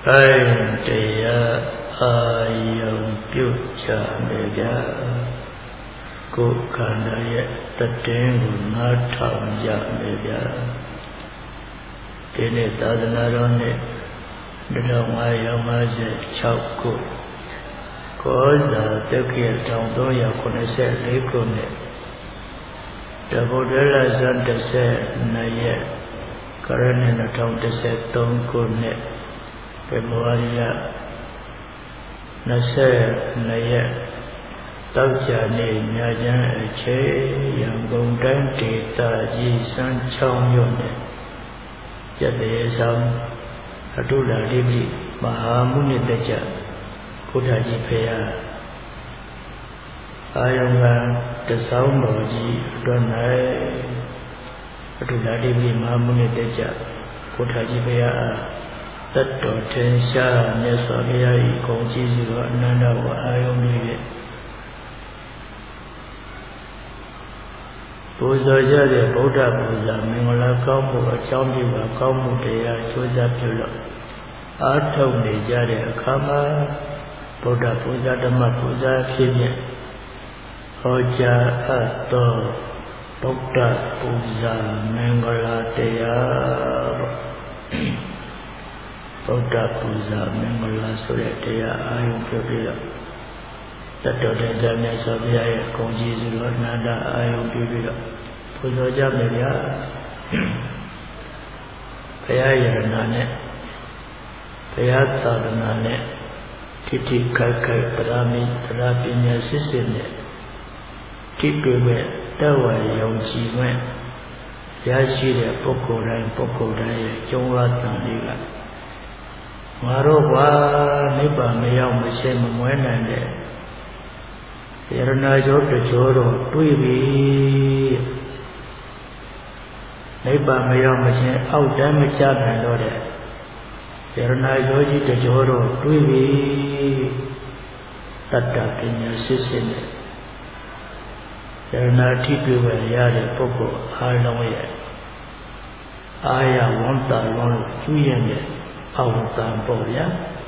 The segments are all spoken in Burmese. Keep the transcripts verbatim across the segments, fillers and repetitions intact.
Ai Deya Ayam Pyucha Mega Ko Kandaya Tatin Nata Ya Mega Dene Tadanarone Dhamaya Maze Chauko Koza Tekir Tandoya Konese Lekone Dabodela Zantase Naye Karanina Tantase Tonkone February Nase Naya Taujani Nyajan Eche Yangon Dante Taji San Chong Yone Yade Sam Adula Libi Mahamuni Deja Kudaji Paya Ayanga the sound of Ji Donai Adula Libi Mahamuni Deja Kudaji Paya Tato Tensha Neswabaya Konji Nanda wa Ayomi Puza Jade Buddha Puza Mingala Kamu Chambi Kamu Deya Choza Pula Atom de Jade Akama Buddha Puza Dhamma Puza Pine Hoja Ato Buddha Puza Mingala Deya Buddha Puza Mingala Sureteya Ayum Pyopiya Tato Dejanya Sabiyaya Konji Zulu Nanda Ayum Pyopiya Puza Jamya Paya Yaranane Paya Sadhanane Titi Kai Parami Parapinya Sisine Tipiwe Tawa Yongji Wen Yashire Pokorai Pokorai Jongwa Tandiga Marowa Nipa Mayam Mishem Mwenande Yarana Jota Joro Tuibi Nipa Mayam Mishem Out Damacha Bandore Yarana Joji to Joro Tuibi Tata Pinya Sisine Yarana Tipiwe Yade Poko Harlawaya Aya Wanta Lon Chuyende Awutan Boya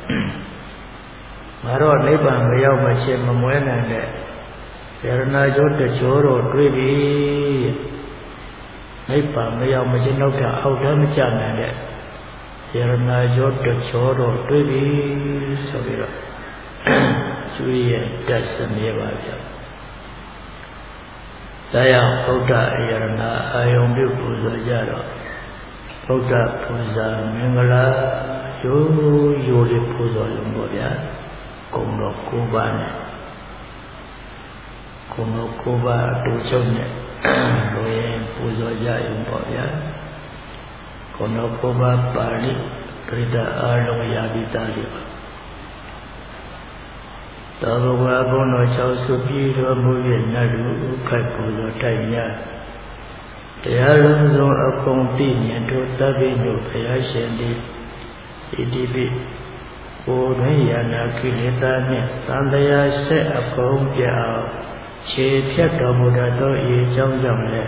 Maro Nipa Mayam Mishem Mwenande Yarana Jota Joro Tuibi Nipa Mayam Mishem Nota Out Damacha Bandore Yarana Jota Joro Tuibi Sabira Suye Dasameva Daya Buddha Yarana Ayom Puza Jaro Buddha Puza Mingala Yo Yori Puza Lumboya Kono Kubane Kono Kuba Duchone Loyen Puza Jayum Boya Kono Kuba Bali Rida Along Yabitali Tabawa Bono Chausupi Ramuya Nadu Kaipuzo Tanya Tayalonzo Akonti Nyanto Tabino Payashandi Idibi Kodayana Kilitani Sandaya Se Akompia Che Piato Budato Ye Jamjamle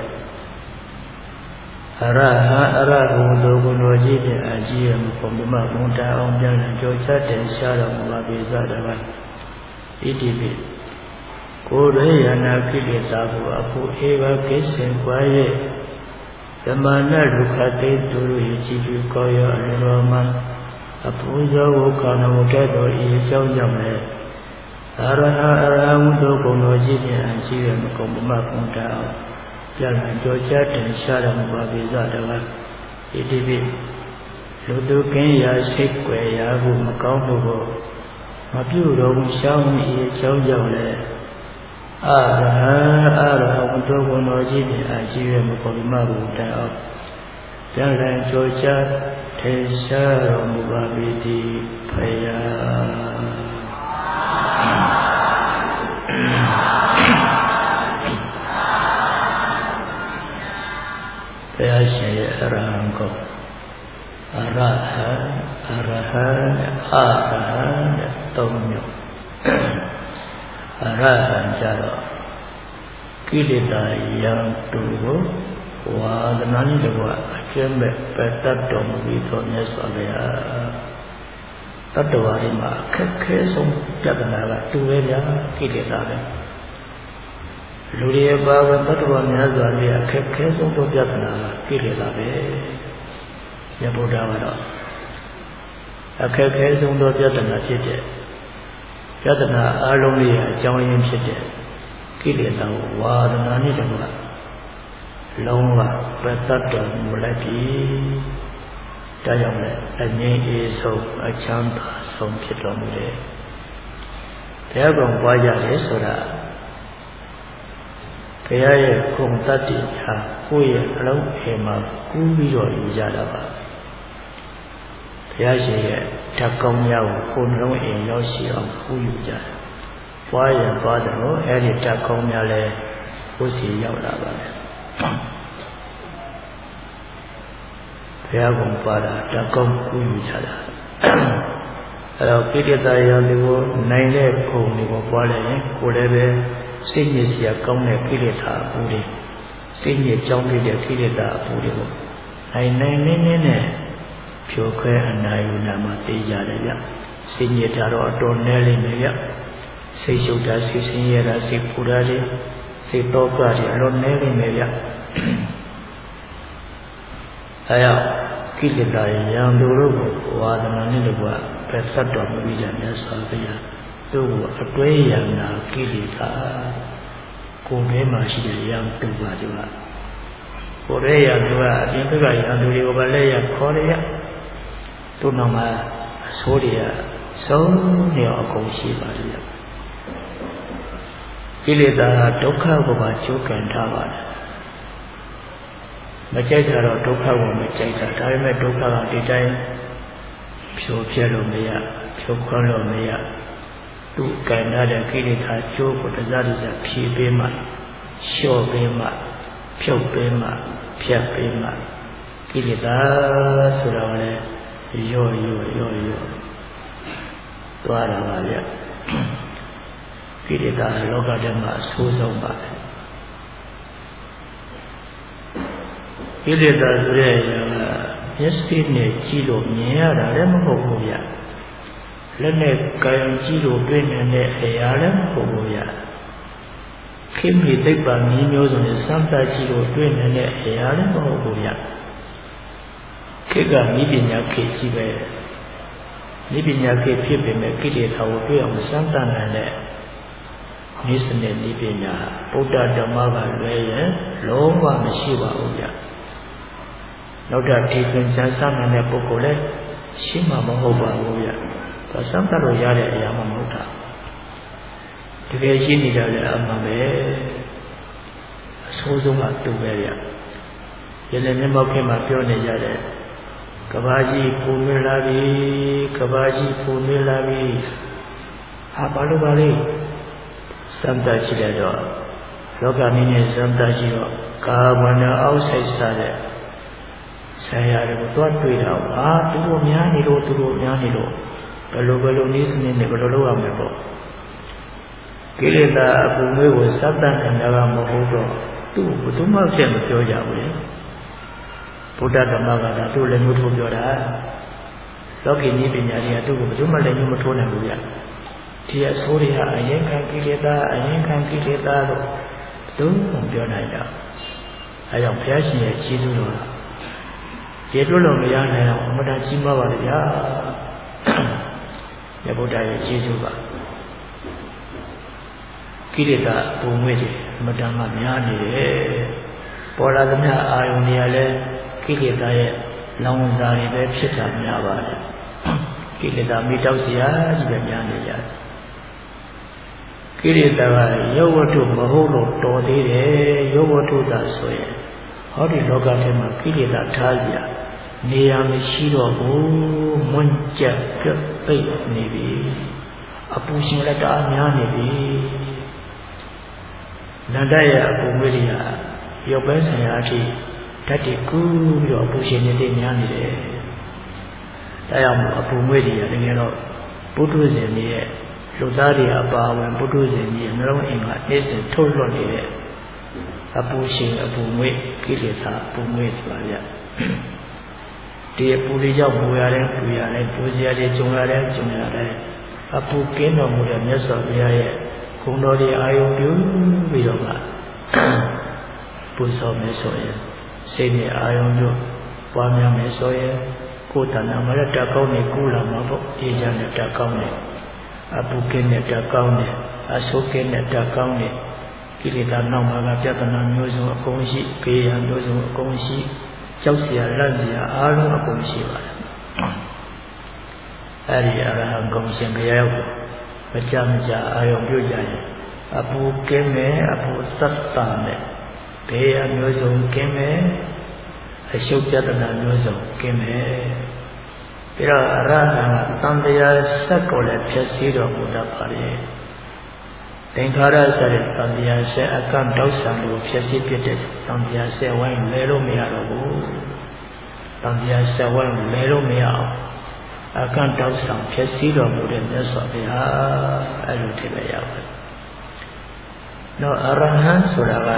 Araha Arahu Dogunoji de Ajiyam Pomuma Munta Omjan Jocha Tensara Mubabiza Davan Idibi Kodayana Kilitabu Apu Eva Kisin Kwaye Yamana Lukate Duru Yichibu Koya Aliroma Apuza Wokana Wokedo Yisham Yame Araha Arahu Dogunoji de Ajiyam Pomuma Munta Yana Jocha Tensara Mubabiza Davan Idibi Ludu Kenya Sikwe Yahu Makambo Mapiuro Sham Yisham Yame Araha Araha Dogunoji de Ajiyam Pomuma Munta Yana Jocha Tensara Mubabidi Paya Paya Shaya Arahanko Araha Araha Araha Tomyo Araha Jaro Kilita Yang Tugo Wadanani Dewa Akembe Petatom Vito Nesabaya တတ္တဝါတွေမှာအခက်ခဲဆုံးပြဿနာကတူပဲဗျာကိလေသာပဲလူတွေပါဝင်တတ္တဝါများစွာတွေအခက်ခဲဆုံးသောပြဿနာကကိလေသာပဲရဗုဒ္ဓကတော့အခက်ခဲဆုံးသောပြဿနာဖြစ်တဲ့ပြဿနာအလုံးလေးအကြောင်းရင်းဖြစ်တဲ့ကိလေသာကိုဝါဒနာနဲ့တကွလုံးဝပယ်တတ်တော်မူလိုက်ပြီဒါကြောင့်လည်းအငြိမ်းအေးဆုံးအချမ်းသာဆုံးဖြစ်တော်မူတယ်တရားကောင်ပွားကြတယ်ဆိုတာဘုရားရဲ့ဂုဏ်တတ္တိဟာကိုယ့်ရဲ့အလုံးအိမ်မှာကူးပြီးတော့ယူကြတာပါဘုရားရှင်ရဲ့ဓာတ်ကောင်းများကိုကိုယ်နှလုံးအိမ်ရောက်ရှိအောင်ကူးယူကြတယ်ပွားရင်ပွားတယ်လို့အဲ့ဒီဓာတ်ကောင်းများလည်းကိုယ်စီရောက်လာပါတယ်ဘုရားကုံပါတာဓာတ်ကောင်းကူးယူကြတာအဲ့တော့ပိဋကရာလူကိုနိုင်တဲ့ခုံတွေကိုပွားလိုက်ရင်ကိုယ်လည်းပဲစိတ်ညစ်စရာကောင်းတဲ့ကိလေသာအပူတွေစိတ်ညစ်ကြောင်းပြတဲ့ကိလေသာအပူတွေကိုနိုင်နိုင်နေနေနဲ့ဖြိုခွဲအနာယူနာမှာသိကြတယ်ဗျစိတ်ညစ်တာတော့အတော်နည်းလိမ့်မယ်ဗျစိတ်ရှုပ်တာစိတ်ဆင်းရဲတာစိတ်ပူတာတွေစိတ်တော့ကတွေအတော်နည်းလိမ့်မယ်ဗျအဲကြောင့်ကိလေသာရံသူတို့ကိုဝါဒနာနဲ့တကွပယ်ဆက်တော်မူကြမြတ်စွာဘုရားသူ့ကိုအတွဲရံနာကိလေသာကိုယ်ထဲမှာရှိတဲ့ရံသူပါဒီမှာကိုယ်ရဲ့ရံသူကအပြင်ဘက်ကရံသူတွေကိုပဲလက်ရခေါ်ရရသူ့နောက်မှာအဆိုးတွေကစုံနေအောင်အကုန်ရှိပါတယ်ကိလေသာဒုက္ခကိုပါကြိုးကန်ထားပါတယ်မကြိုက်တာတော့ဒုက္ခကိုမကြိုက်တာဒါပေမဲ့ဒုက္ခကဒီတိုင်းဖြိုပြလို့မရဖြိုခွန်းလို့မရသူကံထားတဲ့ကိလေသာကျိုးကိုတစားတစားဖြည့်ပေးမှလျှော့ပေးမှဖြုတ်ပေးမှဖြတ်ပေးမှကိလေသာဆိုတော့လေရော့ရော့ရော့ရော့သွားတာပါဗျကိလေသာလောကထဲမှာအဆိုးဆုံးပါပဲကိလေသာဆိုတဲ့နေရာကမျက်စိနဲ့ကြည့်လို့မြင်ရတာလည်းမဟုတ်ဘူးဗျလက်နဲ့ကံကြည့်လို့တွေ့နေတဲ့အရာလည်းမဟုတ်ဘူးဗျခိမိသိပ္ပံမျိုးမျိုးဆိုရင်စမ်းသပ်ကြည့်လို့တွေ့နေတဲ့အရာလည်းမဟုတ်ဘူးဗျခေတ်ကဤပညာခေတ်ကြီးပဲဤပညာခေတ်ဖြစ်ပေမဲ့ကိလေသာကိုတွေ့အောင်စမ်းသပ်နိုင်တဲ့ဤစနစ်ဤပညာဗုဒ္ဓဓမ္မကလွယ်ရင်လုံးဝမရှိပါဘူးဗျနောက်တာဒီပင်စမ်းစမ်းနိုင်တဲ့ပုဂ္ဂိုလ်လည်းရှိမှာမဟုတ်ပါဘူးဗျဒါစမ်းသပ်လို့ရတဲ့အရာမှမဟုတ်တာတကယ်ရှိနေတာလည်းအမှန်ပဲအဆိုးဆုံးကတူပဲဗျရလည်းမျက်မှောက်ခင်မှာပြောနေကြတဲ့ကဘာကြီးပူမလာပြီကဘာကြီးပူမလာပြီဟာဘာလို့ပါလဲစမ်းသပ်ကြည့်လိုက်တော့လောကမင်းရဲ့စမ်းသပ်ကြည့်တော့ကာဗွန်ဒိုင်အောက်ဆိုက်စားတဲ့ဆရာတွေကိုတော့တွေ့တာဟာသူတို့များနေလို့သူတို့များနေလို့ဘယ်လိုဘယ်လိုနည်းစနစ်နဲ့ဘယ်လိုလုပ်ရမလဲပေါ့ကိလေသာအပူမျိုးကိုစမ်းသပ်နေတာကမဟုတ်တော့သူ့ဘယ်သူမှဖြစ်မပြောကြဘူးလေဗုဒ္ဓဓမ္မကသူ့လည်းမျိုးထိုးပြောတာလောကီနည်းပညာတွေကသူ့ကိုဘယ်သူမှလည်းမျိုးမထိုးနိုင်ဘူးဗျဒီအဆိုးတွေဟာအရင်ခံကိလေသာအရင်ခံကိလေသာလို့သူ့ပြောနိုင်တာအဲကြောင့်ဘုရားရှင်ရဲ့ကျေးဇူးတော်ကျေတွလို့မရနိုင်အောင်အမှန်တန်ကြီးမားပါလေဗျာမြတ်ဗုဒ္ဓရဲ့ကျေးဇူးပါကိလေသာပုံမွေးတယ်အမှန်တန်မှများနေတယ်ပေါ်လာသမျှအာယုန်တွေကလည်းကိလေသာရဲ့လောင်စာတွေပဲဖြစ်တာများပါတယ်ကိလေသာမိတောက်စရာကြီးပဲများနေကြတယ်ကိလေသာကယောဝတ္ထုမဟုတ်လို့တော်သေးတယ်ယောဝတ္ထုသာဆိုရင်ဟောဒီလောကထဲမှာကိလေသာထားကြနေရာမရှိတော့ဘူးမွန်းကြက်ပြတ်သိပ်နေပြီအပူရှင်လည်းတအားများနေပြီနန္ဒရဲ့အပူမျိုးတွေကရုပ်ပဲဆရာအထိဓာတ်တွေကူးပြီးတော့အပူရှင်တွေများနေတယ်ဒါကြောင့်အပူမျိုးတွေကတကယ်တော့ပုထုဇဉ်တွေရဲ့လူသားတွေအပါအဝင်ပုထုဇဉ်တွေနှလုံးအိမ်မှာနေ့စဉ်ထုတ်လွှတ်နေတဲ့အပူရှင်အပူမျိုးကိလေသာအပူမျိုးတွေပါဗျဒီအပူလေးကြောင့်ပူရတယ်ပူရတယ်ပူစရာတွေကြုံရတယ်ကြုံရတယ်အပူကင်းတော်မူတဲ့မြတ်စွာဘုရားရဲ့ဂုဏ်တော်တွေအာယုံပြုပြီးတော့မှပူဇော်မယ်ဆိုရင်စိတ်နဲ့အာယုံပြုပွားများမယ်ဆိုရင်ကိုယ်တဏ္ဍာမှာလည်းတက်ကောင်းနေကုလာမှာပေါ့အေးချမ်းနဲ့တက်ကောင်းနေအပူကင်းနဲ့တက်ကောင်းနေအဆိုးကင်းနဲ့တက်ကောင်းနေကိလေသာနောက်မှာကပြဿနာမျိုးစုံအကုန်ရှိဘေးရန်မျိုးစုံအကုန်ရှိကြောက်เสียလန့်เสียအားလုံးအကုန်ရှိပါတယ်အဲ့ဒီအရဟံဂုဏ်ရှင်ဘုရားရောက်မကြမကြအာယုံပြုကြရင်အပူကင်းမယ်အပူသတ်တာမယ်ဘေးရန်မျိုးစုံကင်းမယ်အရှုပ်ပြဿနာမျိုးစုံကင်းမယ်ပြီးတော့အရဟံကသံတရားဆက်ကိုလည်းဖြည့်ဆည်းတော်မူတတ်ပါလေသင်္ခါရဆိုတဲ့သံတရားဆက်အကန့်တောက်ဆံလို့ဖြည့်ဆည်းဖြစ်တဲ့သံတရားဆက်ဝိုင်းလဲလို့မရတော့ဘူးသံတရားဆက်ဝိုင်းလဲလို့မရအောင်အကန့်တောက်ဆံဖြည့်ဆည်းတော်မူတဲ့မြတ်စွာဘုရားအဲ့လိုထိပဲရပါတယ်။တော့အရဟံဆိုတာက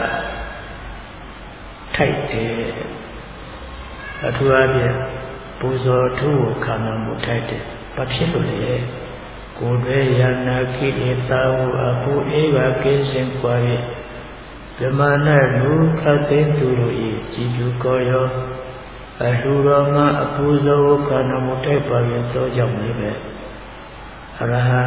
ထိုက်တယ်အထူးအဖြင့်ပူဇော်ထူးကိုခံနိုင်မှုထိုက်တယ်ဘာဖြစ်လို့လဲကိုယ်ပဲယနာကိလေသာဟုအပူအေးပါကင်းစင်ပွား၍ဗြဟ္မာနဲ့လူခတ်သိမ်းသူတို့၏ကြည်ပြုကောရောအလှူတော်မှာအပူဇော်ကိုခံနိုင်မှုထိုက်ပါရင်သောကြောင့်လည်းပဲအရဟံ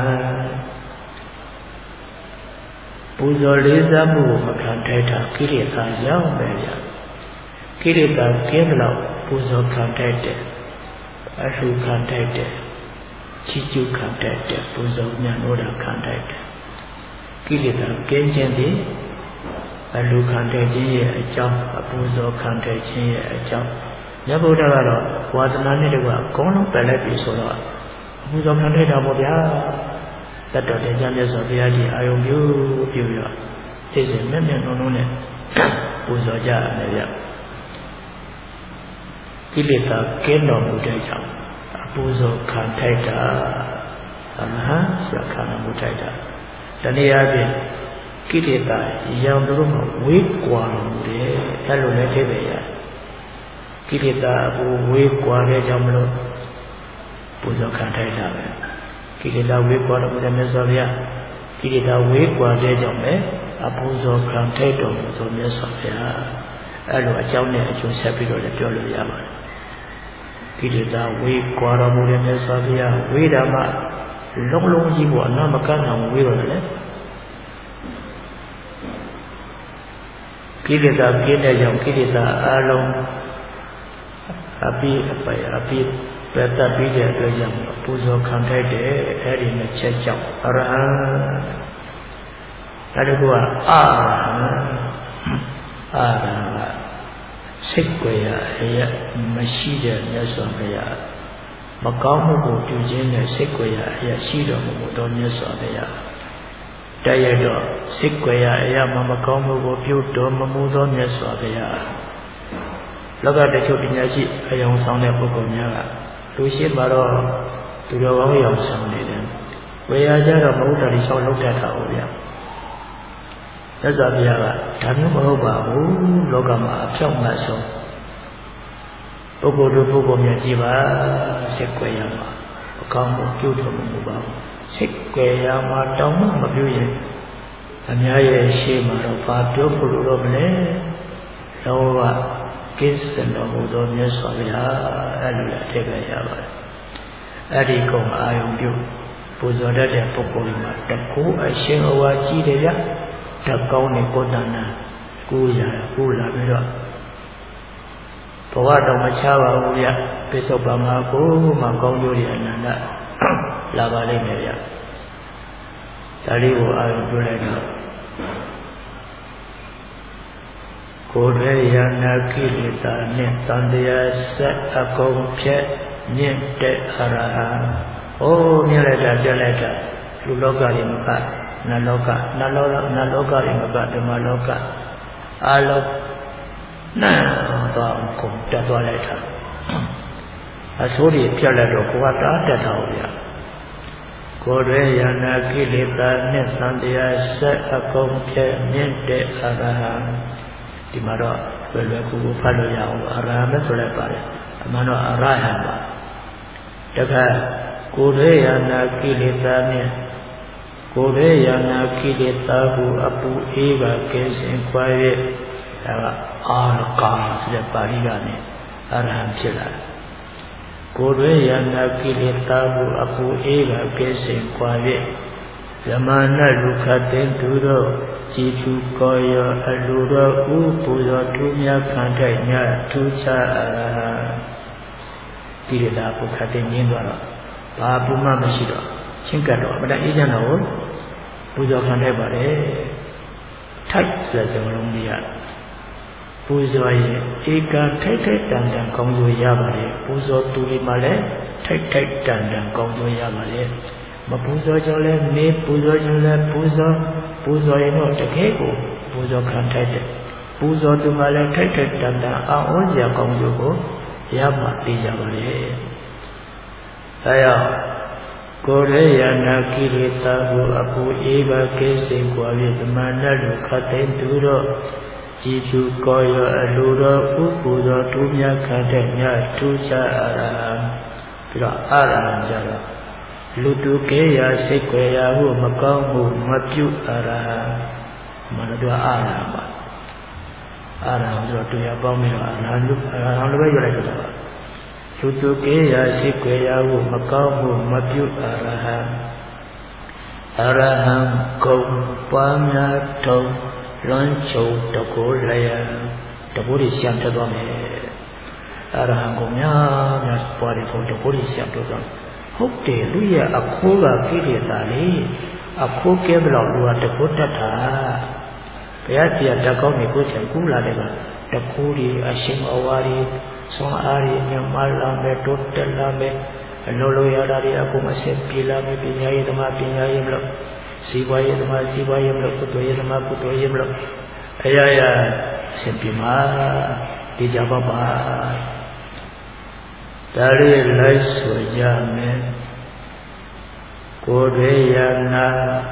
ပူဇော်လေးစားမှုကိုမခံထိုက်တာကိလေသာရောက်ပဲဗျာကိလေသာကင်းတော့ပူဇော်ခံထိုက်တယ်အလှူခံထိုက်တယ်ချီးကျူးခံထိုက်တယ်ပူဇော်ညံ့လို့တာခံထိုက်တယ်ကိလေသာကင်းခြင်းသည်အလှူခံထိုက်ခြင်းရဲ့အကြောင်းအပူဇော်ခံထိုက်ခြင်းရဲ့အကြောင်းမြတ်ဗုဒ္ဓကတော့ဝါဒနာနဲ့တကွအကုန်လုံးပယ်လိုက်ပြီဆိုတော့အပူဇော်ခံထိုက်တာပေါ့ဗျာတတ်တော်တရားမြတ်စွာဘုရားကြီးအာယုံပြုပြုရသိစေမြတ်မြတ်နှုံနှုံနဲ့ပူဇော်ကြရမယ်ဗျကိလေသာကင်းတော်မူတဲ့ကြောင့်အပူဇော်ခံထိုက်တာအမဟာဆရာခံမှုထိုက်တာတနည်းအားဖြင့်ကိလေသာရောင်တို့မှဝေးကွာတော်မူတယ်အဲ့လိုလည်းသိပဲရကိလေသာအပူဝေးကွာတဲ့ကြောင့်မလို့ပူဇော်ခံထိုက်တာပဲကိလေသာဝေးကွာတော်မူတဲ့မြတ်စွာဘုရားကိလေသာဝေးကွာတဲ့ကြောင့်ပဲအပူဇော်ခံထိုက်တော်မူသောမြတ်စွာဘုရားအဲ့လိုအကြောင်းနဲ့အကျိုးဆက်ပြီးတော့လည်းပြောလို့ရပါတယ်ကိလေသာဝေးကွာတော်မူတဲ့မြတ်စွာဘုရားဝေးတာမှလုံးလုံးကြီးပေါ်အနာမကန်းအောင်ဝေးတော့တယ်ကိလေသာကင်းတဲ့ကြောင့်ကိလေသာအလုံးအပိအပယအပိပတ္တပြီးတဲ့အတွက်ကြောင့်ပူဇော်ခံထိုက်တယ်အဲ့ဒီနှစ်ချက်ကြောင့်အရဟံအဲ့ဒါကအာအာရဟံစိတ်ကိုရအရမရှိတဲ့မြတ်စွာဘုရားမကောင်းမှုကိုပြုခြင်းနဲ့စိတ်ကိုရအရရှိတော်မူသောမြတ်စွာဘုရားတရတော့စိတ်ကိုရအရမမကောင်းမှုကိုပြုတော်မမူသောမြတ်စွာဘုရားလောကတချို့ပညာရှိအယောင်ဆောင်တဲ့ပုဂ္ဂိုလ်များကလူရှိမှတော့သူတော်ကောင်းအယောင်ဆောင်နေတယ်ဝေယကြတော့ဘုရားတိဆောင်လောက်တတ်တာဟုတ်ဗျာသက်သာပြားကဒါမျိုးမဟုတ်ပါဘူးလောကမှာအဖြောင့်မှဆုံးပုဂ္ဂိုလ်တို့ပုဂ္ဂိုလ်များကြည်ပါစိတ်ကြွယ်ရမှာအကောင်းကိုပြုတော်မူပါဘူးစိတ်ကြွယ်ရမှာတောင်းမှမပြုရင်အများရဲ့ရှေ့မှာတော့ဘာပြောဖို့လိုတော့မလဲလောကကိစ္စတော်မူသောမြတ်စွာဘုရားအဲ့လိုလည်းအထက်ပဲရပါတယ်အဲ့ဒီကုံအာယုံပြုပူဇော်တတ်တဲ့ပုဂ္ဂိုလ်မှာတကူအရှင်အဝါကြီးတယ်ဗျတကောင်းနေကိုတဏ္ဍာကိုရကိုလာပြီးတော့ဘဝတော်မချပါဘူးဗျပိဿုပ္ပမကိုမှကောင်းကျိုးရအနန္တလာပါလိမ့်မယ်ဗျဒါလေးကိုအာရုံပြုလိုက်တော့ကိုယ်ရဲ့ယနာကိလေသာနဲ့သံတရားဆက်အကုန်ဖြတ်မြင့်တဲ့အရဟံဟိုးမြင့်လိုက်တာပြက်လိုက်တာလူလောကတွေမှာနတ်လောကနတ်လောကနတ်လောကတွေမှာဓမ္မလောကအလောနာတော့ကုန်တက်သွားလိုက်တာအဆိုးတွေပြက်လိုက်တော့ကိုကတားတက်တာဟုတ်ဗျာကိုယ်ရဲ့ယနာကိလေသာနဲ့သံတရားဆက်အကုန်ဖြတ်မြင့်တဲ့အရဟံဒီမှာတော့လွယ်လွယ်ကူကူဖတ်လို့ရအောင်အရဟံပဲဆိုလိုက်ပါတယ်အမှန်တော့အရဟံပါတခါကိုယ်ရေယနာကိလေသာနဲ့ကိုယ်ရေယနာကိလေသာဟုအပူအေးကကဲစင်ခွာ၍ဒါကအာရကာဆိုတဲ့ပါဠိကနေအရဟံဖြစ်လာတယ်ကိုယ်ရေယနာကိလေသာဟုအပူအေးကကဲစင်ခွာ၍ဇမာနလူခတ်တဲ့သူတို့ကြည်သူကောရောအလူတော်ဥပူဇော်ထူးမြတ်ခံထိုက်ညထူးခြားအရဟံကိလေသာပုခတ်တဲ့ညင်းသွားတော့ဘာပူမှမရှိတော့ချင်းကတ်တော့အမတအေးချမ်းတော့ပူဇော်ခံထိုက်ပါလေထိုက်ဆိုတဲ့စကားလုံးကြီးရပူဇော်ရင်ဧကထိုက်ထိုက်တန်တန်ကောင်းကျိုးရပါလေပူဇော်သူတွေမှလည်းထိုက်ထိုက်တန်တန်ကောင်းကျိုးရပါလေမပူဇော်ကြလဲနေပူဇော်ကြလဲပူဇော်ပူဇော်ရင်တော့တကယ်ကိုပူဇော်ခံထိုက်တယ်ပူဇော်သူမှလည်းထိုက်ထိုက်တန်တန်အောင်ဝန်းစရာကောင်းကျိုးကိုရမှသိကြပါလေအဲရောက်ကိုယ်ရေယနာကိလေသာကိုအပူအေးပါကဲစိတ်ကွာပြီးသမာနလူခတ်တဲ့သူတို့ကြည်သူကောရောအလူတော်ဥပူသောထူးမြတ်ခံတဲ့ညထူးခြားအရဟံပြီးတော့အရဟံကြတော့လူတုကေယစိတ်ွယ်ရာဟုမကောင်းမှုမပြုအရဟံမနတော်အရဟံပါအရဟံဆိုတော့တရားပေါင်းပြီးတော့အရဟံလူအရဟံလိုပဲပြောလိုက်တော့လူတုကေယစိတ်ွယ်ရာဟုမကောင်းမှုမပြုအရဟံအရဟံကုံပွားများထုံလွန်ချုံတကိုးလျံတကိုးတွေရှံထွက်သွားမယ်အရဟံကုံများများပွားတွေထုံတကိုးတွေရှံထွက်သွားဟုတ်တယ်လူရဲ့အခိုးကကိလေသာလေအခိုးကဲဘလောက်လူကတကိုးတတ်တာဘုရားတရားတက်ကောင်းနေကိုယ်ချင်ကူးလာတယ်ကတကိုးတွေအရှင်အဝါတွေဆွမ်းအားတွေမြမလာမယ်တိုးတက်လာမယ်အလိုလိုရတာတွေအကုန်အဆက်ပြေလာမယ်ပညာရေးသမားပညာရေးမလို့စီပွားရေးသမားစီပွားရေးမလို့ကုသိုလ်ရေးသမားကုသိုလ်ရေးမလို့အရာရာအဆက်ပြေမှာဒီကြပါပါဒါလေးလိုက်ဆိုကြမယ်ကိုယ်ရေယနာ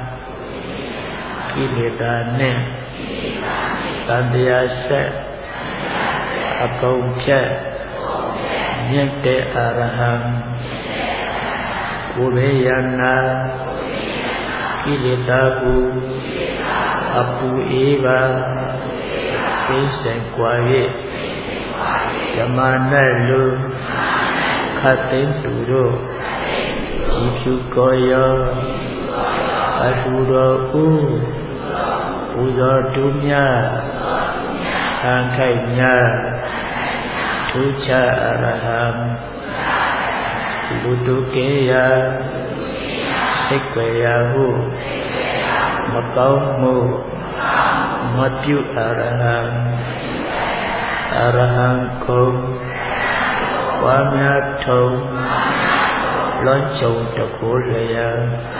ကိလေသာနဲ့သံတရားဆက်အကုန်ဖြတ်မြင့်တဲ့အရဟံကိုယ်ရေယနာကိလေသာကိုအပူအေးပါသိစေကွာ၍ဓမ္မနဲ့လူခတ်သိမ်းသူတို့ကြည်ဖြူကောရောအတူတော်ဥပူဇော်တူမြခံခိုက်မြထူးခြားအရဟံလူတုကေယစိတ်ွယ်ရာဟုမကောင်းမှုမပြုအရဟံအရဟံကုံဝါမြတ်ထုံလွန်ချုံတကိုးလျံ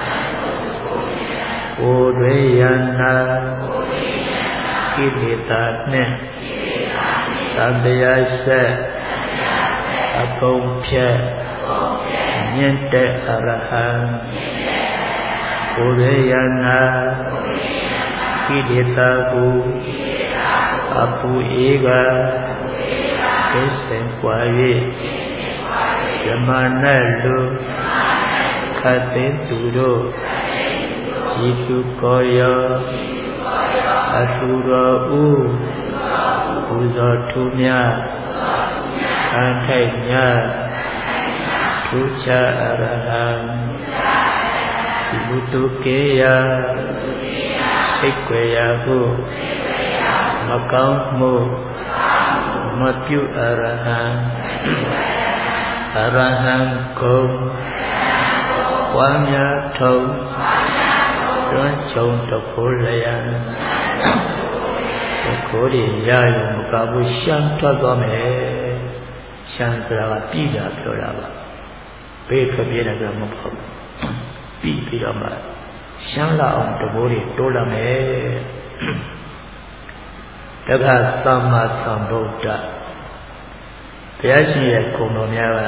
ကိုယ်ရေယနာကိလေသာနဲ့သံတရားဆက်အကုန်ဖြတ်မြင့်တဲ့အရဟံကိုယ်ရေယနာကိလေသာကိုအပူအေးကသိစေပွား၍ဓမ္မနဲ့လူခတ်သိမ်းသူတို့ကြည်သူကောရောအတူတော်ဥပူဇော်ထူးမြတ်ခံထိုက်မြတ်ထူးခြားအရဟံလူတုကေယစိတ်ွယ်ရာဟုမကောင်းမှုမပြုအရဟံအရဟံကုံဝါမြတ်ထုံလွန်ချုံတကိုးလျံတကိုးတွေရရုံမကဘူးရှမ်းထွက်သွားမယ်ရှမ်းဆိုတာကပြည်တာပြောတာပါဘေးထွက်ပြေးတယ်ဆိုတော့မဟုတ်ဘူးပြည်ပြီးတော့မှရှမ်းလာအောင်တကိုးတွေတိုးလာမယ်တခါသမ္မာသမ္ဗုဒ္ဓဘုရားရှင်ရဲ့ဂုဏ်တော်များက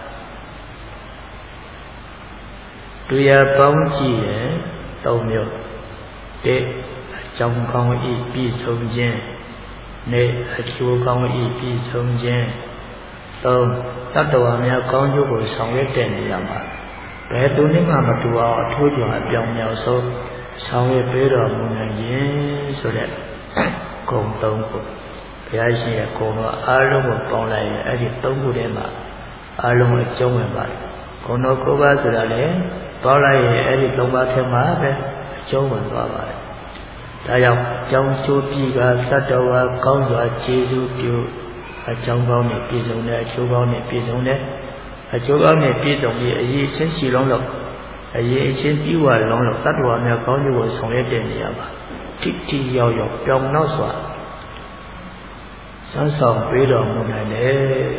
တရားပေါင်းကြည့်ရင်သုံးမျိုးတစ်အကြောင်းကောင်းဤပြည့်စုံခြင်းနှစ်အကျိုးကောင်းဤပြည့်စုံခြင်းသုံးတတ္တဝါများကောင်းကျိုးကိုဆောင်ရွက်တဲ့နေရာမှာဘယ်သူနည်းမှမတူအောင်အထိုးကျော်အပြောင်မြောက်ဆုံးဆောင်ရွက်ပေးတော်မူနိုင်ခြင်းဆိုတဲ့ဂုဏ်သုံးခုဘုရားရှင်ရဲ့ဂုဏ်တော်အားလုံးကိုပေါင်းလိုက်ရင်အဲ့ဒီသုံးခုထဲမှာအားလုံးအကျုံးဝင်ပါတယ်ဂုဏ်တော်ကိုးပါးဆိုတာလေပေါင်းလိုက်ရင်အဲ့ဒီသုံးပါးထဲမှာပဲအကျုံးဝင်သွားပါတယ်ဒါကြောင့်ကြောင်းကျိုးပြီးကသတ္တဝါကောင်းစွာခြေစုပြုအကြောင်းကောင်းနဲ့ပြည့်စုံတဲ့အကျိုးကောင်းနဲ့ပြည့်စုံတဲ့အကျိုးကောင်းနဲ့ပြည့်စုံပြီးအရေးချင်းရှိလုံးလို့အရေးချင်းပြီးဝလုံးလို့တတ္တဝါများကောင်းကျိုးကိုဆောင်ရွက်တဲ့နေရာမှာတိတိရောက်ရောက်ပြောင်းနောက်စွာစမ်းဆောင်ပေးတော်မူနိုင်တယ်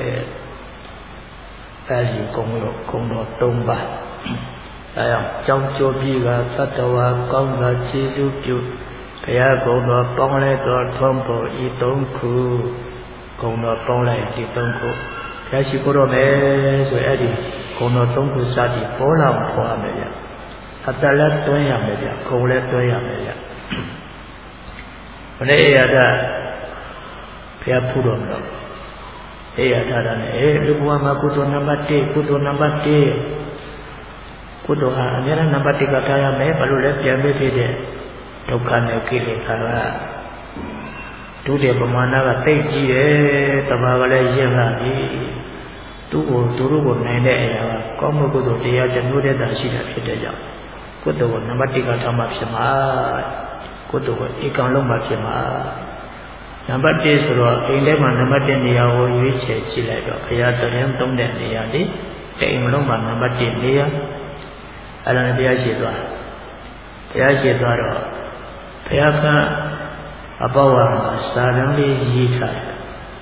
အဲဒီကုံလို့ကုံတော်သုံးပါးအဲအောင်ကြောင်းကျိုးပြီးကသတ္တဝါကောင်းစွာခြေစုပြုဘုရားကုံတော်ပေါင်းလဲတော်ထုံးပေါ်ဤသုံးခုကုံတော်ပေါင်းလိုက်ဒီသုံးခုဘုရားရှိခိုးတော်မယ်ဆိုအဲ့ဒီကုံတော်သုံးခုစသည်ပေါ်လာအောင်ခေါ်ရမယ်ဗျအတ္တလည်းတွင်းရမယ်ဗျကုံလည်းတွင်းရမယ်ဗျဘယ်နဲ့အရာဒဘုရားဖူးတော်မလို့အေရထာတာနဲ့အေလူဘဝမှာကုသိုလ်နံပါတ်၁ကုသိုလ်နံပါတ်၁ကုသိုလ်ဟာအများနဲ့နံပါတ်၁ကထားရမယ်ဘာလို့လဲပြန်ပြီးဖြစ်တဲ့ဒုက္ခနဲ့ကိလေသာကဒုတိယပမာဏကတိတ်ကြီးတယ်တဘာကလည်းရင့်လာပြီသူ့ကိုသူတို့ကိုနိုင်တဲ့အရာကကောင်းမှုကုသိုလ်တရားတစ်မျိုးတည်းသာရှိတာဖြစ်တဲ့ကြောင့်ကုသိုလ်ကိုနံပါတ်၁ကထားမှဖြစ်မှာကုသိုလ်ကိုဧကံလုံးမှဖြစ်မှာနံပါတ်၁ဆိုတော့အိမ်ထဲမှာနံပါတ်၁နေရာကိုရွေးချယ်ကြည့်လိုက်တော့ဘုရားတရင်သုံးတဲ့နေရာလေးအိမ်လုံးမှာနံပါတ်၁နေရာအဲ့ဒါနဲ့ဘုရားရှိသွားဘုရားရှိသွားတော့ဘုရားကအပေါဝါမှာစာတန်းလေးရေးထားတယ်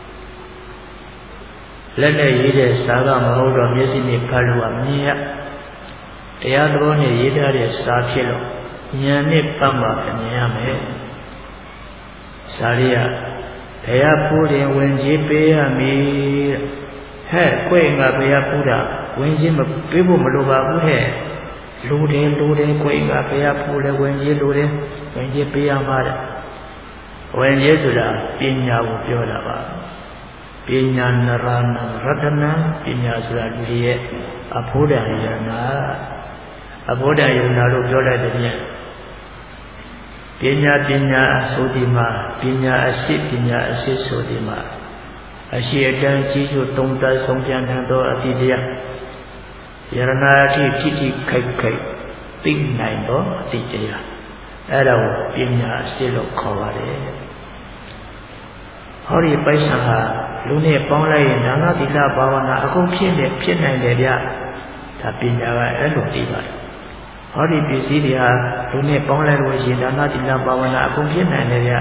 လက်နဲ့ရေးတဲ့စာကမဟုတ်တော့မျက်စိနဲ့ဖတ်လို့ကမြင်ရတရားသဘောနဲ့ရေးထားတဲ့စာဖြစ်လို့ဉာဏ်နဲ့ပတ်မှမြင်ရမယ်စာရီကဘုရားဖူးတယ်ဝင်ကြီးပေးရမည်ဟဲ့ကိုယ်ငါဘုရားဖူးတာဝင်ကြီးမပေးဖို့မလိုပါဘူးဟဲ့လူတယ်လူတယ်ကိုယ်ငါဘုရားဖူးတယ်ဝင်ကြီးလူတယ်ဝင်ကြီးပေးရမှာတဲ့ဝင်ကြီးဆိုတာပညာကိုပြောတာပါပညာနရဏရတနာပညာဆိုတာလူရဲ့အဖို့တန်ယနာအဖို့တန်ယနာလို့ပြောလိုက်တဲ့ပြင်ပညာပညာဆိုဒီမှာပညာအရှိပညာအရှိဆိုဒီမှာအရှိအတန်းကြီးကျိုးသုံးသပ်ဆုံးပြန်ထန်သောအတိတရားယရဏအထိထိထိခိုက်ခိုက်သိနိုင်သောအတိတရားအဲ့ဒါကိုပညာအရှိလို့ခေါ်ပါတယ်ဟောဒီပိုက်ဆံဟာလူနဲ့ပေါင်းလိုက်ရင်ဒါနသီလဘာဝနာအကုန်ဖြစ်နေဖြစ်နိုင်တယ်ဗျဒါပညာကအဲ့လိုသိပါတယ်ဟောဒီပစ္စည်းတွေဟာလူနဲ့ပေါင်းလိုက်လို့ရှိရင်ဒါနသီလဘာဝနာအကုန်ဖြစ်နိုင်တယ်ဗျ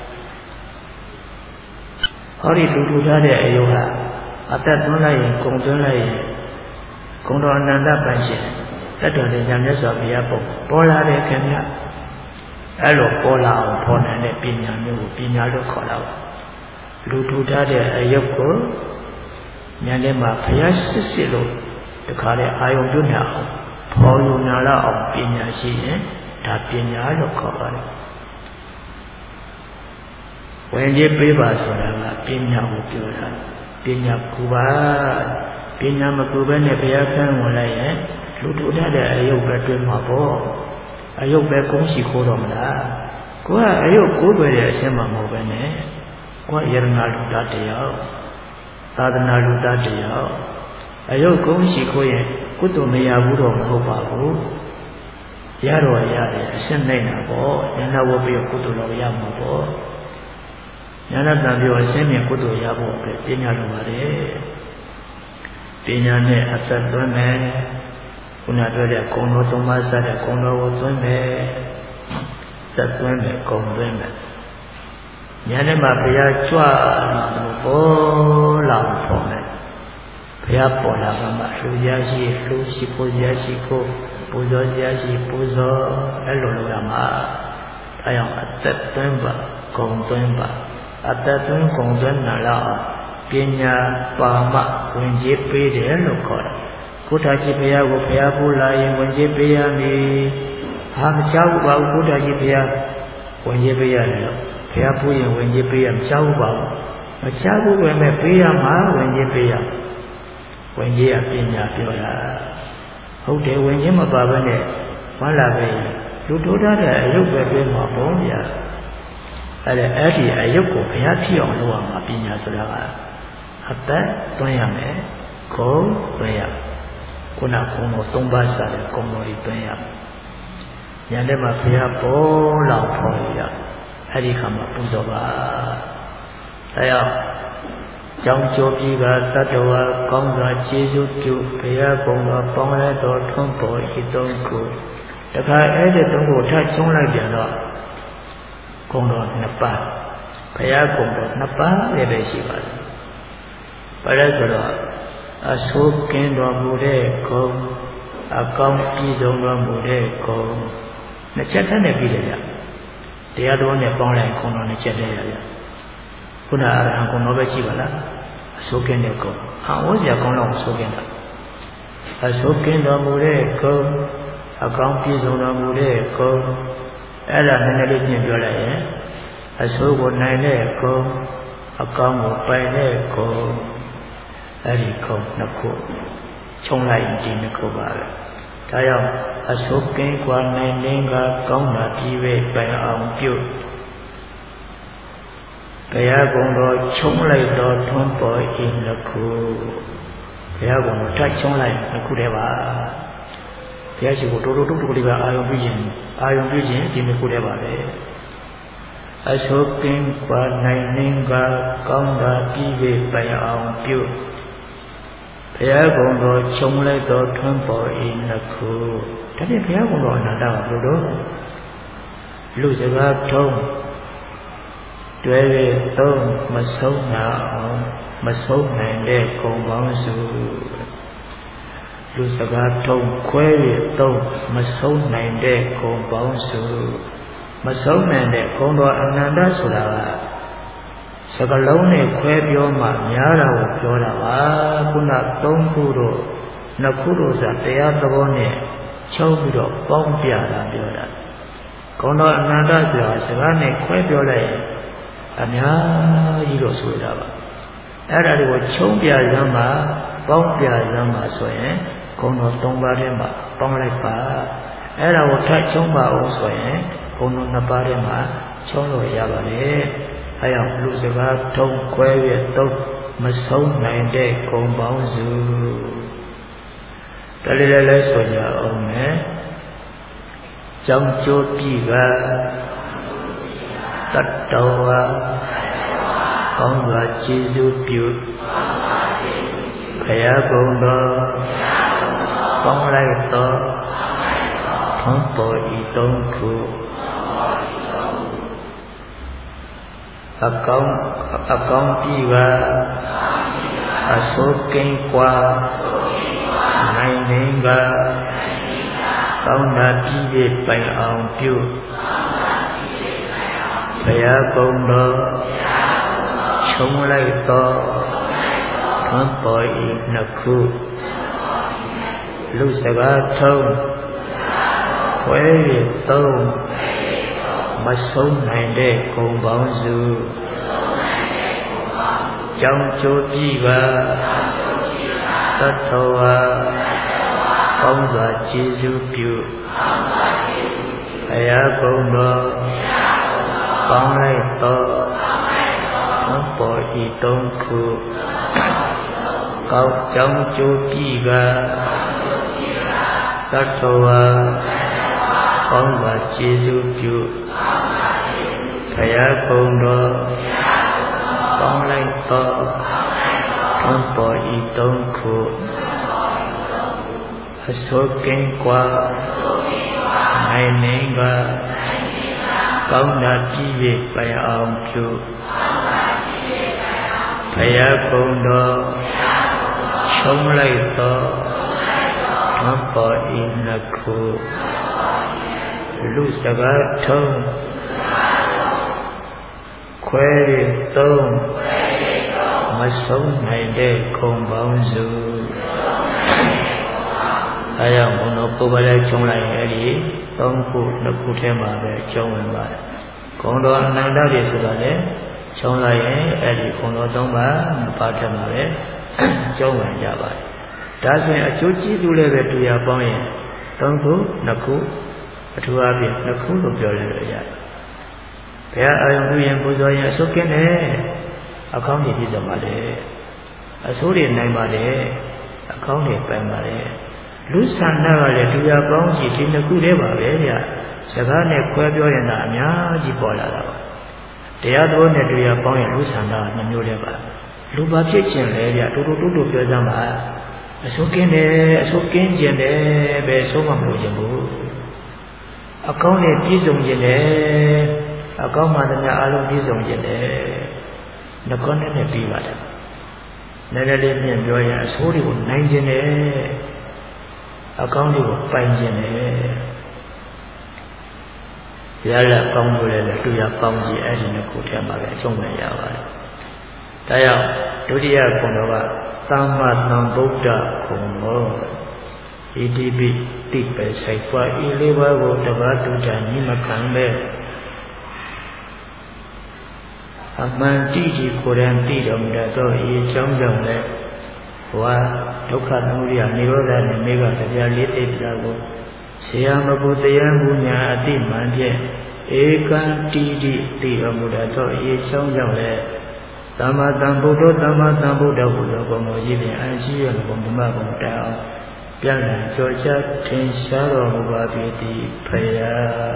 ဟောဒီလူလူထားတဲ့အယုံဟာအသက်သွင်းလိုက်ရင်ဂုံသွင်းလိုက်ရင်ဂုံတော်အနန္တပန်ရှင်တတ်တော်တရားမြတ်စွာဘုရားပုံပေါ်လာတဲ့ခင်ဗျအဲ့လိုပေါ်လာအောင်ဖော်နိုင်တဲ့ပညာမျိုးကိုပညာလို့ခေါ်တာပါလူထူထားတဲ့အယုတ်ကိုဉာဏ်ထဲမှာဘုရားစစ်စစ်လို့တခါလေအာယုံပြုနေအောင်ဖော်ယူနာလောက်အောင်ပညာရှိရင်ဒါပညာလို့ခေါ်ပါတယ်ဝင်ကြီးပေးပါဆိုတာကပညာကိုပြောတာပညာကူပါပညာမကူဘဲနဲ့ဘုရားဆန်းဝင်လိုက်ရင်လူထူထားတဲ့အယုတ်ပဲတွင်းမှာပေါ့အယုတ်ပဲကုန်းရှိခိုးတော့မလားကိုကအယုတ်ကိုးွယ်တဲ့အရှင်းမှမဟုတ်ပဲနဲ့ကိုယ်ယရနာလူသားတရားသာသနာလူသားတရားအယုတ်ကုန်းရှိခိုးရင်ကုသိုလ်မရဘူးတော့မဟုတ်ပါဘူးရတော့ရတယ်အရှင်းနိုင်တာပေါ့ဉာဏ်ဝပြီးကုသိုလ်တော်ရမှာပေါ့ဉာဏ်တန်ပြောအရှင်းမြင်ကုသိုလ်ရဖို့အတွက်ပညာလိုပါတယ်ပညာနဲ့အသက်သွင်းမယ်ခုနပြောတဲ့ကုံတော်သုံးပါးစတဲ့ကုံတော်ကိုသွင်းမယ်သက်သွင်းမယ်ကုံသွင်းမယ်ဉာဏ်နဲ့မှဘုရားကြွလို့ပေါ်လာဖို့မယ်ဘုရားပေါ်လာမှလူရရှိလူရှိပူရရှိကိုပူဇော်ရရှိပူဇော်အဲ့လိုလုပ်ရမှာအဲအောင်အသက်သွင်းပါဂုံသွင်းပါအသက်သွင်းဂုံသွင်းနာလောက်ပညာပါမဝင်ကြီးပေးတယ်လို့ခေါ်တယ်ကုဋ္ဌကြီးဘုရားကိုဘုရားပူလာရင်ဝင်ကြီးပေးရမည်ဟာမချဘူးပါဘူးကုဋ္ဌကြီးဘုရားဝင်ကြီးပေးရတယ်လို့ဘုရားပူရင်ဝင်ကြီးပေးရမချဘူးပါဘူးမချဘူးပဲမဲ့ပေးရမှာဝင်ကြီးပေးရဝင်ကြီးကပညာပြောတာဟုတ်တယ်ဝင်ကြီးမပါဘဲနဲ့မလာပဲလူတို့တဲ့အယုတ်ပဲပြောမှာပေါ့ဗျာအဲ့ဒါအဲ့ဒီအယုတ်ကိုဘုရားဖြစ်အောင်လုပ်ရမှာပညာဆိုတာကအသက်သွင်းရမယ်ကိုယ်သွင်းရခုနကုံတော်သုံးပါးစတဲ့ကုံတော်ကြီးသွင်းရညတဲ့မှာဘုရားပေါ်လောက်ခေါ်ရအဲ့ဒီခါမှာပူဇော်ပါဒါကြောင့်ကြောင်းကျိုးပြီးကသတ္တဝါကောင်းစွာကျေးဇူးပြုဘုရားကုံတော်ပေါင်းလဲတော်ထွန်းပေါ်ဤသုံးခုတခါအဲ့ဒီသုံးခုထပ်ချုံးလိုက်ပြန်တော့ကုံတော်နှစ်ပါးဘုရားကုံတော်နှစ်ပါးလည်းပဲရှိပါတယ်ဘာလဲဆိုတော့အဆိုးကင်းတော်မူတဲ့ကုံအကောင်းပြည့်စုံတော်မူတဲ့ကုံနှစ်ချက်ထပ်နေပြီလေဗျတရားတော်နဲ့ပေါင်းလိုက်ကုံတော်နှစ်ချက်တည်းရဗျခုနအရဟံကုံတော်ပဲရှိပါလားအဆိုးကင်းတဲ့ကုံဟာဝိဇ္ဇာကုံတော်အဆိုးကင်းတာအဆိုးကင်းတော်မူတဲ့ကုံအကောင်းပြည့်စုံတော်မူတဲ့ကုံအဲ့ဒါနည်းနည်းလေးပြင်ပြောလိုက်ရင်အဆိုးကိုနိုင်တဲ့ကုံအကောင်းကိုပိုင်တဲ့ကုံအဲ့ဒီကုံနှစ်ခုခြုံလိုက်ဒီနှစ်ခုပါပဲဒါကြောင့်အဆိုးကင်းကွာနိုင်လင်းကကောင်းတာပြီးပဲပိုင်အောင်ပြုဘုရားကုံတော်ခြုံလိုက်တော်ထွန်းပေါ်ဤနှစ်ခုဘုရားကုံတော်ထချုံလိုက်နှစ်ခုတည်းပါဘုရားရှိခိုးတိုးတိုးတုတ်တုတ်လေးပါအာယုံပြုခြင်းအာယုံပြုခြင်းဒီနှစ်ခုတည်းပါပဲအဆိုးကင်းကွာနိုင်လင်းကကောင်းတာပြီးပဲပိုင်အောင်ပြုဘုရားကုံတော်ခြုံလိုက်တော်ထွန်းပေါ်ဤနှစ်ခုဒါဖြင့်ဘုရားကုံတော်အနန္တပါဘုလို့လူစကားထုံးတွဲရသုံးမဆုံးနိုင်အောင်မဆုံးနိုင်တဲ့ကုံပေါင်းစုလူစကားထုံးခွဲရသုံးမဆုံးနိုင်တဲ့ကုံပေါင်းစုမဆုံးနိုင်တဲ့ကုံတော်အနန္တဆိုတာကစကလုံးနဲ့ခွဲပြောမှများတာကိုပြောတာပါခုနသုံးခုတို့နှစ်ခုတို့ဆိုတရားသဘောနဲ့ချုပ်ပြီးတော့ပေါင်းပြတာပြောတာကုံတော်အနန္တဆိုတာစကားနဲ့ခွဲပြောလိုက်ရင်အများကြီးတော့ဆိုတာပါအဲ့ဒါတွေကိုချုံပြရမ်းမှာပေါင်းပြရမ်းမှာဆိုရင်ကုံတော်သုံးပါးထဲမှာပေါင်းလိုက်ပါအဲ့ဒါကိုထပ်ချုံပါအောင်ဆိုရင်ကုံတော်နှစ်ပါးထဲမှာချုံလို့ရပါတယ်အဲ့ရောက်လူစကားထုံးခွဲရသုံးမဆုံးနိုင်တဲ့ကုံပေါင်းစုတလေးလေးလေးဆိုကြအောင်မယ်ကြောင်းကျိုးပြီးကတတ္တဝါကောင်းစွာကျေးဇူးပြုဘုရားကုံတော်ပေါင်းလိုက်တော်ထွန်းပေါ်ဤသုံးခုအကောင်းအကောင်းပြီးကအဆိုးကင်းကွာနိုင်နေကကောင်းတာပြီးပြပိုင်အောင်ပြုဘုရားကုံတော်ခြုံလိုက်တော်ထွန်းပေါ်ဤနှစ်ခုလူစကားထုံးခွဲရသုံးမဆုံးနိုင်တဲ့ကုံပေါင်းစုကြောင်းကျိုးပြီးပါသတ္တဝါကောင်းစွာကျေးဇူးပြုဘုရားကုံတော်ပေါင်းလိုက်တော်ထွန်းပေါ်ဤသုံးခုကောင်းကြောင်းကျိုးပြီးပါသတ္တဝါကောင်းစွာကျေးဇူးပြုဘုရားကုံတော်ပေါင်းလိုက်တော်ထွန်းပေါ်ဤသုံးခုအဆိုးကင်းကွာနိုင်နေကကောင်းတာပြီးပြပိုင်အောင်ပြုဘုရားကုံတော်ခြုံလိုက်တော်ထွန်းပေါ်ဤနှစ်ခုလူစကားထုံးခွဲရသုံးမဆုံးနိုင်တဲ့ခုံပေါင်းစုအဲကြောင့်ဘုံတော်ပုဗ္ဗလဲခြုံလိုက်ရင်အဲဒီသုံးခုနှစ်ခုထဲမှာပဲခြုံဝင်ပါတယ်ဂုံတော်အနန္တတွေဆိုတာလေခြုံလိုက်ရင်အဲဒီဂုံတော်သုံးပါးနှစ်ပါးထဲမှာပဲခြုံဝင်ကြပါတယ်ဒါဆိုရင်အကျိုးကျေးဇူးလည်းပဲတရားပေါင်းရင်သုံးခုနှစ်ခုအထူးအပြင်နှစ်ခုလို့ပြောလို့ရတယ်ဘုရားအာယုံပြုရင်ပူဇော်ရင်အစိုးကင်းတယ်အကောင်းကြီးပြည့်စုံပါလေအစိုးတွေနိုင်ပါလေအကောင်းတွေပန်းပါလေလူဆန္ဒကလည်းတရားပေါင်းကြီးဒီနှစ်ခုတည်းပါပဲဗျစကားနဲ့ခွဲပြောရင်တော့အများကြီးပေါ်လာတာပါတရားတော်နဲ့တရားပေါင်းရင်လူဆန္ဒကနှမျိုးတည်းပါလူပါဖြစ်ခြင်းလေဗျတူတူတူတူပြောကြမှာအစိုးကင်းတယ်အစိုးကင်းခြင်းတယ်ပဲဆုံးမလို့ခြင်းဘူးအကောင်းနဲ့ပြည့်စုံခြင်းတယ်အကောင်းမှသမျှအလုံးပြည့်စုံခြင်းတယ်နှကောနဲ့နဲ့ပြီးပါတယ်နည်းနည်းလေးမြင်ပြောရင်အဆိုးတွေကိုနိုင်ခြင်းတယ်အကောင်းတွေကိုပိုင်ခြင်းတယ်ရရကောင်းလို့လည်းတူရပေါင်းကြည့်အဲ့ဒီနှစ်ခုထဲမှာပဲအကျုံးဝင်ရပါတယ်ဒါကြောင့်ဒုတိယခုံတော်ကသမ္မာသမ္ဗုဒ္ဓခုံတော်ဣတိပိတိပဲဆိုင်ပွားဤလေးပါးကိုတပါးတူတာညီမခံပဲအမှန်တိကြီးကိုယ်တိုင်သိတော်မူတတ်သောဤအကြောင်းကြောင့်လည်းဘဝဒုက္ခသမုဒယနိရောဓနဲ့မေဃတရားလေးသိတာကိုဆရာမဘုတရားမူညာအတိမှန်ဖြင့်ဧကံတိတိသိတော်မူတတ်သောဤအကြောင်းကြောင့်လည်းသမ္မာသမ္ဗုဒ္ဓသမ္မာသမ္ဗုဒ္ဓဟုသောဘုံကိုရှိဖြင့်အရှိရဘုံဓမ္မဘုံတောင်ပြန်လည်ကြောကြားထင်ရှားတော်မူပါပြီတိဖယာ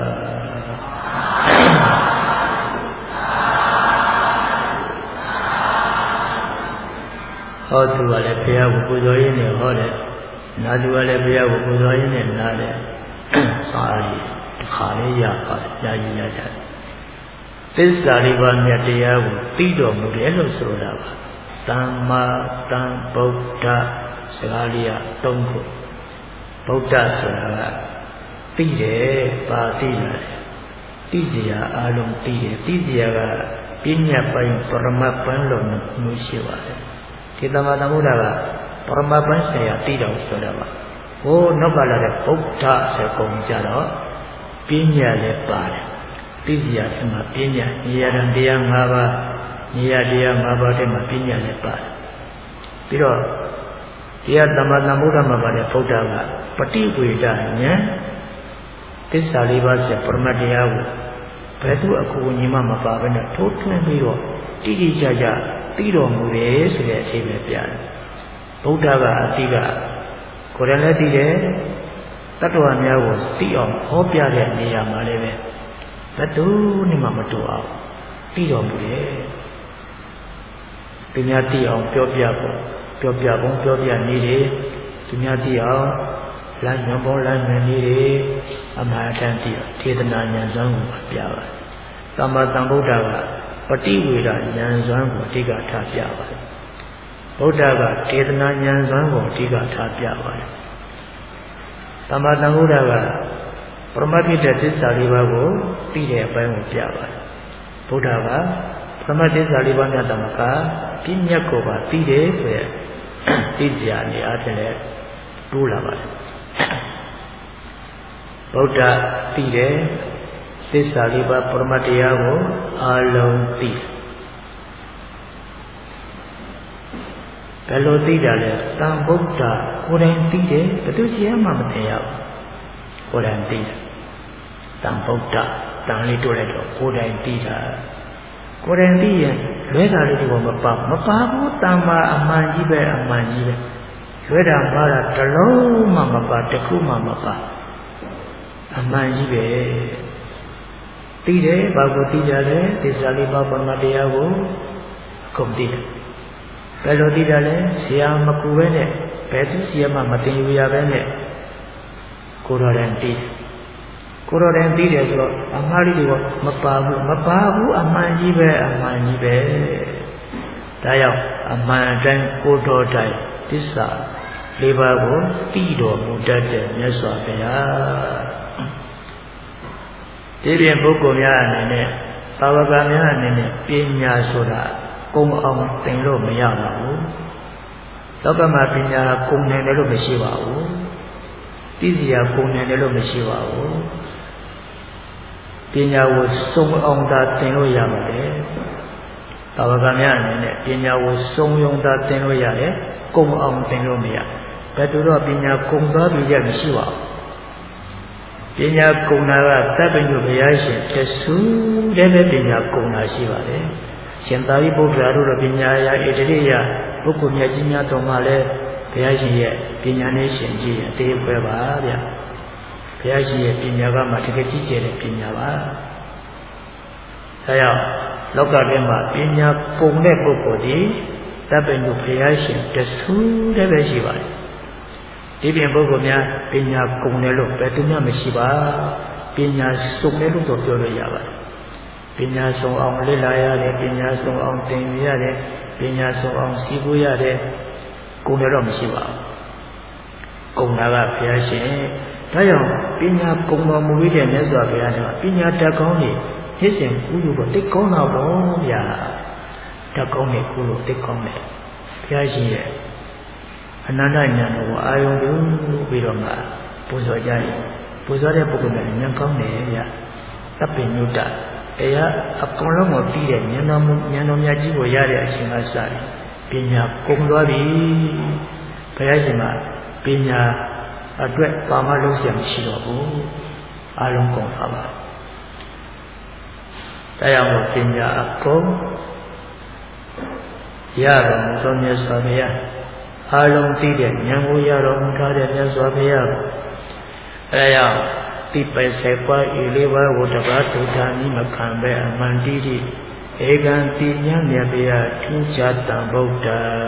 ဟောသူကလည်းဘုရားကိုပူဇော်ရင်းနဲ့ဟောတယ်နာသူကလည်းဘုရားကိုပူဇော်ရင်းနဲ့နားတယ်စာရီတစ်ခါလေးရပါတယ်ကြာကြီးရကြတယ်သစ္စာလေးပါးမြတ်တရားကိုသိတော်မူတယ်လို့ဆိုတာပါသမ္မာသမ္ဗုဒ္ဓစကားလေးကသုံးခုဗုဒ္ဓဆိုတာကသိတယ်ပါသိတယ်သိစရာအလုံးသိတယ်သိစရာကပညာပိုင်းပရမတ်ပန်းလို့မျိုးရှိပါတယ်ဒီသမ္မာသမ္ဗုဒ္ဓကပရမတ်ပန်းဆရာသိတော်ဆိုတာပါဟိုနောက်ကလာတဲ့ဗုဒ္ဓဆိုကုံကြတော့ပညာလည်းပါတယ်သိစရာဆက်မှာပညာဉာဏ်တရား၅ပါးဉာဏ်တရား၅ပါးတည်းမှာပညာလည်းပါတယ်ပြီးတော့တရားသမ္မာသမ္ဗုဒ္ဓမှာပါတဲ့ဗုဒ္ဓကပฏิဝေဒဉာဏ်သစ္စာလေးပါးဆိုပရမတ်တရားကိုဘယ်သူအကူအညီမှမပါဘဲနဲ့ထိုးထွင်းပြီးတော့တိတိကျကျသိတော်မူတယ်ဆိုတဲ့အချိန်ပဲပြတယ်ဗုဒ္ဓကအတိကကိုယ်တိုင်လည်းသိတယ်တတ္တဝါများကိုသိအောင်ဟောပြတဲ့နေရာမှာလည်းပဲဘယ်သူမှမတူအောင်သိတော်မူတယ်သူများသိအောင်ပြောပြဖို့ပြောပြပုံပြောပြနေတယ်သူများသိအောင်လမ်းညွှန်ပုံလမ်းညွှန်နေတယ်အမှားတန်သိအောင်ထေသနာဉာဏ်စွမ်းကိုပြပါတယ်သမ္မာသမ္ဗုဒ္ဓကပฏิဝေဒဉာဏ်စွမ်းကိုအဓိကထားပြပါတယ်ဗုဒ္ဓကထေသနာဉာဏ်စွမ်းကိုအဓိကထားပြပါတယ်သမ္မာသမ္ဗုဒ္ဓကပရမတ်ဖြစ်တဲ့သစ္စာလေးပါးကိုသိတဲ့အပိုင်းကိုပြပါတယ်ဗုဒ္ဓကပရမတ်သစ္စာလေးပါးများတမကပြဉ္ညတ်ကိုပါသိတယ်ဆိုရယ်သိစရာအနေအားဖြင့်လည်းတိုးလာပါတယ်ဗုဒ္ဓသိတယ်သစ္စာလေးပါးပရမတ်တရားကိုအာလုံးသိဘယ်လိုသိတာလဲသံဗုဒ္ဓကိုယ်တိုင်သိတယ်ဘယ်သူစီမှမသိရဘူးကိုယ်တိုင်သိတယ်သံဗုဒ္ဓတန်လေးတွေ့လိုက်တော့ကိုယ်တိုင်သိတာကိုယ်တိုင်သိရင်လွဲတာလေးဒီပေါ်မပါမပါဘူးတမ္မာအမှန်ကြီးပဲအမှန်ကြီးပဲလွဲတာမှားတာတစ်လုံးမှမပါတစ်ခုမှမပါအမှန်ကြီးပဲသိတယ်ဘာကိုသိကြလဲသစ္စာလေးပါးပရမတ်တရားကိုအကုန်သိတယ်ဘယ်လိုသိတာလဲဆရာမကူပဲနဲ့ဘယ်သူဆရာမှမတင်ယူရပဲနဲ့ကိုယ်တော်တိုင်သိတယ်ကိုယ်တော်တိုင်သိတယ်ဆိုတော့အမှားလေးတွေကမပါဘူးမပါဘူးအမှန်ကြီးပဲအမှန်ကြီးပဲဒါကြောင့်အမှန်တိုင်းကိုယ်တော်တိုင်သစ္စာလေးပါးကိုသိတော်မူတတ်တဲ့မြတ်စွာဘုရားဒီပြင်ပုဂ္ဂိုလ်များအနေနဲ့သာဝကများအနေနဲ့ပညာဆိုတာကုံအောင်သင်လို့မရပါဘူးလောကမှာပညာကုံနေတယ်လို့မရှိပါဘူးသိစရာကုံနေတယ်လို့မရှိပါဘူးပညာကိုစုံအောင်သာသင်လို့ရပါတယ်သာဝကများအနေနဲ့ပညာကိုစုံယုံသာသင်လို့ရတယ်ကုံအောင်သင်လို့မရဘယ်သူတော့ပညာကုံသွားပြီးရမရှိပါဘူးပညာကုံတာကတပ်ပင်တို့ဘုရားရှင်တဆူတဲ့ပဲပညာကုံတာရှိပါတယ်ရှင်သာရိပုတ္တရာတို့ပညာရာဣတရိယပုဂ္ဂိုလ်မြတ်ကြီးများတော်မှာလည်းဘုရားရှင်ရဲ့ပညာနဲ့ရှင်ကြီးအသေးပဲပါဗျာဘုရားရှင်ရဲ့ပညာကမှတကယ်ကြီးကျယ်တဲ့ပညာပါဒါကြောင့်လောကထဲမှာပညာကုံတဲ့ပုဂ္ဂိုလ်ဒီတပ်ပင်တို့ဘုရားရှင်တဆူတဲ့ပဲရှိပါတယ်ဒီပြင်ပုဂ္ဂိုလ်များပညာကုံတယ်လို့ဘယ်သူမှမရှိပါပညာစုံတယ်လို့တော့ပြောလို့ရပါတယ်ပညာစုံအောင်လေ့လာရတယ်ပညာစုံအောင်သင်ယူရတယ်ပညာစုံအောင်စီးပူးရတယ်ကုံတယ်တော့မရှိပါဘူးကုံတာကဘုရားရှင်ဒါကြောင့်ပညာကုံတော်မူပြီးတဲ့မြတ်စွာဘုရားကပညာတတ်ကောင်းနေဖြစ်စဉ်ကုလို့တော့တိတ်ကောင်းတော့ဗျာတတ်ကောင်းနေကုလို့တိတ်ကောင်းတယ်ဘုရားရှင်ရဲ့အနန္တဉာဏ်ကိုအာယုံပြုပြီးတော့မှပူဇော်ကြရင်ပူဇော်တဲ့ပုဂ္ဂိုလ်ကဉာဏ်ကောင်းတယ်ဗျာတပ်ပင်ညုတတရားအကုန်လုံးကိုပြီးတဲ့ဉာဏ်တော်မူဉာဏ်တော်မြတ်ကြီးကိုရတဲ့အချိန်ကစပြီးပညာကုံသွားပြီဘုရားရှင်ကပညာအတွက်ပါမလို့ဆရာမရှိတော့ဘူးအလုံးကုန်ပါပါတရားကိုပညာအကုန်ရတော်မူသောမြတ်စွာဘုရားအလုံးသိတဲ့ဉာဏ်ကိုရတော်မူထားတဲ့မြတ်စွာဘုရားအဲဒါကြောင့်တိပဲဆေပွားဤလေးပါးကိုတပါးဒုထာမိမခံပဲအမှန်တိတိဧကံတိညာမြတ်ဗျာထူးခြားတံဗုဒ္ဓ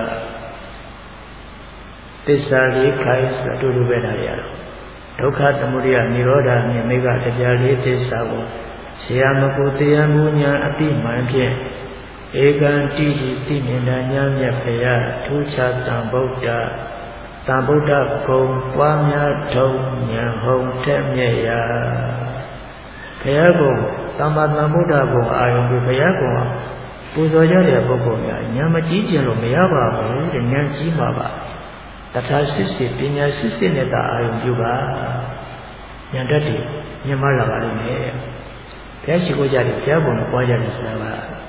သစ္စာလေးခိုင်အတူတူပဲတာရတော့ဒုက္ခသမုဒယនិရောဓမြင်မေကတရားလေးသစ္စာကိုဆရာမကိုတရားမူညာအတိမှန်ဖြင့်ဧကံတိတိသိမြင်တာညာမြတ်ဗျာထူးခြားတံဗုဒ္ဓတံဗုဒ္ဓဂုံပွားများထုံဉာဏ်ဟုံထက်မြက်ရာဘုရားကုံသမ္မာသမ္ဗုဒ္ဓဂုံအာယုံပြီးဘုရားကုံပူဇော်ကြတဲ့ပုဂ္ဂိုလ်များဉာဏ်မကြီးကျင်လို့မရပါဘူးတဲ့ဉာဏ်ကြီးမှာပါတထာစစ်စစ်ပညာစစ်စစ်နဲ့တာအာယုံပြုပါဉာဏ်တတ်တယ်မြင်မလာပါလိမ့်မယ်ဘုရားရှိခိုးကြတယ်ဘုရားကုံကိုပွားကြတယ်ဆိုတာက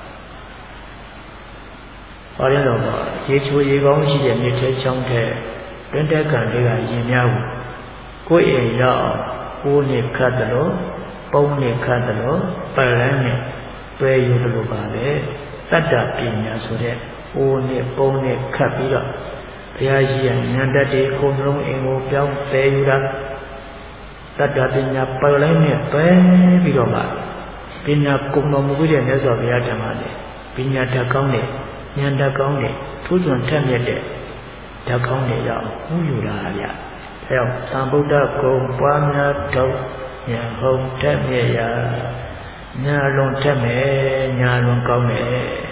ဟောရင်တော့ရေချိုရေကောင်းရှိတဲ့မြေထဲချောင်းထဲတွင်တက်ကံတွေကရင်များဘူးကိုယ်အိမ်ရောက်ကိုယ်နဲ့ခတ်တယ်လို့ပုံနဲ့ခတ်တယ်လို့ပလန်းနဲ့တွဲယူတယ်လို့ပါပဲတတ္တပညာဆိုတဲ့ကိုယ်နဲ့ပုံနဲ့ခတ်ပြီးတော့ဘုရားရှိရဉာဏ်တတ်တဲ့ခုံလုံးအိမ်ကိုပြောင်းပယ်ယူတာတတ္တပညာပလန်းနဲ့တွဲပြီးတော့မှပညာကုံတော်မူပြီးတဲ့မြတ်စွာဘုရားဓမ္မနဲ့ပညာတတ်ကောင်းတဲ့ဉာဏ်တတ်ကောင်းတဲ့ထူးချွန်ထက်မြက်တဲ့ဓာတ်ကောင်းတွေရောက်ဥယူတာဗျာအဲတော့သံဗုဒ္ဓဂုံပွားများတော့ဉာဏ်ဟုံတက်မြက်ရာညာလွန်တက်မယ်ညာလွန်ကောင်းမယ်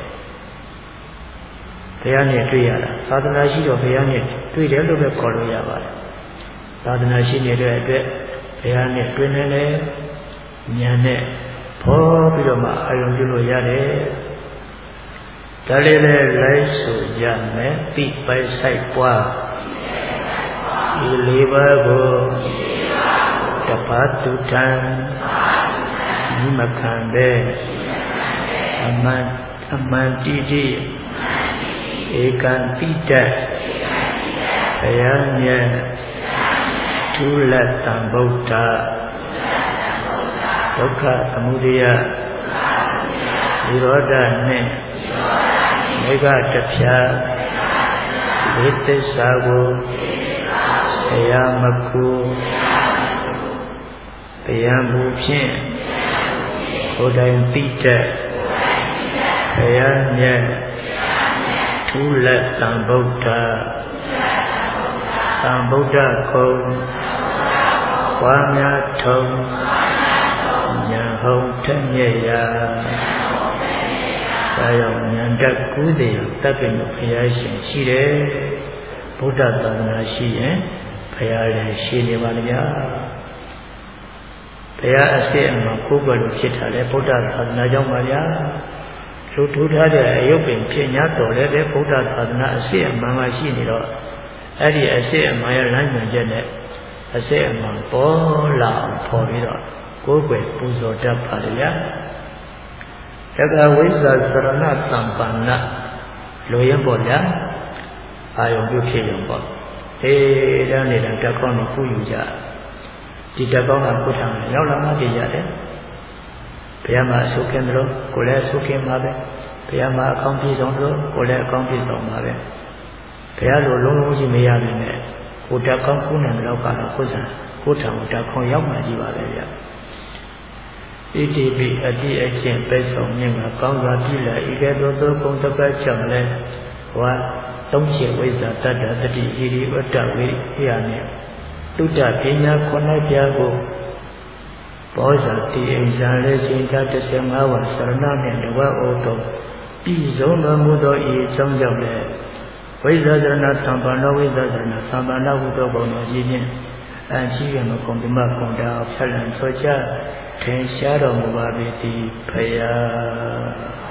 ဘုရားနဲ့တွေ့ရတာသာသနာရှိတော့ဘုရားနဲ့တွေ့တယ်လို့ပဲခေါ်လို့ရပါတယ်သာသနာရှိနေတဲ့အတွက်ဘုရားနဲ့တွေ့နေတယ်ဉာဏ်နဲ့ဖော်ပြီးတော့မှအာရုံပြုလို့ရတယ်ဒါလေးလည်းလိုက်ဆိုကြမယ်တိပိုက်ဆိုင်ပွားဒီလေးပါးကိုတပါးသူထံမိမခံပဲအမှန်အမှန်တိတိဧကံတိတဘုရားမြတ်ထူလတ်တံဗုဒ္ဓဒုက္ခသမုဒယនិရောဓနှင့်မေဃတဖြာဒီသစ္စာကိုဆရာမကူတရားမူဖြင့်ကိုယ်တိုင်သိတတ်ဘုရားမြတ်ထူလတ်တံဗုဒ္ဓတံဗုဒ္ဓကုံပွားများထုံဉာဏ်ဟုံထက်မြက်ရာဒါကြောင့်ဉာဏ်တက်ကူးစေတပ်ပင်ဘုရားရှင်ရှိတယ်ဗုဒ္ဓသာသနာရှိရင်ဘုရားလည်းရှိနေပါဗျာဘုရားအစစ်အမှန်ကိုယ်ပဲလို့ဖြစ်တာလေဗုဒ္ဓသာသနာကြောင့်ပါဗျာလူထူထားတဲ့အယုတ်ပင်ဖြစ်냐တော်လည်းပဲဗုဒ္ဓသာသနာအစစ်အမှန်မှရှိနေတော့အဲ့ဒီအစစ်အမှန်ရဲ့လမ်းညွှန်ချက်နဲ့အစစ်အမှန်ပေါ်လာအောင်ပေါ်ပြီးတော့ကိုယ်ပဲပူဇော်တတ်ပါလေဗျာတက္ကဝိဇ္ဇာစရဏတံပန္နလိုရင်ပေါ့ဗျာအာယုံပြုဖြစ်ရင်ပေါ့အေးဒါနေတာတက်ကောင်းကိုကုယူကြဒီတက်ကောင်းကကုထားတယ်ရောက်လာမှသိရတယ်ဘုရားမှာအဆုခင်တယ်လို့ကိုယ်လည်းအဆုခင်ပါပဲဘုရားမှာအကောင်းပြည့်စုံလို့ကိုယ်လည်းအကောင်းပြည့်စုံပါပဲဘုရားလိုလုံးလုံးကြီးမရပြီနဲ့ကိုတက်ကောင်းကုနိုင်တော့ကတော့ကိုယ်စားကိုယ်ထံကိုတက်ကောင်းရောက်မှကြီးပါပဲဗျာဣတိပိအတိအချင်းပဲဆောင်မြင့်ကကောင်းစွာပြည့်လာဤကဲ့သို့သောကုံတစ်ပတ်ကြောင့်လဲဟောသုံးချက်ဝိဇ္ဇာတတ္တတတိဣရိဝတ္တဝိဟိယနဲ့တုတ္တပညာခုနှစ်ပြားကိုဘောဇာတိအိဇာလေးရှင်သာတစ်ဆယ်ငါးဝါစရဏနဲ့တဝက်အိုတော်ပြည်စုံတော်မူသောဤအကြောင်းကြောင့်လဲဝိဇ္ဇာစရဏသံပါဏဝိဇ္ဇာစရဏသံပါဏဟုသောဘုံတော်ကြီးဖြင့်အန်ရှိရမကုံဓမ္မကုံတာဖြတ်လန်ဆိုကြထင်ရှားတော်မူပါပေတည်းဖယား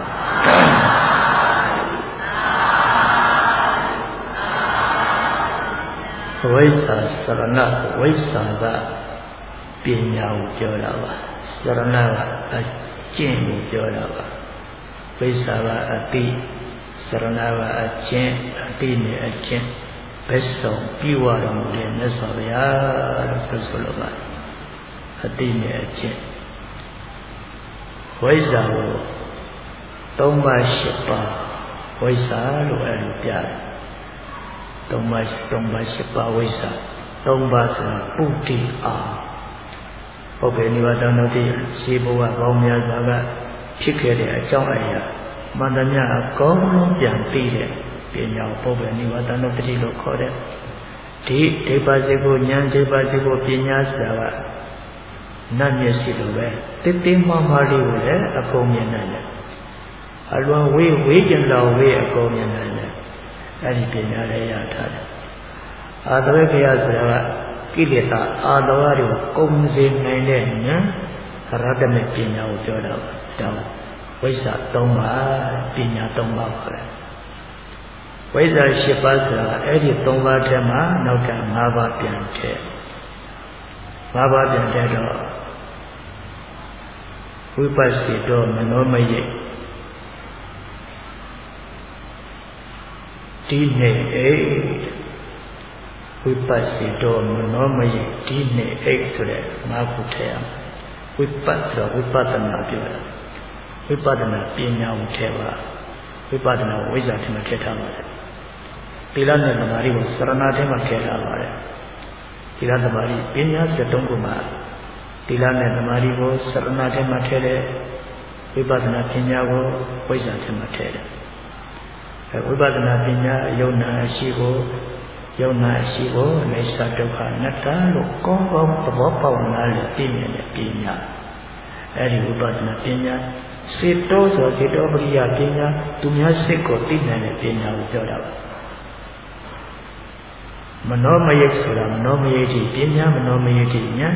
ဝိဇ္ဇာစရဏဝိဇ္ဇာကပညာကိုပြောတာပါစရဏကအကျင့်ကိုပြောတာပါဝိဇ္ဇာကအတိစရဏကအကျင့်အတိနဲ့အကျင့်ဘက်ဆောင်ပြီးွားတော်မူတဲ့မြတ်စွာဘုရားလို့ဆိုဆိုလိုပါတယ်အတိနဲ့အကျင့်ဝိဇ္ဇာကိုသုံးပါးရှစ်ပါးဝိဇ္ဇာလို့အဲ့လိုပြတယ်သုံးပါးသုံးပါးရှစ်ပါးဝိဇ္ဇာသုံးပါးဆိုတာပုတ္တိအာပုပ္ပေနိဗ္ဗာန်တော်တိရှိဘဝပေါင်းများစွာကဖြစ်ခဲ့တဲ့အကြောင်းအရာမန္တမြအကောင်းဆုံးပြန်ပြီးတဲ့ပညာပုပ္ပေနိဗ္ဗာန်တော်တိလို့ခေါ်တဲ့ဒီဒိဗ္ဗစေကိုဉာဏ်ဒိဗ္ဗစေကိုပညာဆိုတာကနတ်မျက်စိလိုပဲတိတိမမလေးကိုလည်းအကုန်မြင်နိုင်တယ်အလွန်ဝေးဝေးကျင်တော်ဝေးအကုန်မြင်နိုင်တယ်အဲ့ဒီပညာလည်းရထားတယ်အာသဝေကရဆိုတာကကိလေသာအာသဝတွေကိုကုန်စေနိုင်တဲ့ဉာဏ်ရတ္တမေပညာကိုပြောတာပါတောင်းဝိဇ္ဇာသုံးပါးပညာသုံးပါးပါပဲဝိဇ္ဇာရှစ်ပါးဆိုတာအဲ့ဒီသုံးပါးထဲမှာနောက်ကငါးပါးပြန်ထည့်ငါးပါးပြန်ထည့်တော့ဝိပဿနာတော့မနောမယိဒီနေ့အိဝိပဿနာတော့မနောမယိဒီနေ့အိဆိုတဲ့ငါးခုထည့်ရမယ်ဝိပဿနာဝိပဿနာပြောတာဝိပဿနာပညာကိုထည့်ပါဝိပဿနာဝိဇ္ဇာထဲမှာထည့်ထားပါတယ်သီလနဲ့သမာဓိကိုစရဏထဲမှာထည့်ထားပါတယ်သီလသမာဓိပညာစတဲ့သုံးခုမှာသီလနဲ့သမာဓိကိုစရဏထဲမှာထည့်တယ်ဝိပဿနာပညာကိုဝိဇ္ဇာထဲမှာထည့်တယ်အဲဝိပဿနာပညာယုံနာရှိကိုယုံနာရှိကိုအိစ္ဆဒုက္ခအနတ္တလို့ကောင်းကောင်းသဘောပေါက်နားလည်သိမြင်တဲ့ပညာအဲဒီဝိပဿနာပညာစေတောဆိုစေတောပရိယပညာသူများစိတ်ကိုသိနိုင်တဲ့ပညာကိုပြောတာပါမနောမယိဆိုတာမနောမယိတိပညာမနောမယိတိညာ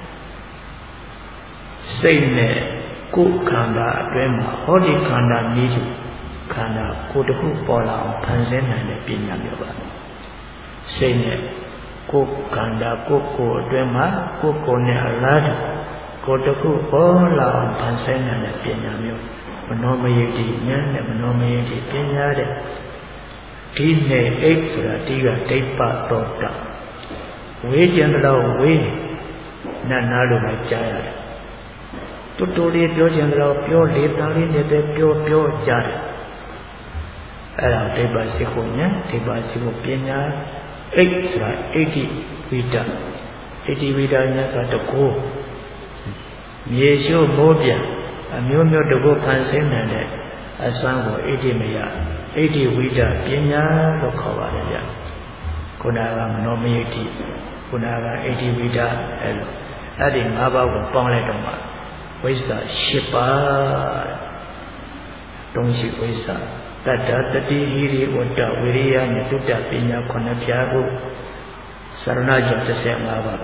စိတ်နဲ့ကိုယ်ခန္ဓာအတွင်းမှာဟောဒီခန္ဓာမြည်သူခန္ဓာကိုယ်တစ်ခုပေါ်လာအောင်ဖန်ဆင်းနိုင်တဲ့ပညာမျိုးပါစိတ်နဲ့ကိုယ်ခန္ဓာကိုယ်ကိုယ်အတွင်းမှာကိုယ်ကိုယ်နဲ့အလားတူကိုယ်တစ်ခုပေါ်လာအောင်ဖန်ဆင်းနိုင်တဲ့ပညာမျိုးမနောမယိတိဉာဏ်နဲ့မနောမယိတိပညာတဲ့ဒီနဲ့အိတ်ဆိုတာဒီကဒိဋ္ဌတောတဝေးကျင်တော့ဝေးနတ်နာလို့လည်းကြားရတယ်တူတူလေးပြောကျင်တော့ပြောလေတန်လေးနဲ့ပဲပြောပြောကြားတယ်အဲ့ဒါဒိဋ္ဌစိတ်ကိုဉာဏ်ဒိဋ္ဌစိတ်ကိုပညာအိတ်ဆိုတာအိဋ္ဌိဝိဒဣတိဝိဒဉာဏ်ကတကူမြေရှို့မိုးပြန်အမျိုးမျိုးတကူဖန်ဆင်းနိုင်တဲ့အစွမ်းကိုဣတိမယဣတိဝိဒပညာလို့ခေါ်ပါတယ်ဗျခုနကမနောမယိတိခုနကဣတိဝိဒအဲ့လိုအဲ့ဒီ၅ပါးကိုပေါင်းလိုက်တော့မှဝိဇ္ဇာ၈ပါးတုံးရှိဝိဇ္ဇာတတ္တတတိဟိရိဝတ္တဝိရိယနဲ့တုတ္တပညာခုနှစ်ပြားကိုစရဏကျတစ်ဆယ်၅ပါး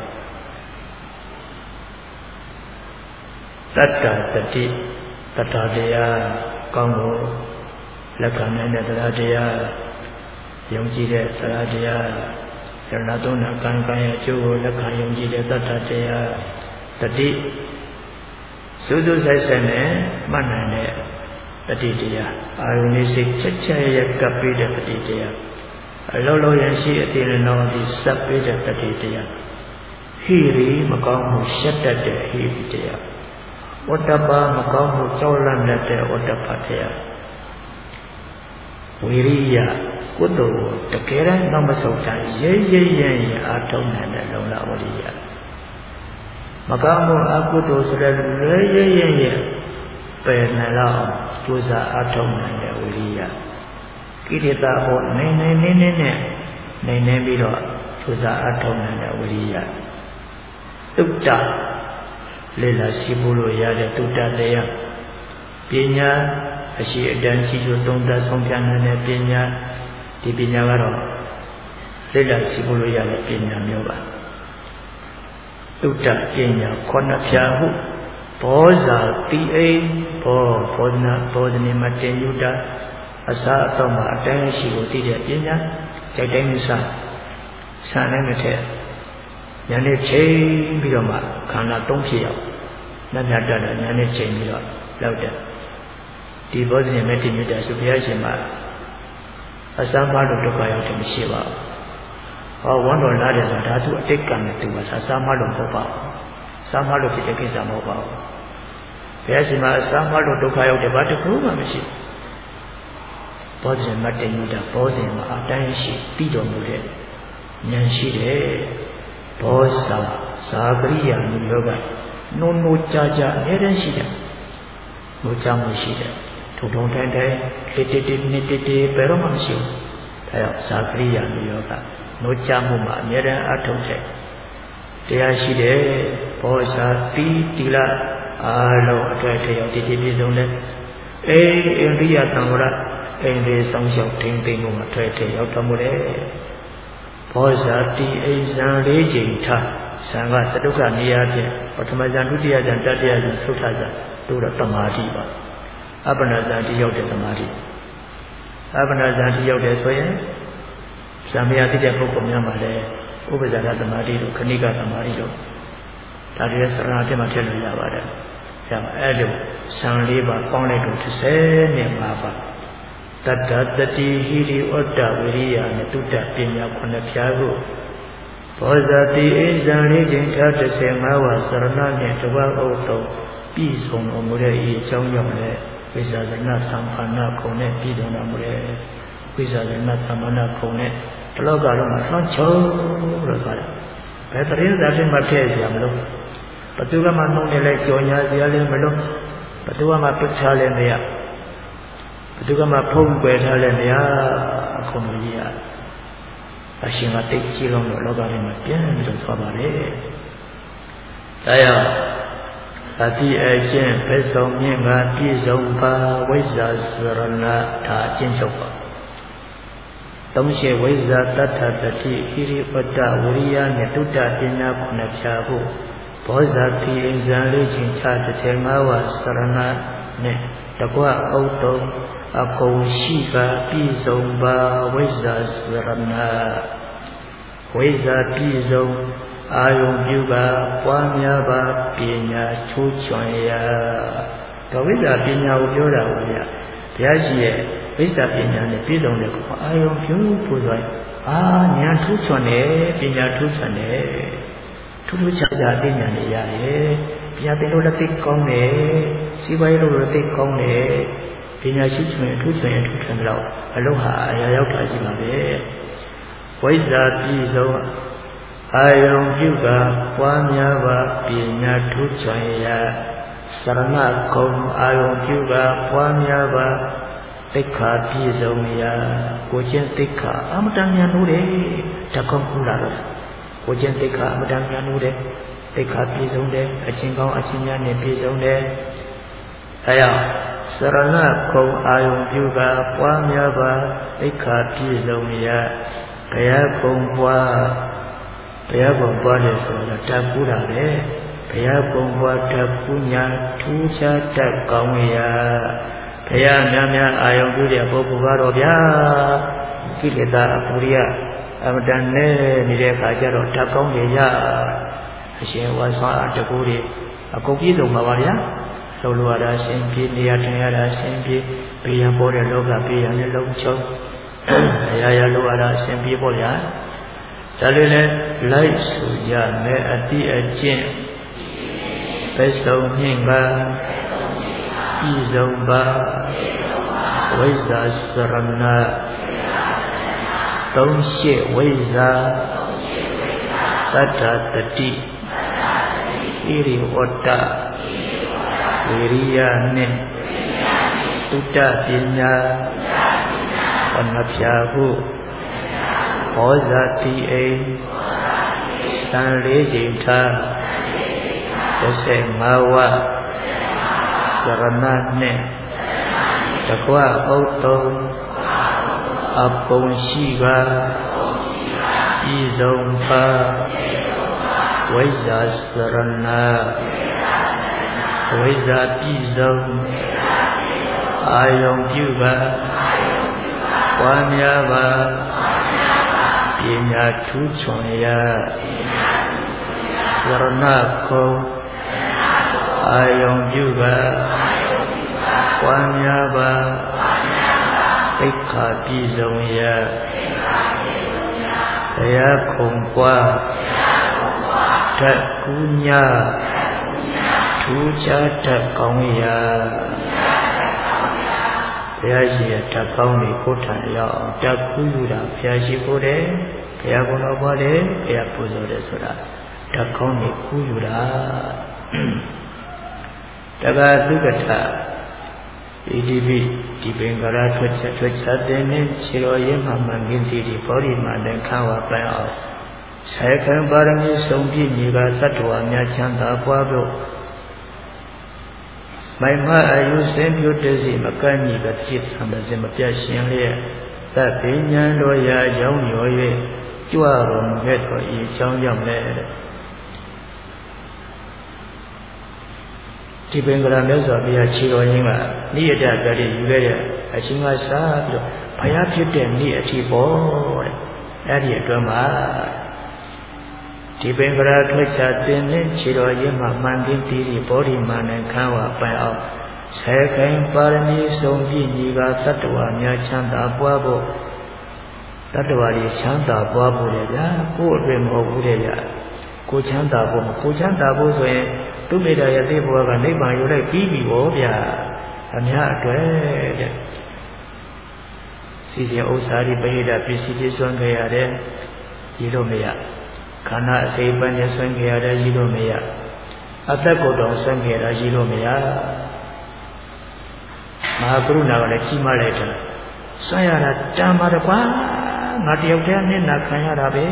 တတ္တတတိတတ္တတရားကောင်းကိုလက်ခံနိုင်တဲ့တရားတရားယုံကြည်တဲ့တရားတရားယရဏသုံးနာကံကံရဲ့အကျိုးကိုလက်ခံယုံကြည်တဲ့တတ္တတရားတတိစူးစူးဆိုင်ဆိုင်နဲ့မှတ်နိုင်တဲ့တတိတရားအာယုန်လေးစိတ်ချက်ချက်ရက်ကပ်ပြီးတဲ့တတိတရားအလုံးလုံးရရှိအတင်တော်ဒီစပ်ပေးတဲ့တတိတရားဟိရိမကောင်းမှုရှက်တတ်တဲ့ဟိရိတရားဝတ္တပါမကောင်းမှုကြောက်လန့်တဲ့ဝတ္တပါတရားဝိရိယကုသိုလ်တကယ်တမ်းတော့မဆုံးတာရဲရဲရဲရဲအားထုတ်နိုင်တဲ့လုံလဝိရိယမကောင်းမှုအကုသိုလ်ဆိုတဲ့ရဲရဲရဲရဲပယ်နိုင်တော့ကြိုးစားအားထုတ်နိုင်တဲ့ဝိရိယကိလေသာဟောနေနေနေနေနဲ့နေနေပြီးတော့ကြိုးစားအားထုတ်နိုင်တဲ့ဝိရိယတုတ္တလေ့လာရှိဖို့လို့ရတဲ့တုတ္တတရားပညာအရှိအတန်းရှိလို့သုံးသပ်ဆုံးဖြတ်နိုင်တဲ့ပညာဒီပညာကတော့လေ့လာရှိဖို့လို့ရတဲ့ပညာမျိုးပါတုတ္တပညာခေါဏဖြာဟုဘောဇာတိအိဘောဘောဇနာဘောဇနေမတင်ယုတာအစာအတော့မှာအတိုင်းရှိကိုသိတဲ့ပညာကြိုက်တိုင်းစဆန်တဲ့တစ်ထက်ညာနဲ့ချိန်ပြီးတော့မှခန္ဓာသုံးဖြစ်ရောက်နတ်မြတ်တတ်တယ်ညာနဲ့ချိန်ပြီးတော့လောက်တယ်ဒီဘောဇနေမတင်ယုတာဆိုဘုရားရှင်မှာအစမ်းမလို့ဒုက္ခရောက်တယ်မရှိပါဘူးဟောဝန်းတော်လာတယ်ဆိုဒါသူအတိတ်ကံနဲ့တူပါအစမ်းမလို့မဟုတ်ပါဘူးအစမ်းမလို့ဖြစ်တဲ့ကိစ္စမဟုတ်ပါဘူးဘုရားရှင်မှာအစမ်းမလို့ဒုက္ခရောက်တယ်ဘာတစ်ခုမှမရှိဘောဇင်မတင်ယူတာဘောဇင်မှာအတိုင်းရှိပြီးတော်မူတဲ့ဉာဏ်ရှိတယ်ဘောဇာဇာပရိယာမျိုးလောကနိုးနိုးကြာကြာအမြဲတမ်းရှိတယ်နိုးကြာမှုရှိတယ်ထုံထုံတိုင်းတိုင်းတိတိတိနိတိတိဘယ်တော့မှမရှိဘူးဒါကြောင့်ဇာပရိယာမျိုးလောကနိုးကြာမှုမှာအမြဲတမ်းအထုတ်တဲ့တရားရှိတယ်ဘောဇာတိတိလအားလုံးအတွေ့အထိရောက်တည်တည်ပြည့်စုံတဲ့အေးအိန္ဒိယသံဃာအိန္ဒိဆောင်လျှောက်ထိန်သိမ်းမှုမှာတွေ့တဲ့ရောက်တော်မူတယ်ဘောဇာတိအိဇံလေးချိန်ထားဇံကသတုခနေရာဖြင့်ပထမဇံဒုတိယဇံတတိယဇံသုထဇံတို့တော့တမာတိပါအပ္ပနာဇံတိရောက်တဲ့တမာတိအပ္ပနာဇံတိရောက်တဲ့ဆိုရင်ဇံမယာတိတဲ့ပုဂ္ဂိုလ်များမှာလည်းဥပ္ပဇာရတမာတိတို့ခဏိကတမာတိတို့ဒါတွေစရဏအဖြစ်မှာထည့်လို့ရပါတယ်။ဒါအဲ့လိုဇံလေးပါပေါင်းလိုက်တော့တစ်ဆယ်နဲ့၅ပါးတတ္တတတိဟိရိဩတ္တဝိရိယနဲ့တုတ္တပညာခုနှစ်ဖြာကိုဘောဇာတိအိဇံလေးချိန်ထားတစ်ဆယ်၅ဝါစရဏနဲ့တဝအုပ်တော်ပြည်စုံတော်မူတဲ့ဤအကြောင်းကြောင့်လည်းဝိဇာဇနသံဃာနာခုနဲ့ပြည်တော်တော်မူတဲ့ဝိဇာဇနသံဃာနာခုနဲ့တလောကလုံးမှာဆွမ်းချုံလို့ဆိုတာဘယ်တရင်သာတင်မထည့်ကြမလို့ဘသူကမှနှုံးနေလဲကြော်ညာစရာလည်းမလို့ဘသူကမှတွချလည်းမရဘသူကမှဖုံးကွယ်ထားလည်းမရအခုမကြီးရအရှင်ကတိတ်ကြီးလုံးတော့လောကထဲမှာပြန်ပြီးတော့သွားပါလေဒါကြောင့်အတိအကျင့်ဘယ်ဆောင်မြင့်ကပြည့်စုံပါဝိဇ္ဇာစရဏဒါအကျင့်ချုပ်ပါသုံးရှိဝိဇ္ဇာတတ္ထတတိဟိရိပတ္တဝိရိယနဲ့တုတ္တပညာခုနှစ်ဖြာဖို့ဘောဇာတိအိဇံလေးချင်းချတစ်ထည်၅ဝါစရဏနဲ့တကွအုတ်တုံအကုန်ရှိကပြည့်စုံပါဝိဇ္ဇာစရဏဝိဇ္ဇာပြည့်စုံအာယုံပြုပါပွားများပါပညာချိုးချွန်ရာတော့ဝိဇ္ဇာပညာကိုပြောတာပါဗျာဘုရားရှိရဲ့ဝိဇ္ဇာပညာနဲ့ပြည့်စုံတဲ့ကောအာယုံပြုဖို့ဆိုရင်အာဉာဏ်ထူးချွန်တယ်ပညာထူးချွန်တယ်ထူးထူးခြားခြားပညာနဲ့ရတယ်ပညာသင်လို့လည်းသိကောင်းတယ်စီးပွားရေးလို့လည်းသိကောင်းတယ်ပညာရှိချွန်ထူးချွန်ရင်ထူးချွန်တော့အလုံးဟာအရာရောက်တာရှိပါပဲဝိဇ္ဇာပြည့်စုံအာယုံပြုကပွားများပါပညာထူးချွန်ရာစရဏကုံအာယုံပြုကပွားများပါသိက္ခာပြည့်စုံရာကိုချင်းသိက္ခာအမတန်မြန်လို့တယ်တကောင်းဘူးလားကိုချင်းသိက္ခာအမတန်မြန်လို့တယ်သိက္ခာပြည့်စုံတယ်အချင်းကောင်းအချင်းများနဲ့ပြည့်စုံတယ်အဲကြောင့်စရဏကုံအာယုံပြုကပွားများပါသိက္ခာပြည့်စုံရာဘုရားကုံပွားဘုရားကုံပွားတယ်ဆိုတာတတ်ဘူးလားပဲဘုရားကုံပွားတတ်ဘူးညာထူးခြားတတ်ကောင်းရာဘုရားများများအာယုံပြုတဲ့ပုဂ္ဂိုလ်ကတော့ဗျာကိလေသာအပူရိယအမတန်နဲ့နေတဲ့အခါကျတော့ဓာတ်ကောင်းတွေရအရှင်ဝါဆွာတကူတွေအကုန်ပြည့်စုံပါပါဗျာလှုပ်လို့ရတာအရှင်ပြေနေရထိုင်ရတာအရှင်ပြေဘေးရန်ပေါ်တဲ့လောကဘေးရန်နဲ့လုံးချုံရာရာလိုအပ်တာအရှင်ပြေပေါ့ဗျာဒါလေးလည်းလိုက်ဆိုကြမယ်အတိအကျင့်ပဲဆုံးမြင့်ပါဤဆုံးပါဝိဇ္ဇာစရဏသုံးရှိဝိဇ္ဇာသတ္တတတိဣရိဝတ္တဝိရိယနှင့်သုတ္တပညာဝဏဖြာဟုဟောဇာတိအိသံလေးချိန်ထားတစ်ဆယ်ငါးဝစရဏနှင့်တကွဥတ္တုံအကုံရှိပါဤဆုံးပါဝိဇ္ဇာစရဏဝိဇ္ဇာပြည်စုံအာယုံပြုပါပွားများပါပညာထူးချွန်ရာဝရဏကုံအာယုံပြုပါပွားများပါသိက္ခာပြည်စုံရာတရားခုံပွားဓာတ်ကူးညာထူးခြားတတ်ကောင်းရာဘုရားရှိခိုးဓာတ်ကောင်းတွေကိုထံရောက်အောင်ဓာတ်ကူးယူတာဘုရားရှိခိုးတယ်ဘုရားကုတော်ပွားတယ်ဘုရားပူဇော်တယ်ဆိုတာဓာတ်ကောင်းတွေကူးယူတာတက္ကသုကထဣတိပိဒီပင်္ဂရထွက်ချက်ထွက်ချက်တဲ့နဲ့ခြေတော်ရင်းမှမှန်ကင်းစီဒီဘောဓိမှန်တဲ့ခံဝပိုင်အောင်ဆေခံပါရမီဆုံးပြည့်ညီကသတ္တဝါများချမ်းသာပွားဖို့မိုင်မအယုစင်ပြုတည်းစီမကန့်ညီကတိသံမစင်မပြတ်ရှင်လျက်သဗ္ဗဉာဏ်တော်ရာရောင်းရော်၍ကြွတော်မူခဲ့တော်ဤအကြောင်းကြောင့်လည်းဒီပင်ကရမြတ်စွာဘုရားခြေတော်ရင်းကနိယတကတိယူခဲ့တဲ့အချင်းကစားပြီးတော့ဘုရားဖြစ်တဲ့နေ့အထိပေါ်တဲ့အဲ့ဒီအတွင်းမှာဒီပင်ကရထွက်ချတင်တဲ့ခြေတော်ရင်းမှာမှန်ကင်းပြီးဘောဓိမာနခံဝပိုင်အောင်ဆေခိုင်ပါရမီဆုံးပြည့်ညီကသတ္တဝါများချမ်းသာပွားဖို့တတ္တဝါတွေချမ်းသာပွားဖို့လေဗျာကိုယ်အတွက်မဟုတ်ဘူးတဲ့ဗျာကိုချမ်းသာဖို့ကိုချမ်းသာဖို့ဆိုရင်သူမေတ္တာရဲ့သိဘဝကနိဗ္ဗာန်ယူလိုက်ပြီးပြီဗောဗျာအများအတွက်တဲ့စီစဉ်ဥစ္စာတွေပရိဒပစ္စည်းတွေဆွမ်းခဲ့ရတယ်ရည်လို့မရခန္ဓာအစိပ်ပန်းနဲ့ဆွမ်းခဲ့ရတယ်ရည်လို့မရအသက်ကိုယ်တော်ဆွမ်းခဲ့ရရည်လို့မရမဟာကရုဏာကလည်းကြီးမားလိုက်တယ်ဆွမ်းရတာတန်ပါတော့ကွာငါတယောက်တည်းနဲ့နာခံရတာပဲ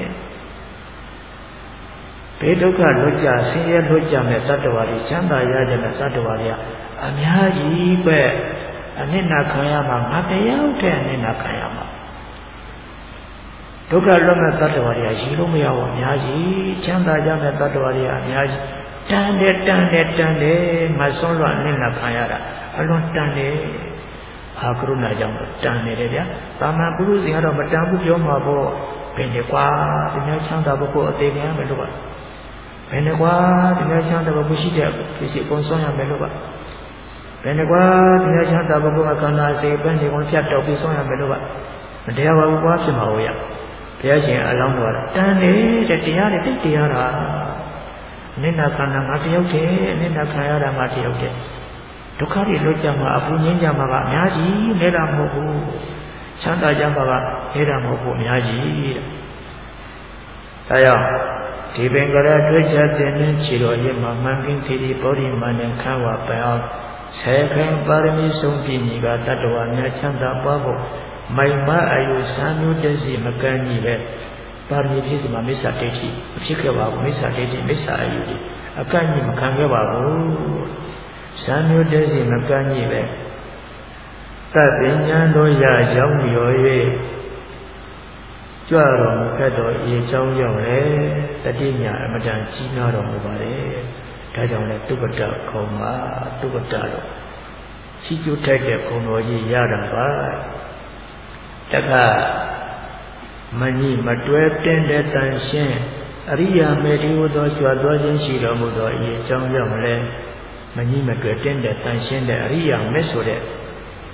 ဘေးဒုက္ခလွတ်ကြဆင်းရဲလွတ်ကြမဲ့တတ္တဝါတွေချမ်းသာရကြတဲ့တတ္တဝါတွေကအများကြီးပဲအနစ်နာခံရမှာငါတယောက်တည်းအနစ်နာခံရမှာဒုက္ခလွတ်မဲ့တတ္တဝါတွေကရည်လို့မရဘူးအများကြီးချမ်းသာကြမဲ့တတ္တဝါတွေကအများကြီးတန်တယ်တန်တယ်တန်တယ်ငါဆုံးလွတ်အနစ်နာခံရတာအလွန်တန်တယ်အာကရုဏာကြောင့်တန်နေတယ်ဗျာတာမန်ပုရုษတွေကတော့မတန်ဘူးပြောမှာပေါ့ဘယ်နဲ့ကွာဒီမျိုးချမ်းသာဖို့ကိုအသေးခံရမယ်လို့ပါဘယ်နဲ့ကွာဒီမျိုးချမ်းသာဖို့ရှိတဲ့ဖြစ်စီပုံဆုံးရမယ်လို့ပါဘယ်နဲ့ကွာဒီမျိုးချမ်းသာဖို့ကခန္ဓာစိတ်ပန်းဒီကုန်ဖြတ်တော့ပြီးဆုံးရမယ်လို့ပါမတရားပါဘူးကွာဖြစ်မှာဟုတ်ရဘုရားရှင်အလောင်းတော်တန်နေတဲ့တရားတွေတိတ်တရားတာနိနာခန္ဓာငါတယောက်တည်းနိနာခံရတာငါတယောက်တည်းဒုက္ခတွေလွတ်ကြမှာအပူငြင်းကြမှာကအများကြီးနေတာမဟုတ်ဘူးချမ်းသာကြမှာကနေတာမဟုတ်ဘူးအများကြီးတဲ့ဒါကြောင့်ဒီပင်ကရတွေ့ချက်တဲ့နဲ့ခြေတော်ရင်းမှာမှန်ကင်းသီရိဘောဓိမာနခံဝပိုင်အောင်ဆေခိုင်ပါရမီဆုံးပြည့်ညီကတတ္တဝါများချမ်းသာပွားဖို့မိုင်မအယုစံမျိုးတည်းစီမကန့်ညီပဲပါရမီဖြစ်စီမှာမိစ္ဆာဒိဋ္ဌိမဖြစ်ခဲ့ပါဘူးမိစ္ဆာဒိဋ္ဌိမိစ္ဆာအယုတွေအကန့်ညီမခံခဲ့ပါဘူးစံမျိုးတည်းစီမကန့်ညီပဲသဗ္ဗဉာဏ်တို့ရရောင်းရော်၍ကြွတော်မူခဲ့တော်ဤအကြောင်းကြောင့်လေတတိညာအမတန်ကြီးနာတော်မူပါတယ်ဒါကြောင့်လေတုပ္ပတခုံမှာတုပ္ပတတော့ချီးကျူးထိုက်တဲ့ခုံတော်ကြီးရတာပါတက္ကမညိမတွဲတင်းတဲ့တန်ရှင်းအရိယာမေဒီဝသောကြွတော်ခြင်းရှိတော်မူသောဤအကြောင်းကြောင့်လေမညိမတွဲတင်းတဲ့တန်ရှင်းတဲ့အရိယာမေဆိုတဲ့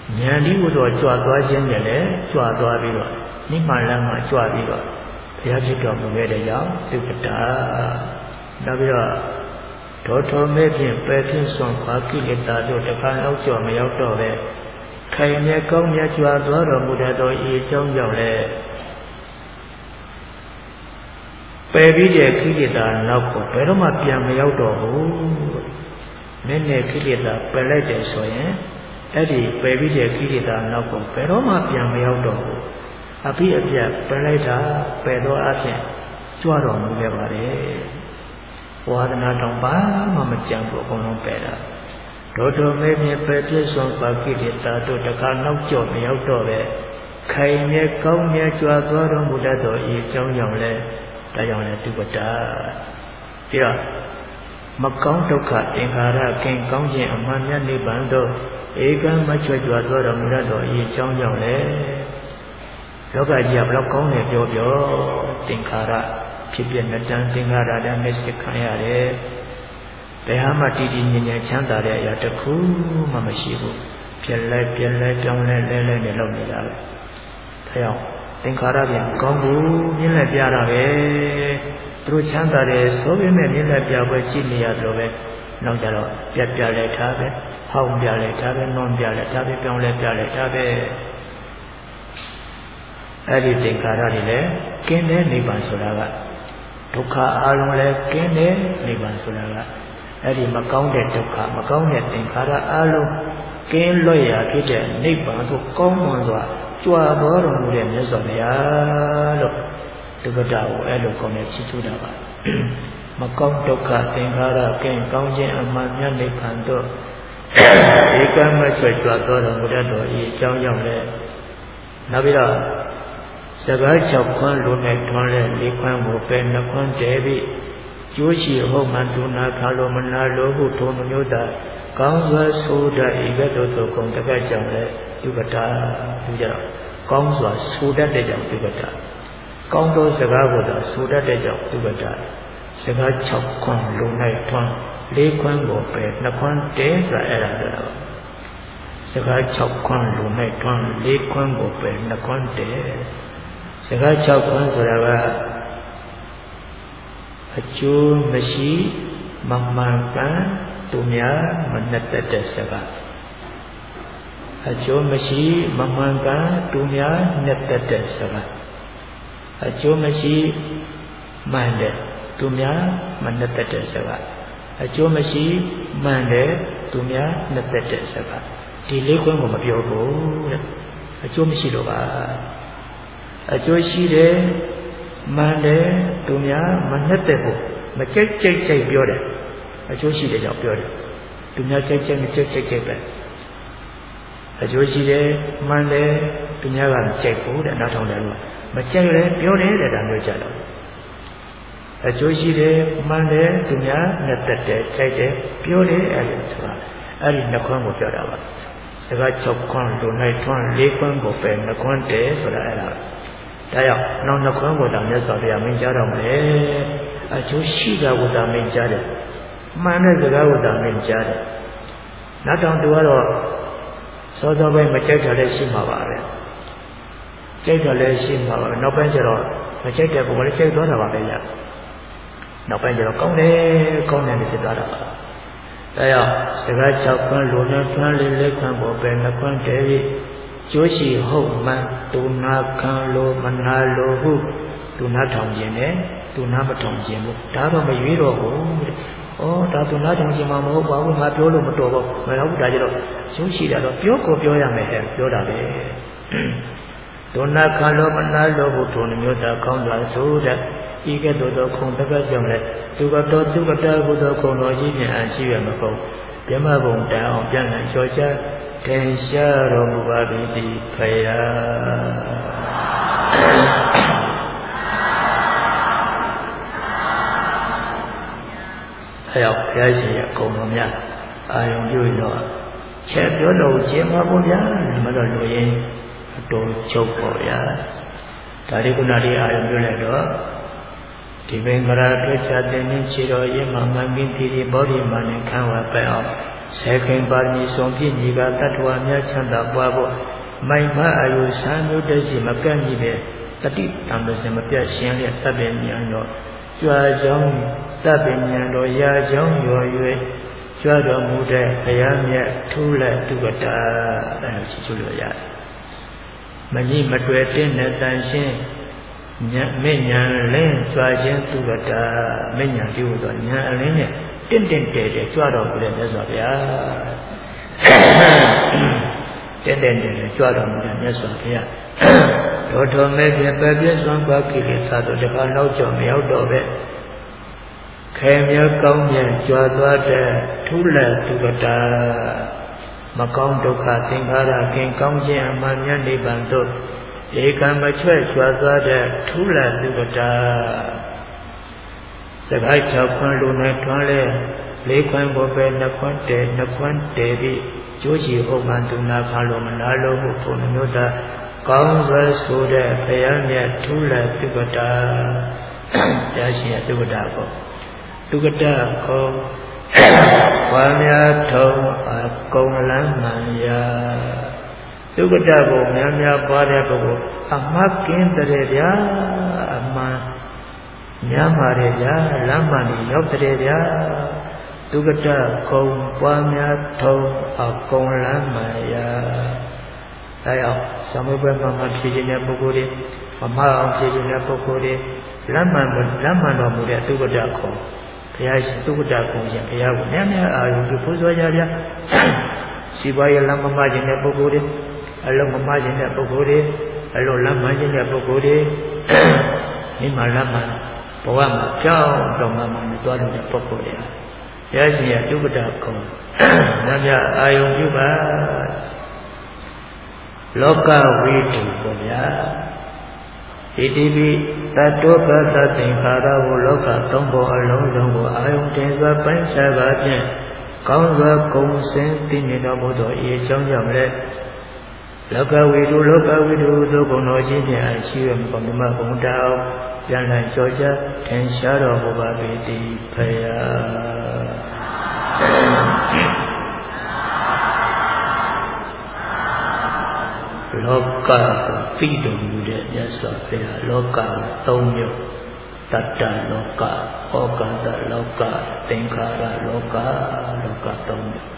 ဉာဏ်ဒီဥသောကြွသွားခြင်းနဲ့လည်းကြွသွားပြီးတော့နိမ္မာန်လမ်းမှာကြွပြီးတော့ဘုရားဖြစ်တော်မူခဲ့တဲ့ကြောင့်သုပတာနောက်ပြီးတော့ဒေါထောမဲ့ဖြင့်ပယ်ဖြင့်ဆွန်ခွာကိလေသာတို့တခါလောက်ကျော်မရောက်တော့ပဲခိုင်မြဲကောင်းမြတ်ကြွသွားတော်မူတတ်သောဤအကြောင်းကြောင့်လည်းပယ်ပြီးတဲ့ကိလေသာနောက်ကိုဘယ်တော့မှပြန်မရောက်တော့ဘူးနည်းနည်းကိလေသာပယ်လိုက်တယ်ဆိုရင်အဲ့ဒီပယ်ပြီးတဲ့ကိလေသာနောက်ကိုဘယ်တော့မှပြန်မရောက်တော့ဘူးအပိအပြတ်ပယ်လိုက်တာပယ်သောအဖြစ်ကြွတော်မူခဲ့ပါတယ်ဝါဒနာတောင်ပါမှမကြံဘူးအကုန်လုံးပယ်တာဒေါတောမဲမြေပယ်ပြည့်စုံပါကိလေသာတို့တခါနောက်ကျော်မရောက်တော့ပဲခိုင်မြဲကောင်းမြဲကြွသွားတော်မူတတ်သောဤအကြောင်းကြောင့်လဲဒါကြောင့်လဲသုပတာပြီးတော့မကောင်းဒုက္ခသင်္ခါရကင်ကောင်းခြင်းအမှန်မြတ်နိဗ္ဗာန်တို့ဧကံမချွတ်ကြွသွားတော်မူတတ်သောဤအကြောင်းကြောင့်လဲလောကကြီးကဘယ်တော့ကောင်းတယ်ပြောပြောသင်္ခါရဖြစ်ပြနှစ်တန်းသင်္ခါရတည်းမျက်စိခံရတယ်ဘယ်ဟာမှတည်တည်ငြိမ်ငြိမ်ချမ်းသာတဲ့အရာတစ်ခုမှမရှိဘူးပြက်လဲပြက်လဲကြောင်းလဲလဲလဲနဲ့လုပ်နေတာပဲဒါကြောင့်သင်္ခါရပြန်ကောင်းဘူးမြင်လဲပြတာပဲသူတို့ချမ်းသာတယ်ဆိုပေမဲ့မြင်လဲပြပွဲကြည့်နေရတယ်ပဲနောက်ကြတော့ပြက်ပြလဲထားပဲဟောင်းပြလဲထားပဲနွန်ပြလဲထားပဲပြောင်းလဲပြလဲထားပဲအဲ့ဒီသင်္ခါရတွေလည်းကင်းတဲ့နိဗ္ဗာန်ဆိုတာကဒုက္ခအလုံးလည်းကင်းတဲ့နိဗ္ဗာန်ဆိုတာကအဲ့ဒီမကောင်းတဲ့ဒုက္ခမကောင်းတဲ့သင်္ခါရအလုံးကင်းလွတ်ရာဖြစ်တဲ့နိဗ္ဗာန်ကိုကောင်းမွန်စွာကြွတော်တော်မူတဲ့မြတ်စွာဘုရားလို့ဒုက္ခတာကိုအဲ့လိုကောင်းတဲ့ချီးကျူးတာပါမကောင်းဒုက္ခသင်္ခါရကင်းကောင်းခြင်းအမှန်မြတ်နိဗ္ဗာန်တို့ဧကမချွတ်ကြွတော်မူတတ်တော်ဤအကြောင်းကြောင့်လည်းနောက်ပြီးတော့စကား၆ခွန်းလိုနဲ့ထွန်းလဲ၄ခွန်းကိုပဲနှခွန်းတည်ပြီးကျိုးရှိဟုတ်မှဒုနာခါလိုမနာလိုဟုထိုမျိုးသာကောင်းစွာဆိုတတ်ဤကဲ့သို့သောကုံတကကြောင့်လဲဒုက္ခတာသူကြတော့ကောင်းစွာဆိုတတ်တဲ့ကြောင့်ဒုက္ခတာကောင်းသောစကားကိုသာဆိုတတ်တဲ့ကြောင့်ဒုက္ခတာစကား၆ခွန်းလိုနဲ့ထွန်း၄ခွန်းကိုပဲနှခွန်းတည်ဆိုအဲ့ဒါတော့စကား၆ခွန်းလိုနဲ့ထွန်း၄ခွန်းကိုပဲနှခွန်းတည်စကား၆ခွန်းဆိုတာကအကျိုးမရှိမမှန်ကန်သူများမနဲ့တက်တဲ့စကားအကျိုးမရှိမမှန်ကန်သူများနဲ့တက်တဲ့စကားအကျိုးမရှိမှန်တဲ့သူများမနဲ့တက်တဲ့စကားအကျိုးမရှိမှန်တဲ့သူများနဲ့တက်တဲ့စကားဒီလေးခွန်းကိုမပြောဘူးတဲ့အကျိုးမရှိတော့ပါအကျိုးရှိတယ်မှန်တယ်သူများမနဲ့တဲ့ဘူးမကြိတ်ကြိတ်ကြိတ်ပြောတယ်အကျိုးရှိတယ်ကြောင့်ပြောတယ်သူများကြိတ်ကြိတ်မကြိတ်ကြိတ်ကြိတ်ပဲအကျိုးရှိတယ်မှန်တယ်သူများကမကြိတ်ဘူးတဲ့နောက်ထောင်တယ်လို့မကြိတ်လဲပြောတယ်တဲ့ဒါမျိုးကြတော့အကျိုးရှိတယ်မှန်တယ်သူများနဲ့တက်တယ်ကြိုက်တယ်ပြောတယ်အဲ့ဒီဆိုတာအဲ့ဒီနှခွန်းကိုပြောတာပါစကား၆ခွန်းလူနိုင်ထွန်း၄ခွန်းကိုပဲနှခွန်းတယ်ဆိုတာအဲ့ဒါဒါကြောင့်နောက်နှခွန်းကိုတောင်မြတ်စွာဘုရားမင်းကြားတော်မလဲအကျိုးရှိတာကိုတောင်မင်းကြားတယ်မှန်တဲ့စကားကိုတောင်မင်းကြားတယ်နောက်တောင်သူကတော့စောစောပိုင်းမကြိုက်တာလည်းရှိမှာပါပဲကြိုက်တာလည်းရှိမှာပါပဲနောက်ပိုင်းကျတော့မကြိုက်တဲ့ပုံကလည်းကြိုက်သွားတာပါပဲညနောက်ပိုင်းကျတော့ကောင်းတယ်ကောင်းတယ်လို့ဖြစ်သွားတာပါဒါကြောင့်စကား၆ခွန်းလူနဲ့ထွန်းလေးလေးခွန်းပေါ်ပဲနှခွန်းတည်းပြီးကျိုးရှိဟုတ်မှန်သူနာခံလို့မနာလို့ဟုသူနာထောင်ခြင်းနဲ့သူနာမထောင်ခြင်းဘူးဒါတော့မရွေးတော့ဘူးတဲ့ဩဒါသူနာထောင်ခြင်းမှမဟုတ်ပါဘူးငါပြောလို့မတော်ဘူးမဟုတ်ဘူးဒါကြတော့ကျိုးရှိတာတော့ပြောကိုပြောရမယ်ဟဲ့ပြောတာပဲသူနာခံလို့မနာလို့ဟုထိုမျိုးသာကောင်းစွာဆိုတဲ့ဤကဲ့သို့သောခုံတပတ်ကြောင့်လည်းသူကတော့သူကတာကိုသောခုံတော်ကြီးပြန်အရှိရမဟုတ်ပြမဘုံတန်အောင်ပြန်လည်လျှော်ချတင်ရှားတော်မူပါသည်ဖယားအဲရောက်ဘုရားရှင်ရဲ့အကုန်တော်များအာယုံပြုတော့ချက်ပြောလို့ခြင်းမပေါ့ဗျာမတော့လူရင်းအတော်ချုပ်ပေါ့ဗျာဒါဒီကုဏလေးအာယုံပြုလိုက်တော့တဒီပင်ကရာထွက်ချတဲ့နည်းချီတော်ရင်းမှမှန်ပြီးဒီဘောဓိမာနဲ့ခံဝပဲအောင်ဆေခင်ပါရမီဆုံးပြည့်ညီကတတ္တဝါများချမ်းသာပွားဖို့မိုင်မအယုဆံမျိုးတရှိမကန့်ကြီးပဲတတိတံပစင်မပြတ်ရှင်းလျက်တပ်ပင်ဉာဏ်တော်ကြွားကြောင်းတပ်ပင်ဉာဏ်တော်ရာကြောင်းရော်၍ကြွားတော်မူတဲ့ဘုရားမြတ်ထူးလက်တုကတာအဲရှိချလို့ရတယ်မကြီးမတွေ့တဲ့နဲ့တန်ရှင်းဉာဏ်မေဉာဏ်လင်းကြွားခြင်းတုကတာမေဉာဏ်ပြုတော့ဉာဏ်အလင်းနဲ့တင့်တင့်တဲတဲကြွားတော်မူတဲ့မြတ်စွာဘုရားတင့်တင့်တဲတဲကြွားတော်မူတဲ့မြတ်စွာဘုရားတော်တော်မဲ့ပြပဲပြစွမ်းပါကိလေသာတို့တခါနောက်ကျော်မရောက်တော့ပဲခဲမြကောင်းမြတ်ကြွားသွားတဲ့ထူးလက်တုကတာမကောင်းဒုက္ခသင်္ခါရခင်ကောင်းခြင်းအမှန်မြတ်နိဗ္ဗာန်တို့ဧကံမချွဲ့ကြွားသွားတဲ့ထူးလက်တုကတာစကိုက်၆ခွန်းလူနဲ့ထွန်းလဲလေးခွန်းဘောပဲနှစ်ခွန်းတဲနှစ်ခွန်းတဲပြီးကျိုးချီဟုတ်မှန်သူနာခါလို့မနာလို့မှုဘုံမျိုးသားကောင်းစွာဆိုတဲ့ဘုရားမြတ်ထူးလက်တုကတာတရားရှိရတုကတာပေါ့တုကတာကိုဝါများထုံအကုံလန်းမှန်ရာတုကတာကိုများများပွားတဲ့ပုဂ္ဂိုလ်အမှတ်ကင်းတဲ့ဗျာအမှန်များပါတယ်ဗျာလမ်းမှန်ရောက်တဲ့ဗျာတုကတာကုံပွားများထုံအကုံလန်းမှန်ရာဒါကြောင့်သမုပ္ပါမမဖြစ်ခြင်းတဲ့ပုဂ္ဂိုလ်တွေမမအောင်ဖြစ်ခြင်းတဲ့ပုဂ္ဂိုလ်တွေလမ်းမှန်လမ်းမှန်တော်မူတဲ့တုကတာကုံဘုရားသုက္ကတာကုံရှင်ဘုရားကိုများများအာရုံပြုပူဇော်ကြဗျာစီပွားရေးလမ်းမမခြင်းတဲ့ပုဂ္ဂိုလ်တွေအလုံးမမခြင်းတဲ့ပုဂ္ဂိုလ်တွေအလုံးလမ်းမခြင်းတဲ့ပုဂ္ဂိုလ်တွေမိမလမ်းမဘဝမှာကြောင်းတော်မှမှတွားလို့တဲ့ပုဂ္ဂိုလ်တွေဘုရားရှင်ရဲ့သုက္ကတာကုံများများအာရုံပြုပါလောကဝိတုပေါ့ဗျာဣတိပိတတောကသသင်္ခါရဝလောကသုံးပေါ်အလုံးစုံကိုအာယုန်တင်စွာပိုင်းခြားပါဖြင့်ကောင်းစွာကုံစင်သိမြင်တော်မူသောဤအကြောင်းကြောင့်လည်းလောကဝိတုလောကဝိတုသို့ကုံတော်ချင်းဖြင့်အရှိရမမဘုံတောင်ပြန်လည်ကြောကြထင်ရှားတော်မူပါပေတည်းဖယားလောကကိုပြီးတော်မူတဲ့မြတ်စွာဘုရားလောကသုံးမျိုးတတ္တလောကဩကာသလောကသင်္ခါရလောကလောကသုံးမျိုး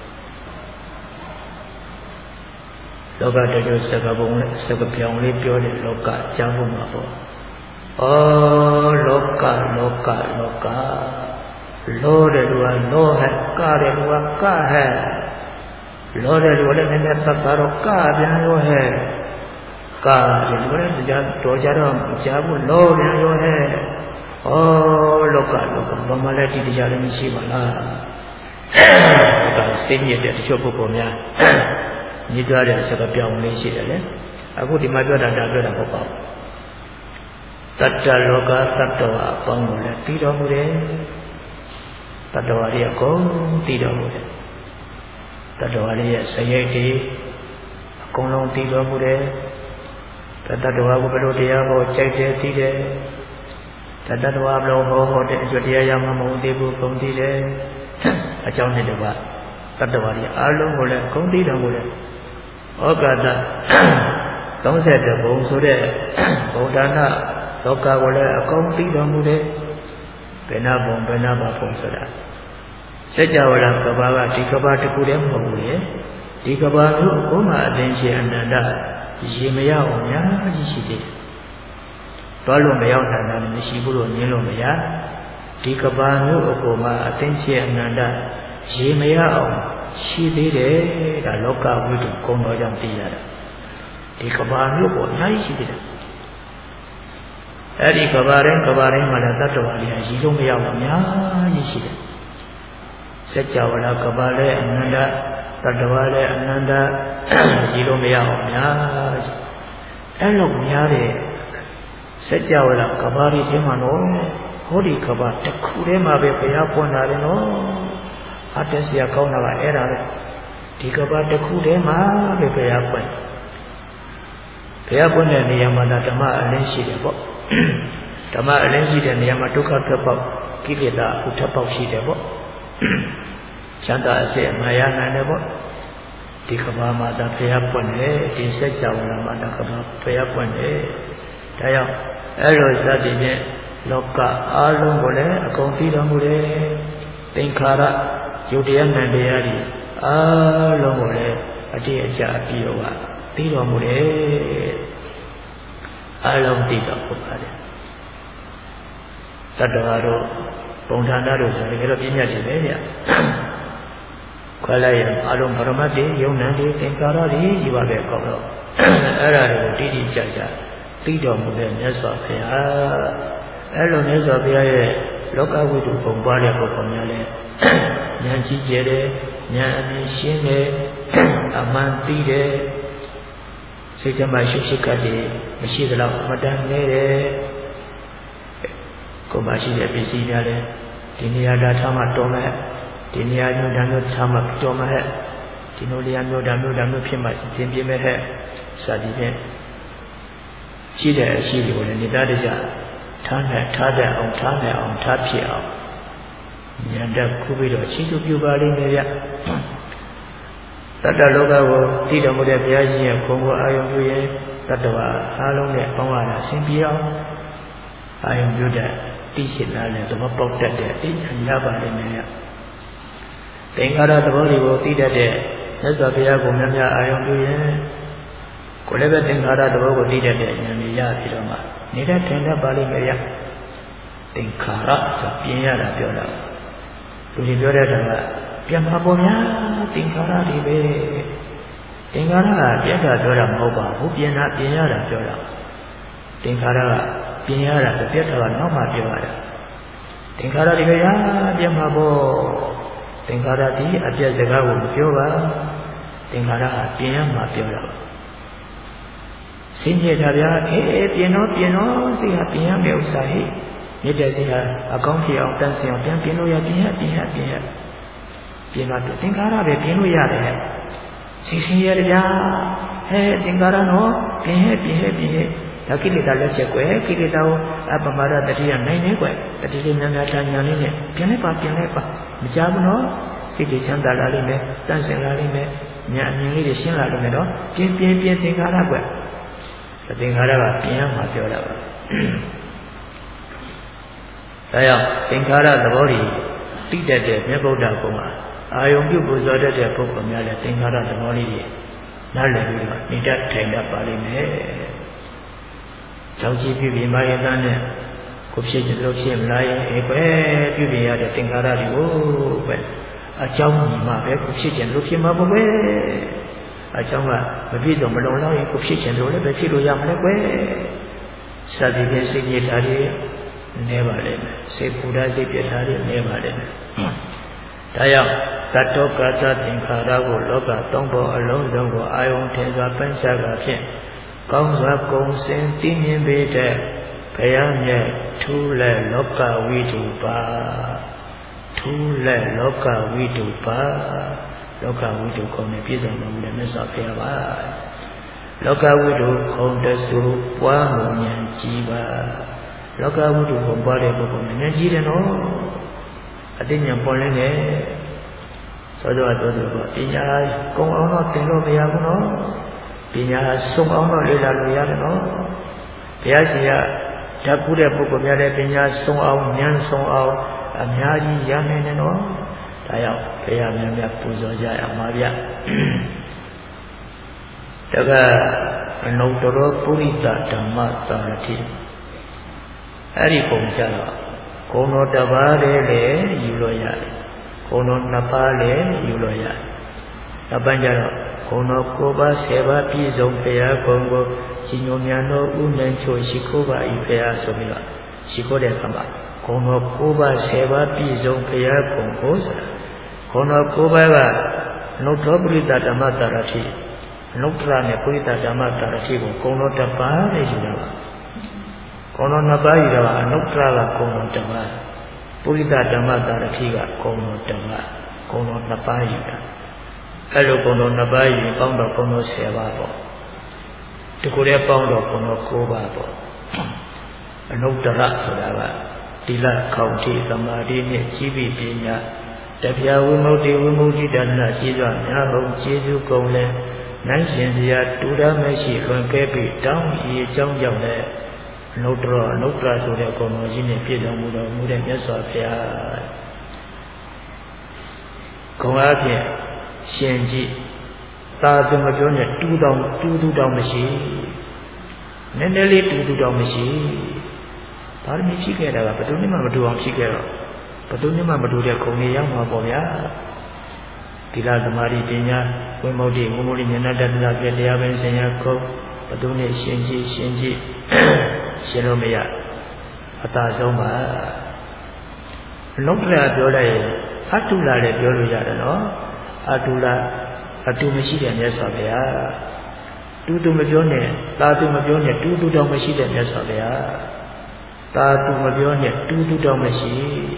လောကတည်းကစကားပုံနဲ့စကားပြောင်းလေးပြောတဲ့လောကကြားဖို့မှာပေါ့ဩလောကလောကလောကလောတဲ့လူကလောဟဲ့ကတဲ့လူကကဟဲ့လောတဲ့လူလည်းနည်းနည်းပတ်ပါတော့ကပြန်ရောဟဲ့ကာတယ်လူလည်းကြာတော်ကြတော့ကြားဖို့လောပြန်ရောဟဲ့ဩလောကလောကဘာမှလည်းဒီတရားလည်းမရှိပါလားဒါစိတ်ညစ်တဲ့တချို့ပုဂ္ဂိုလ်များညစ်သွားတဲ့စကားပြောင်းလေးရှိတယ်လေအခုဒီမှာပြောတာဒါပြောတာမဟုတ်ပါဘူးတတ္တလောကတတ္တဝါအပေါင်းကိုလည်းတည်တော်မူတယ်တတ္တဝါတွေအကုန်တည်တော်မူတယ်တတ္တဝါတွေရဲ့စရိတ်တွေအကုန်လုံးတည်တော်မူတယ်တတ္တဝါကိုဘယ်လိုတရားဟောကြိုက်တယ်တည်တယ်တတ္တဝါဘယ်လိုဟောဟောတဲ့အကျွတ်တရားရမှမဟုတ်သေးဘူးကုန်တည်တယ်အကြောင်းနဲ့တပါတတ္တဝါတွေအားလုံးကိုလည်းကုန်တည်တော်မူတယ်ဩကာသသုံးဆယ်တဘုံဆိုတဲ့ဗုဒ္ဓနာလောကကိုလည်းအကုန်တည်တော်မူတယ်ဘယ်နာဘုံဘယ်နာဘဘုံဆိုတာစัจ java လာကဘာကဒီကဘာတစ်ခုတည်းမဟုတ်ဘူးလေဒီကဘာတို့ဘုမအသိရှင်အနန္တရေမရအောင်များကြီးရှိသေးတယ်။တွားလို့မရောက်တာလည်းမရှိဘူးလို့မြင်လို့မရဒီကဘာမျိုးအပေါ်မှာအသိရှင်အနန္တရေမရအောင်ရှိသေးတယ်ဒါလောကဝိတုကုံတော်ကြောင့်သိရတာဒီကဘာမျိုးပေါ်အများကြီးရှိသေးတယ်အဲ့ဒီကဘာတိုင်းကဘာတိုင်းမှာလည်းတတ္တဝါတွေရည်လုံးမရောက်တော့အများကြီးရှိတယ်စัจ java လာကဘာလည်းအနန္တတတ္တဝါလည်းအနန္တရည်လုံးမရအောင်များအဲ့လိုများတဲ့စัจ java လာကဘာတွေထဲမှာတော့ဟောဒီကဘာတစ်ခုထဲမှာပဲဘုရားပွင့်လာတယ်နော်အတ္တစရာကောင်းတာကအဲ့ဒါပဲဒီကဘာတစ်ခုထဲမှာပဲဘုရားပွင့်ဘုရားပွင့်တဲ့နေရာမှာဓမ္မအလင်းရှိတယ်ပေါ့ဓမ္မအလင်းရှိတဲ့နေရာမှာဒုက္ခထွက်ပေါက်ကိလေသာအခုထပ်ပေါက်ရှိတယ်ပေါ့ချမ်းသာအစစ်အမှန်ရနိုင်တယ်ပေါ့ဒီကဘာမှာသာဖျားပွင့်တယ်ဒီစัจ java မှာသာကဘာဖျားပွင့်တယ်ဒါကြောင့်အဲ့လိုစသည်ဖြင့်လောကအားလုံးကိုလည်းအကုန်သိတော်မူတယ်သင်္ခါရယုတ်တရားနံတရားတွေအားလုံးကိုလည်းအတိအကျအပြည့်အဝသိတော်မူတယ်အားလုံးသိတော်မူပါတယ်တတ္တဝါတို့ပုံဌာနတို့ဆိုရင်လည်းပြည့်ညတ်တယ်ပဲဗျခွဲလိုက်ရင်အလုံးပရမတ်တွေယုံနံတွေသင်္ကာရတွေယူပါပဲကောင်းတော့အဲ့ဒါတွေကိုတိတိကျကျသိတော်မူတဲ့မြတ်စွာဘုရားအဲ့လိုမြတ်စွာဘုရားရဲ့လောကဝိတုပုံပွားတဲ့ပုဂ္ဂိုလ်များလဲဉာဏ်ကြီးကျယ်တယ်ဉာဏ်အမြင်ရှင်းတယ်အမှန်သိတယ်စိတ်ဓမ္မရှိရှိကတည်းမရှိသလောက်မတန်နေတယ်ကိုယ်မရှိတဲ့ပစ္စည်းများလဲဒီနေရာဒါထားမှတော်မဲ့ဒီနေရာမျိုးဒါမျိုးထားမှတော်မဲ့ဟဲ့ဒီလိုနေရာမျိုးဒါမျိုးဒါမျိုးဖြစ်မှသင်ပြမဲ့ဟဲ့စသည်ဖြင့်ရှိတဲ့အရှိတွေကိုလည်းနေတာတကြထားနဲ့ထားတဲ့အောင်ထားနဲ့အောင်ထားဖြစ်အောင်ဉာဏ်တက်ခုပြီးတော့ရှိသူပြုပါလိမ့်မယ်ဗျတတ္တလောကကိုသိတော်မူတဲ့ဘုရားရှင်ရဲ့ခုံကိုအာယုံပြုရင်တတ္တဝါအားလုံးနဲ့ပေါင်းရတာဆင်ပြေအောင်အာယုံပြုတဲ့သိရှိလာတဲ့သဘောပေါက်တတ်တဲ့အဉာဏ်ရပါလိမ့်မယ်ဗျသင်္ခါရသဘောတွေကိုသိတတ်တဲ့မြတ်စွာဘုရားကိုများများအာယုံပြုရင်ကိုယ်လည်းပဲသင်္ခါရသဘောကိုသိတတ်တဲ့ဉာဏ်ကြီးရပြီးတော့မှနေတဲ့ထင်တတ်ပါလိမ့်မယ်ဗျသင်္ခါရဆိုပြင်ရတာပြောတာလူတွေပြောတဲ့အခါကပြန်မှာပေါ့ဗျာသင်္ခါရတွေပဲသင်္ခါရကပြတ်တာပြောတာမဟုတ်ပါဘူးပြင်တာပြင်ရတာပြောတာသင်္ခါရကပြင်ရတာပြတ်တာကနောက်မှပြောရတာသင်္ခါရတွေပဲဗျာပြန်မှာပေါ့သင်္ခါရဒီအပြတ်စကားကိုမပြောပါသင်္ခါရကပြင်ရမှာပြောတာစင်ကြယ်တာဗျာအေးပြင်တော့ပြင်တော့စိတ်ဟာပြင်ရမယ့်ဥစ္စာဟိမြစ်တဲ့စိတ်ဟာအကောင်းဖြစ်အောင်တန်းစင်အောင်ပြန်ပြင်လို့ရပြင်ရပြင်ရပြင်ရပြင်တော့သင်္ခါရပဲပြင်လို့ရတယ်စိတ်ဆင်းရဲကြဗျာဟဲ့သင်္ခါရနော်ပြင်ဟဲ့ပြင်ဟဲ့ပြင်ဟဲ့ဒါကိလေသာလက်ချက်ကွယ်ကိလေသာကိုအပမရတတိယနိုင်နေကွယ်တတိယဉာဏ်များဌာညာလေးနဲ့ပြင်လိုက်ပါပြင်လိုက်ပါမကြဘူးနော်စိတ်တွေချမ်းသာလာလိမ့်မယ်တန်းစင်လာလိမ့်မယ်ဉာဏ်အမြင်လေးတွေရှင်းလာလိမ့်မယ်နော်ပြင်ပြင်ပြင်သင်္ခါရကွယ်သင်္ခါရကပြင်ရမှာပြောတာပါဒါကြောင့်သင်္ခါရသဘောတွေသိတတ်တဲ့မြတ်ဗုဒ္ဓဘုရားအာယုံပြုပူဇော်တတ်တဲ့ပုဂ္ဂိုလ်များလည်းသင်္ခါရသဘောလေးတွေနားလည်ပြီးတော့နေတတ်ထိုင်တတ်ပါလိမ့်မယ်။ကြောင့်ကြည့်ပြပြီးမာယတန်းနဲ့ကိုဖြစ်ကြလို့ဖြစ်မလားရဲ့အဲကွယ်ပြုပြင်ရတဲ့သင်္ခါရတွေကိုပဲအကြောင်းညီမှာပဲကိုဖြစ်ကြလို့ဖြစ်မှာပေါ့ကွယ်အကြောင်းကမပြည့်တော့မလုံလောက်ရင်ကိုဖြစ်ချင်လို့လည်းပဲဖြစ်လို့ရမှာလေကွယ်စသည်ဖြင့်စိတ်ညစ်တာတွေနေပါလိမ့်မယ်စိတ်ပူဓာစိတ်ပြတာတွေနေပါလိမ့်မယ်ဒါကြောင့်တတ္တောကာသသင်္ခါရကိုလောကသုံးပေါ်အလုံးစုံကိုအာယုံထင်စွာပန်းချတာဖြင့်ကောင်းစွာကုံစင်သိမြင်ပေတဲ့ဘုရားမြတ်ထူးလက်လောကဝိတုပါထူးလက်လောကဝိတုပါလောကဝိတုခုံနဲ့ပြည့်စုံတော်မူတဲ့မြတ်စွာဘုရားပါလောကဝိတုခုံတဆူပွားမှုဉာဏ်ကြီးပါလောကဝိတုခုံပွားတဲ့ပုဂ္ဂိုလ်ဉာဏ်ကြီးတယ်နော်အတိညာပေါ်လင်းတယ်သောတော်တော်တော်ပညာကုံအောင်တော့သင်လို့မရဘူးနော်ပညာစုံအောင်တော့လေ့လာလို့ရတယ်နော်ဘုရားရှင်ကဓာတ်ကူးတဲ့ပုဂ္ဂိုလ်များတဲ့ပညာစုံအောင်ဉာဏ်စုံအောင်အများကြီးရနိုင်တယ်နော်ဒါကြောင့်ဘုရားများများပူဇော်ကြရမှာဗျတကအနုတ္တရပုရိသဓမ္မသာရတိအဲ့ဒီပုံကြတော့ဂုဏ်တော်တစ်ပါးလေးလည်းယူလို့ရတယ်ဂုဏ်တော်နှစ်ပါးလည်းယူလို့ရတယ်နောက်ပိုင်းကျတော့ဂုဏ်တော်၉ပါး၁၀ပါးပြည့်စုံဘုရားကုံကိုရှင်ညိုမြတ်တော်ဥနိုင်ချိုရှိခိုးပါ၏ဘုရားဆိုပြီးတော့ရှိခိုးတဲ့အခါမှာဂုဏ်တော်၉ပါး၁၀ပါးပြည့်စုံဘုရားကုံကိုဆိုတာဂုဏ်တော်၉ပါးကအနုတ္တရပုရိသဓမ္မတာရတိအနုတ္တရနဲ့ပုရိသဓမ္မတာရတိကိုဂုဏ်တော်တစ်ပါးနဲ့ယူတာပါဂုဏ်တော်နှစ်ပါးယူတာကအနုတ္တရကဂုဏ်တော်တစ်ပါးပုရိသဓမ္မတာရတိကဂုဏ်တော်တစ်ပါးဂုဏ်တော်နှစ်ပါးယူတာအဲ့လိုဂုဏ်တော်နှစ်ပါးယူပေါင်းတော့ဂုဏ်တော်၁၀ပါးပေါ့ဒီကိုယ်တည်းပေါင်းတော့ဂုဏ်တော်၉ပါးပေါ့အနုတ္တရဆိုတာကတိလခေါင်တိသမာဓိနဲ့ကြီးပြီးပညာတပြာဝိမု ക്തി ဝိမု ക്തി တဏ္ဍကျေးဇူးများဘုံကျေးဇူးကုန်လဲနိုင်ရှင်စရာတူရမရှိလွန်ကဲပြီးတောင်းဤအကြောင်းကြောင့်လဲအနုတ္တရအနုတ္တရဆိုတဲ့ကုံတော်ကြီးနဲ့ပြည့်စုံမှုတော်မူတဲ့မြတ်စွာဘုရားကုံအားဖြင့်ရှင်ကြည့်သာသူမပြောနဲ့တူတောင်တူတူတောင်မရှိနည်းနည်းလေးတူတူတောင်မရှိဒါမှမဖြစ်ခဲ့တာကဘယ်သူမှမတူအောင်ဖြစ်ခဲ့တော့ဘယ်သူမှမတူတဲ့ခုံတွေရောက်မှာပေါ့ဗျာသီလသမာဓိပညာဝိမု ക്തി ဝိမု ക്തി ဉာဏတတနာပြတရားပင်ဆင်ရခုံဘယ်သူနဲ့ရှင်ကြည့်ရှင်ကြည့်ရှင်လို့မရအသာဆုံးပါအနုတ္တရပြောလိုက်ရင်အတုလလည်းပြောလို့ရတယ်နော်အတုလအတူမရှိတဲ့မြတ်စွာဘုရားတူတူမပြောနဲ့သာတူမပြောနဲ့တူတူတောင်မရှိတဲ့မြတ်စွာဘုရားသာတူမပြောနဲ့တူတူတောင်မရှိ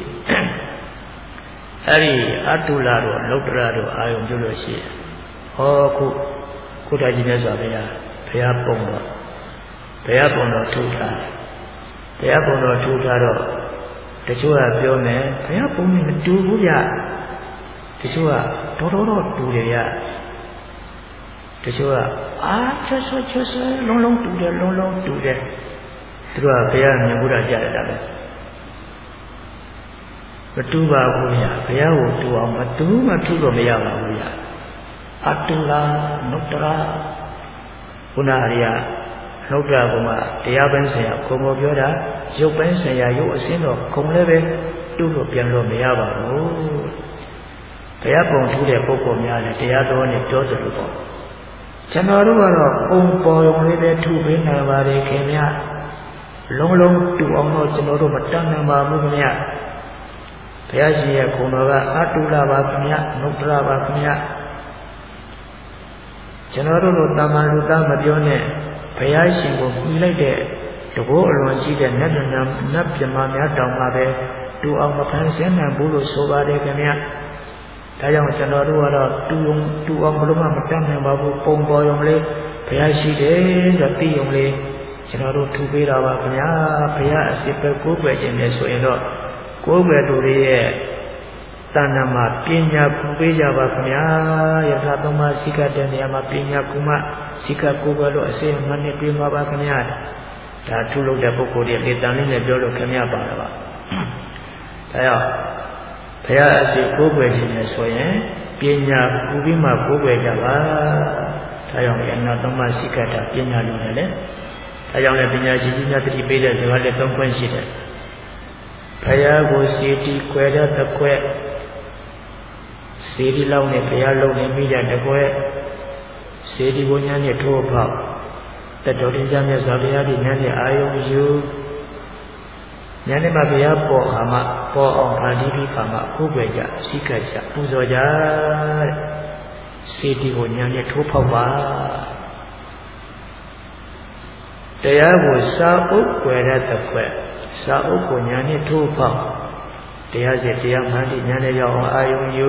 အဲ့ဒီအတုလတို့အနုတ္တရတို့အာယုံပြုလို့ရှိရင်ဟောခုခုတကြီးမြတ်စွာဘုရားဘုရားပုံတော်ဘုရားပုံတော်ထူထားဘုရားပုံတော်ထူထားတော့တချို့ကပြောမယ်ဘုရားပုံနဲ့မတူဘူးဗျတချို့ကတော်တော်တော့တူတယ်ဗျတချို့ကအာချွတ်ချွတ်ချွတ်ချွတ်လုံးလုံးတူတယ်လုံးလုံးတူတယ်သူတို့ကဘုရားမြင်ဘူးတာကြားရတာပဲမတူပါဘူးဗျဘုရားကိုတူအောင်မတူမထူလို့မရပါဘူးဗျအတုလာနုတ္တရာခုနအရိယနှုတ်တာကမှတရားပိုင်းဆိုင်ရာခုံပေါ်ပြောတာရုပ်ပိုင်းဆိုင်ရာရုပ်အစင်းတော့ခုံလည်းပဲတူလို့ပြန်လို့မရပါဘူးတရားပုံထူးတဲ့ပုဂ္ဂိုလ်များလည်းတရားတော်နဲ့ပြောသလိုပေါ့ကျွန်တော်တို့ကတော့ပုံပေါ်ရုံလေးပဲထူပေးနိုင်ပါလေခင်ဗျလုံးလုံးတူအောင်တော့ကျွန်တော်တို့မတတ်နိုင်ပါဘူးခင်ဗျဘုရားရှင်ရဲ့ခုံတော်ကအတုလပါခင်ဗျနှုတ်တရပါခင်ဗျကျွန်တော်တို့လိုတာမန်လူသားမပြောနဲ့ဘုရားရှင်ကိုပြီးလိုက်တဲ့တကောအလွန်ကြီးတဲ့နတ်နာနတ်ပြမများတောင်မှပဲတူအောင်မဖန်ဆင်းနိုင်ဘူးလို့ဆိုပါတယ်ခင်ဗျဒါကြောင့်ကျွန်တော်တို့ကတော့တူအောင်တူအောင်ဘယ်လိုမှမတတ်နိုင်ပါဘူးပုံပေါ်ရုံလေးဘုရားရှိတယ်ဆိုသိရုံလေးကျွန်တော်တို့ထူပေးတာပါခင်ဗျာဘုရားအစစ်ပဲကိုးကွယ်ခြင်းနဲ့ဆိုရင်တော့ကိုးကွယ်သူတွေရဲ့တဏ္ဍာမှာပညာကူပေးကြပါခင်ဗျာယထာသုံးပါးစိကတဲ့နေရာမှာပညာကူမှစိကကိုးကွယ်လို့အစေအမှန်နဲ့ပြေးမှာပါခင်ဗျာဒါထူလို့တဲ့ပုဂ္ဂိုလ်တွေလေတန်လေးနဲ့ပြောလို့ခင်ဗျာပါတော့ပါဒါကြောင့်ဘုရားအစီကိုးကွယ်ခြင်းနဲ့ဆိုရင်ပညာကူပြီးမှကိုးကွယ်ကြပါဒါကြောင့်အနာသုံးပါးစိကတာပညာလို့လည်းဒါကြောင့်လည်းပညာရှိကြီးများတတိပေးတဲ့ဇာတ်လည်းသုံးခွင့်ရှိတယ်ဘုရားကိုစီတီခွဲတဲ့တစ်ခွဲစေတီလောက်နဲ့ဘုရားလုံးနေမိတဲ့တကွဲစေတီကိုညာနဲ့ထိုးဖောက်တတော်တင်ကြမြတ်စွာဘုရားဒီညာနဲ့အာယုံယူညာနဲ့မှာဘုရားပေါ်ခါမှပေါ်အောင်ဖန်တီးပြီးခါမှကိုယ်ွယ်ကြစိကကြပူဇော်ကြတဲ့စေတီကိုညာနဲ့ထိုးဖောက်ပါတရားကိုစာအုပ်ွယ်တဲ့တကွဲစာအုပ်ကိုညာနဲ့ထိုးဖောက်တရားစီတရားမှန်ဒီညာနဲ့ရောက်အောင်အာယုံယူ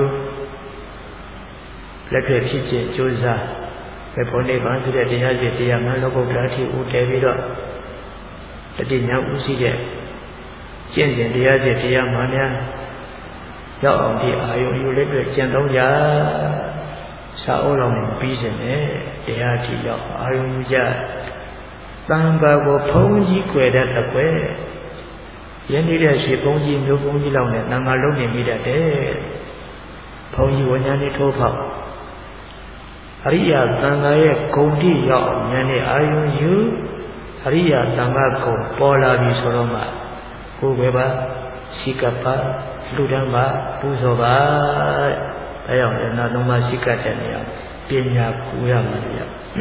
လက်ဖြင့်ဖြစ်ခြင်းကြိုးစားပဲဖို့နိဗ္ဗာန်ဆိုတဲ့တရားစီတရားမှန်လောကုတ္တရာထိဦးတည်ပြီးတော့တတိညာဥရှိတဲ့ကျင့်စဉ်တရားစီတရားမှန်များရောက်အောင်ဒီအာယုံယူလက်ဖြင့်ကျင့်သုံးကြစာအုပ်တော်နဲ့ပြီးစဉ်နဲ့တရားထိရောက်အာယုံယူကြတန်ခါကိုဖုံးကြီးွယ်တဲ့တကွဲရင်းနေတဲ့ရှေဖုံးကြီးမျိုးဖုံးကြီးလောက်နဲ့တန်ခါလုံးနေမိတတ်တယ်ဖုံးကြီးဝဉာဏ်နဲ့ထိုးဖောက်အရိယာသံဃာရဲ့ဂုဏ်တိရောက်ဉာဏ်နဲ့အာယုံယူအရိယာသံဃာဂုဏ်ပေါ်လာပြီဆိုတော့မှကိုယ်ပဲပါစိကပ်ပါလူတန်းပါပူဇော်ပါအဲကြောင့်နာသုံးပါးစိကပ်တဲ့နေရာပညာကူရမှာလေ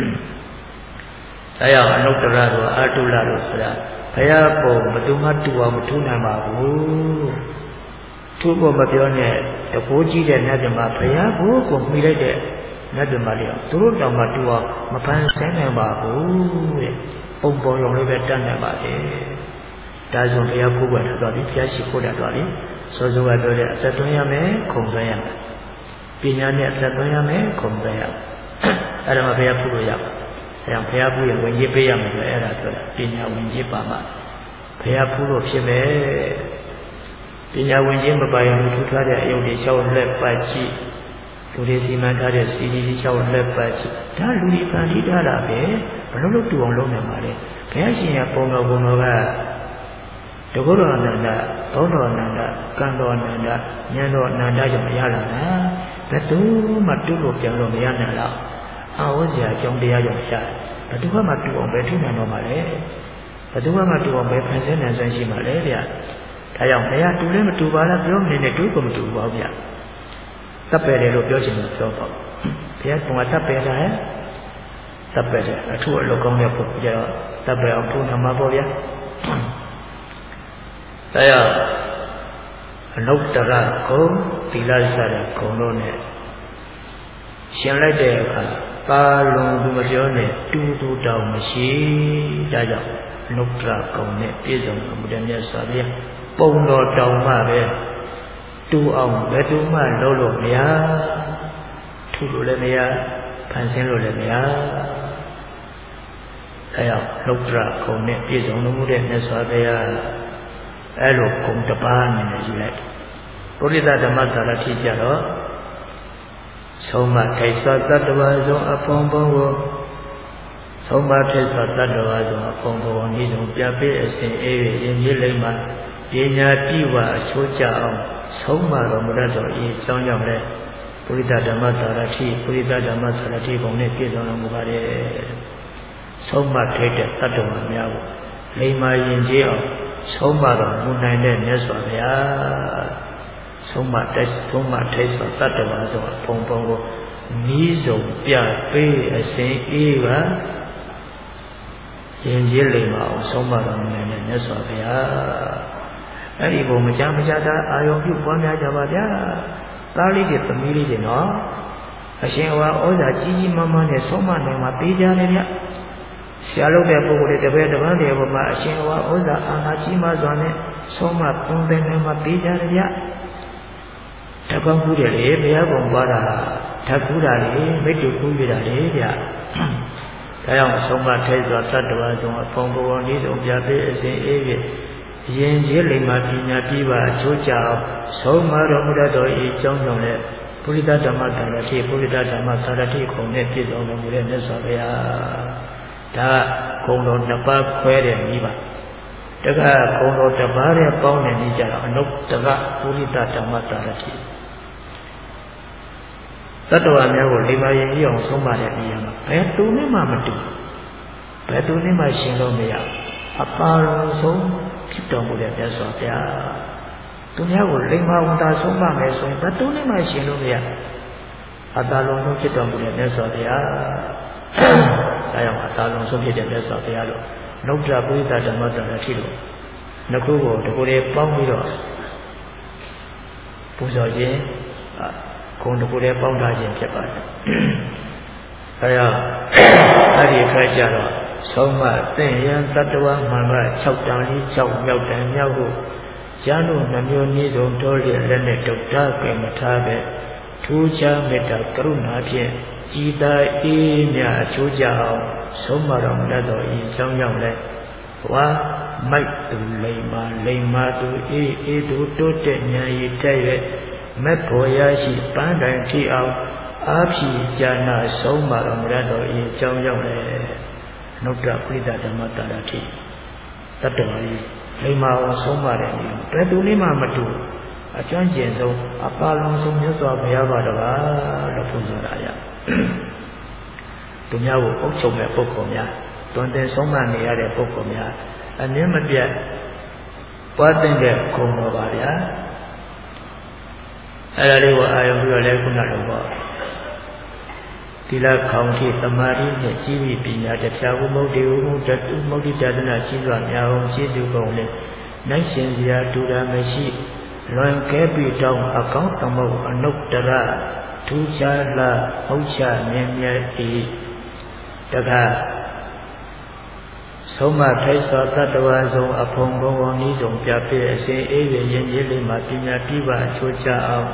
အဲကြောင့်အနုတ္တရတို့အတုလတို့ဆိုတာဘုရားပုံဘယ်သူမှတူအောင်မထူနိုင်ပါဘူးထူဖို့မပြောနဲ့တကိုးကြီးတဲ့နတ်ဓမ္မဘုရားကိုကိုမှီလိုက်တဲ့နတ်ဓမ္မလေးသူတို့တောင်မှတူအောင်မဖန်ဆင်းနိုင်ပါဘူးတဲ့ပုံပေါ်ရုံလေးပဲတတ်နိုင်ပါလေဒါဆိုဘုရားကိုယ်ွယ်ထွက်သွားပြီဘုရားရှိခိုးတတ်သွားပြီစောစောကပြောတဲ့အသက်သွင်းရမယ်ခုံသွင်းရမယ်ပညာနဲ့အသက်သွင်းရမယ်ခုံသွင်းရမယ်အဲ့ဒါမှဘုရားပြုလို့ရပါအဲဒါဘုရားပြုရင်ဝင်ကြီးပေးရမယ်ဆိုအဲ့ဒါပြောတာပညာဝင်ကြီးပါမှဘဘုရားဖူးလို့ဖြစ်မယ်ပညာဝင်ခြင်းမပါရဘူးထူထားတဲ့အယုတ်တွေလျှောက်လက်ပတ်ကြည့်လူတွေစီမံထားတဲ့စီဒီလျှောက်လက်ပတ်ကြည့်ဒါလူတွေဖန်တီးထားတာပဲဘလို့လို့တူအောင်လုပ်နိုင်ပါလဲဘုရားရှင်ကပုံတော်ပုံတော်ကတကုတော်အနန္တဘုံတော်အနန္တကံတော်အနန္တဉာဏ်တော်အနန္တကြောင့်ရလာတာဘယ်သူမှတူလို့ပြန်လို့မရနိုင်တော့အာဝဇ္ဇာအကြောင်းတရားကြောင့်ရှာဘယ်သူမှမတူအောင်ပဲထုနိုင်တော့မှာလေဘယ်သူမှမတူအောင်ပဲဖန်ဆင်းနိုင်စွမ်းရှိမှာလေဗျာဒါကြောင့်ဘုရားတူလည်းမတူပါလားပြောမနေနဲ့တူကိုမတူပါဘူးဗျာတပ်ပယ်တယ်လို့ပြောချင်တယ်ပြောပါဘုရားကတပ်ပယ်တာဟဲ့တပ်ပယ်တယ်အထူးအလုပ်ကောင်းတဲ့ပုဂ္ဂိုလ်ကျတော့တပ်ပယ်အောင်ထုံးမှာပေါ့ဗျာဒါကြောင့်အနုတ္တရဂုံသီလစတဲ့ဂုံတို့နဲ့ရှင်လိုက်တဲ့အခါပါလုံးသူမပြောနဲ့တူတူတောင်မရှိဒါကြောင့်အနုတ္တရဂုံနဲ့ပြည့်စုံမှုတဲ့မြတ်စွာဘုရားပုံတော်တောင်မှပဲတူအောင်ဘယ်သူမှလုပ်လို့မရထူလို့လည်းမရဖန်ဆင်းလို့လည်းမရအဲကြောင့်နုတ္တရဂုံနဲ့ပြည့်စုံမှုတဲ့မြတ်စွာဘုရားအဲ့လိုဂုံတစ်ပါးနဲ့ယူလိုက်ပုရိသဓမ္မသာရတိကြတော့ဆုံးမထိတ်စွာတတ္တဝါဆုံးအဖုံဘုံကိုဆုံးမထိတ်စွာတတ္တဝါဆုံးအဖုံဘုံဤဆုံးပြပေးအစဉ်အေးရင်ကြီးလိမ့်မှာပညာတိဝအချိုးကြအောင်ဆုံးမတော်မူတတ်တော်ဤအကြောင်းကြောင့်လည်းပုရိသဓမ္မသာရတိပုရိသဓမ္မသာရတိဘုံနဲ့ပြည့်စုံတော်မူပါတယ်ဆုံးမထိတ်တဲ့တတ္တဝါများကိုလိမ္မာရင်ကြီးအောင်ဆုံးမတော်မူနိုင်တဲ့မြတ်စွာဘုရားဆုံးမတိုက်ဆုံးမထိတ်စွာတတ္တဝါဆိုအဖုံဖုံကိုနီးစုံပြပေးအစဉ်အေးပါရင်ကြီးလိမ္မာအောင်ဆုံးမတော်မူနိုင်တဲ့မြတ်စွာဘုရားအဲ့ဒီဘုံမကြမကြတာအာယုံပြုပွားများကြပါဗျာသားလေးတွေသမီးလေးတွေနော်အရှင်ဝါဩဇာကြီးကြီးမားမားနဲ့ဆုံးမနိုင်မှာပေးကြတယ်ဗျဆရာလုပ်တဲ့ပုဂ္ဂိုလ်တွေတပည့်တပန်းတွေဘုမှာအရှင်ဝါဩဇာအာဏာကြီးမားစွာနဲ့ဆုံးမပုံသင်နိုင်မှာပေးကြတယ်ဗျတပန်းကူးတယ်လေဘုရားကုံပွားတာဓာတ်ကူးတာလေမိတ္တူကူးရတာလေဗျဒါကြောင့်အဆုံးမထိတ်စွာတတ္တဝါဆုံးအဖုံဘဝနည်းဆုံးပြပေးအစဉ်အေးပြရင်ကြီးလိမ္မာပညာပြပါအချိုးကြအောင်ဆုံးမတော်မူတတ်တော်ဤအကြောင်းကြောင့်လည်းပုရိသဓမ္မသာရတိပုရိသဓမ္မသာရတိခုံနဲ့ပြည့်စုံတော်မူတဲ့မြတ်စွာဘုရားဒါကဂုံတော်နှစ်ပါးခွဲတဲ့ဤပါတက္ကဂုံတော်တစ်ပါးနဲ့ပေါင်းတဲ့ဤကြတော့အနုတ္တရပုရိသဓမ္မသာရတိသတ္တဝါများကိုလိမ္မာရင်ကြီးအောင်ဆုံးမတဲ့နေရာမှာဘယ်သူနဲ့မှမတူဘယ်သူနဲ့မှရှင်လို့မရအပါတော်ဆုံးဖြစ်တော်မူတဲ့မြတ်စွာဘုရားသူများကိုလိမ္မာဝန်တာဆုံးမမယ်ဆိုရင်ဘယ်သူနဲ့မှရှင်လို့မရအတာလုံးဆုံးဖြစ်တော်မူတဲ့မြတ်စွာဘုရားဒါကြောင့်အတာလုံးဆုံးဖြစ်တဲ့မြတ်စွာဘုရားလို့နုတ္တရပုရိသဓမ္မတရရှိလို့နှစ်ခုကိုဒီကိုယ်လေးပေါင်းပြီးတော့ပူဇော်ခြင်းဂုံတကူလေးပေါင်းထားခြင်းဖြစ်ပါတယ်။အဲဒါအဲ့ဒီအခါကျတော့ဆုံးမသင်ရန်တတ္တဝမှန်က၆တန်လေး၆မြောက်တန်မြောက်ကိုရလို့နှမျိုးနည်းဆုံးတော်ရလက်နဲ့ဒုက္ခကဲမထားပဲထူးခြားမေတ္တာကရုဏာဖြင့်ကြည်သာအေးမြအချိုးကြအောင်ဆုံးမတော်မူတတ်တော်ဤအကြောင်းကြောင့်လဲဝါမိုက်သူလိမ္မာလိမ္မာသူအေးအေးသူတိုးတက်ဉာဏ်ရည်တဲ့ရဲ့မက်ဖို့ရရှိပန်းတိုင်ထီအောင်အာဖြီကြာနာဆုံးမတော်မူတတ်တော်ဤအကြောင်းကြောင့်လဲနုတ္တပရိသဓမ္မတရတိတတ္တဝါဤလိမ္မာအောင်ဆုံးမတဲ့နေဘယ်သူနည်းမှမတူအကျွမ်းကျင်ဆုံးအပါလုံးဆုံးမြတ်စွာဘုရားပါတော်ပါလို့ဖွင့်ဆိုတာရသူများကိုအုပ်ချုပ်မဲ့ပုဂ္ဂိုလ်များတွင်တင်ဆုံးမနေရတဲ့ပုဂ္ဂိုလ်များအမြင့်မပြတ်ပွားတဲ့ဂုဏ်တော်ပါဗျာအဲ့ဒါလေးကိုအာရုံပြီးတော့လည်းခုနလိုပေါ့သီလခေါင်းထိသမာဓိနဲ့ကြီးပြီးပညာတရားဝိမု ക്തി ဝိမု ക്തി တုမု ക്തി တဒနာရှိစွာများအောင်ရှိသူကုန်လေနိုင်ရှင်စရာတူတာမရှိလွန်ကဲပြီးတောင်းအကောင်းသမုတ်အနုတ္တရထူးခြားလာဟုတ်ချမြင်မြတ်ဤတခါဆုံးမထိုက်စွာတတ္တဝါဆုံးအဖုံဘုံဝနည်းဆုံးပြပြအစဉ်အေးရရင်ကြီးလေးမှာပညာတိပါအချိုးချအောင်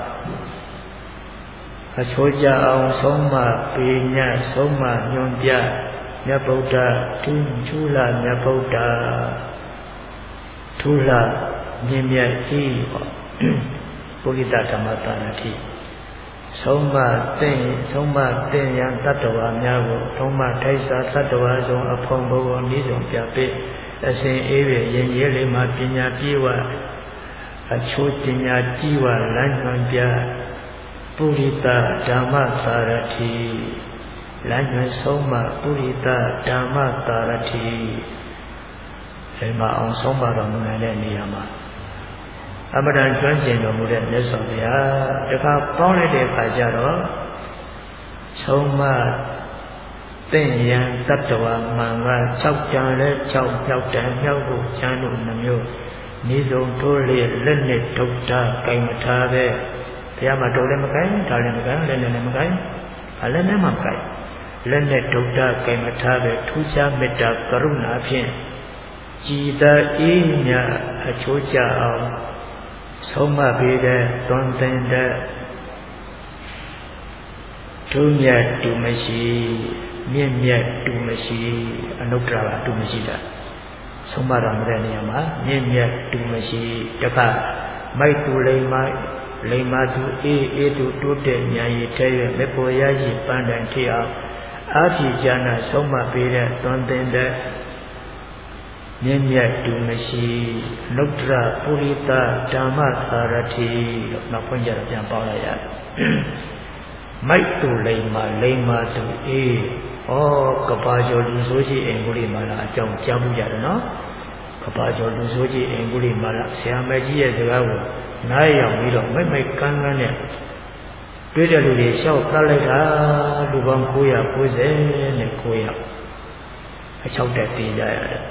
အချိုးချအောင်ဆုံးမပေညဆုံးမညွန်ပြမြတ်ဗုဒ္ဓထူးထူးလာမြတ်ဗုဒ္ဓထူလာမြင့်မြတ်ကြီးပေါ့ပုရိသဓမ္မတာရတိဆုံးမသိဆုံးမသိရန်တတ္တဝါများကိုဆုံးမထိုက်စာတတ္တဝါဆုံးအဖုံဘုံအနည်းဆုံးပြပိအစဉ်အေးရရင်ရဲလေးမှာပညာပြေဝအချိုးပညာကြီးဝလမ်းမှန်ပြပုရိသဓမ္မတာရတိလမ်းမှန်ဆုံးမပုရိသဓမ္မတာရတိဒီမှာအောင်ဆုံးမတော်မူနိုင်တဲ့နေရာမှာအမတန်ကျွမ်းကျင်တော်မူတဲ့မြတ်စွာဘုရားတခါပေါင်းလိုက်တဲ့အခါကျတော့ဆုံးမသိဉာဏ်တတ္တဝါမှန်က၆ကြံလဲ၆မြောက်တန်မြောက်ကိုချမ်းလို့နှမျိုးနေစုံထိုးလေးလက်နဲ့ဒုက္ခကိုင်မထားပဲဘုရားမှာတော်လည်းမကိုင်ဒါလည်းမကိုင်လည်းလည်းမကိုင်အလည်းနဲ့မကိုင်လက်နဲ့ဒုက္ခကိုင်မထားပဲထူးခြားမေတ္တာကရုဏာဖြင့်ကြည်သာအေးမြအချိုးကျအောင်ဆုံးမပေးတဲ့သွန်သင်တဲ့ဒုမြတ်တူမရှိမြင့်မြတ်တူမရှိအနုတ္တရာတူမရှိတာဆုံးမတော်မူတဲ့နေရာမှာမြင့်မြတ်တူမရှိတခါမိုက်တူလိမ္မာလိမ္မာသူအေးအေးသူတိုးတဲ့ဉာဏ်ရည်ထဲရမေဖို့ရရှိပန်းတိုင်ထိအောင်အာဖြေဉာဏ်ဆုံးမပေးတဲ့သွန်သင်တဲ့မြင့်မြတ်တူမရှိနုတ္တရပုရိသဓမ္မသာရတိလို့နောက်ဖွင့်ကြတော့ပြန်ပေါင်းလိုက်ရတယ်မိုက်တူလိမ္မာလိမ္မာသူအေးဩကဘာကျော်လူဆိုးကြီးအင်္ဂုလိမာလာအကြောင်းကြားမှုကြတယ်နော်ကဘာကျော်လူဆိုးကြီးအင်္ဂုလိမာလာဆရာမကြီးရဲ့စကားကိုနားရောက်ပြီးတော့မိတ်မိတ်ကန်းကန်းနဲ့တွေ့တဲ့လူတွေလျှောက်သတ်လိုက်တာလူပေါင်း၉၉၀နဲ့၉ယောက်အချောက်တက်တင်ကြရတယ်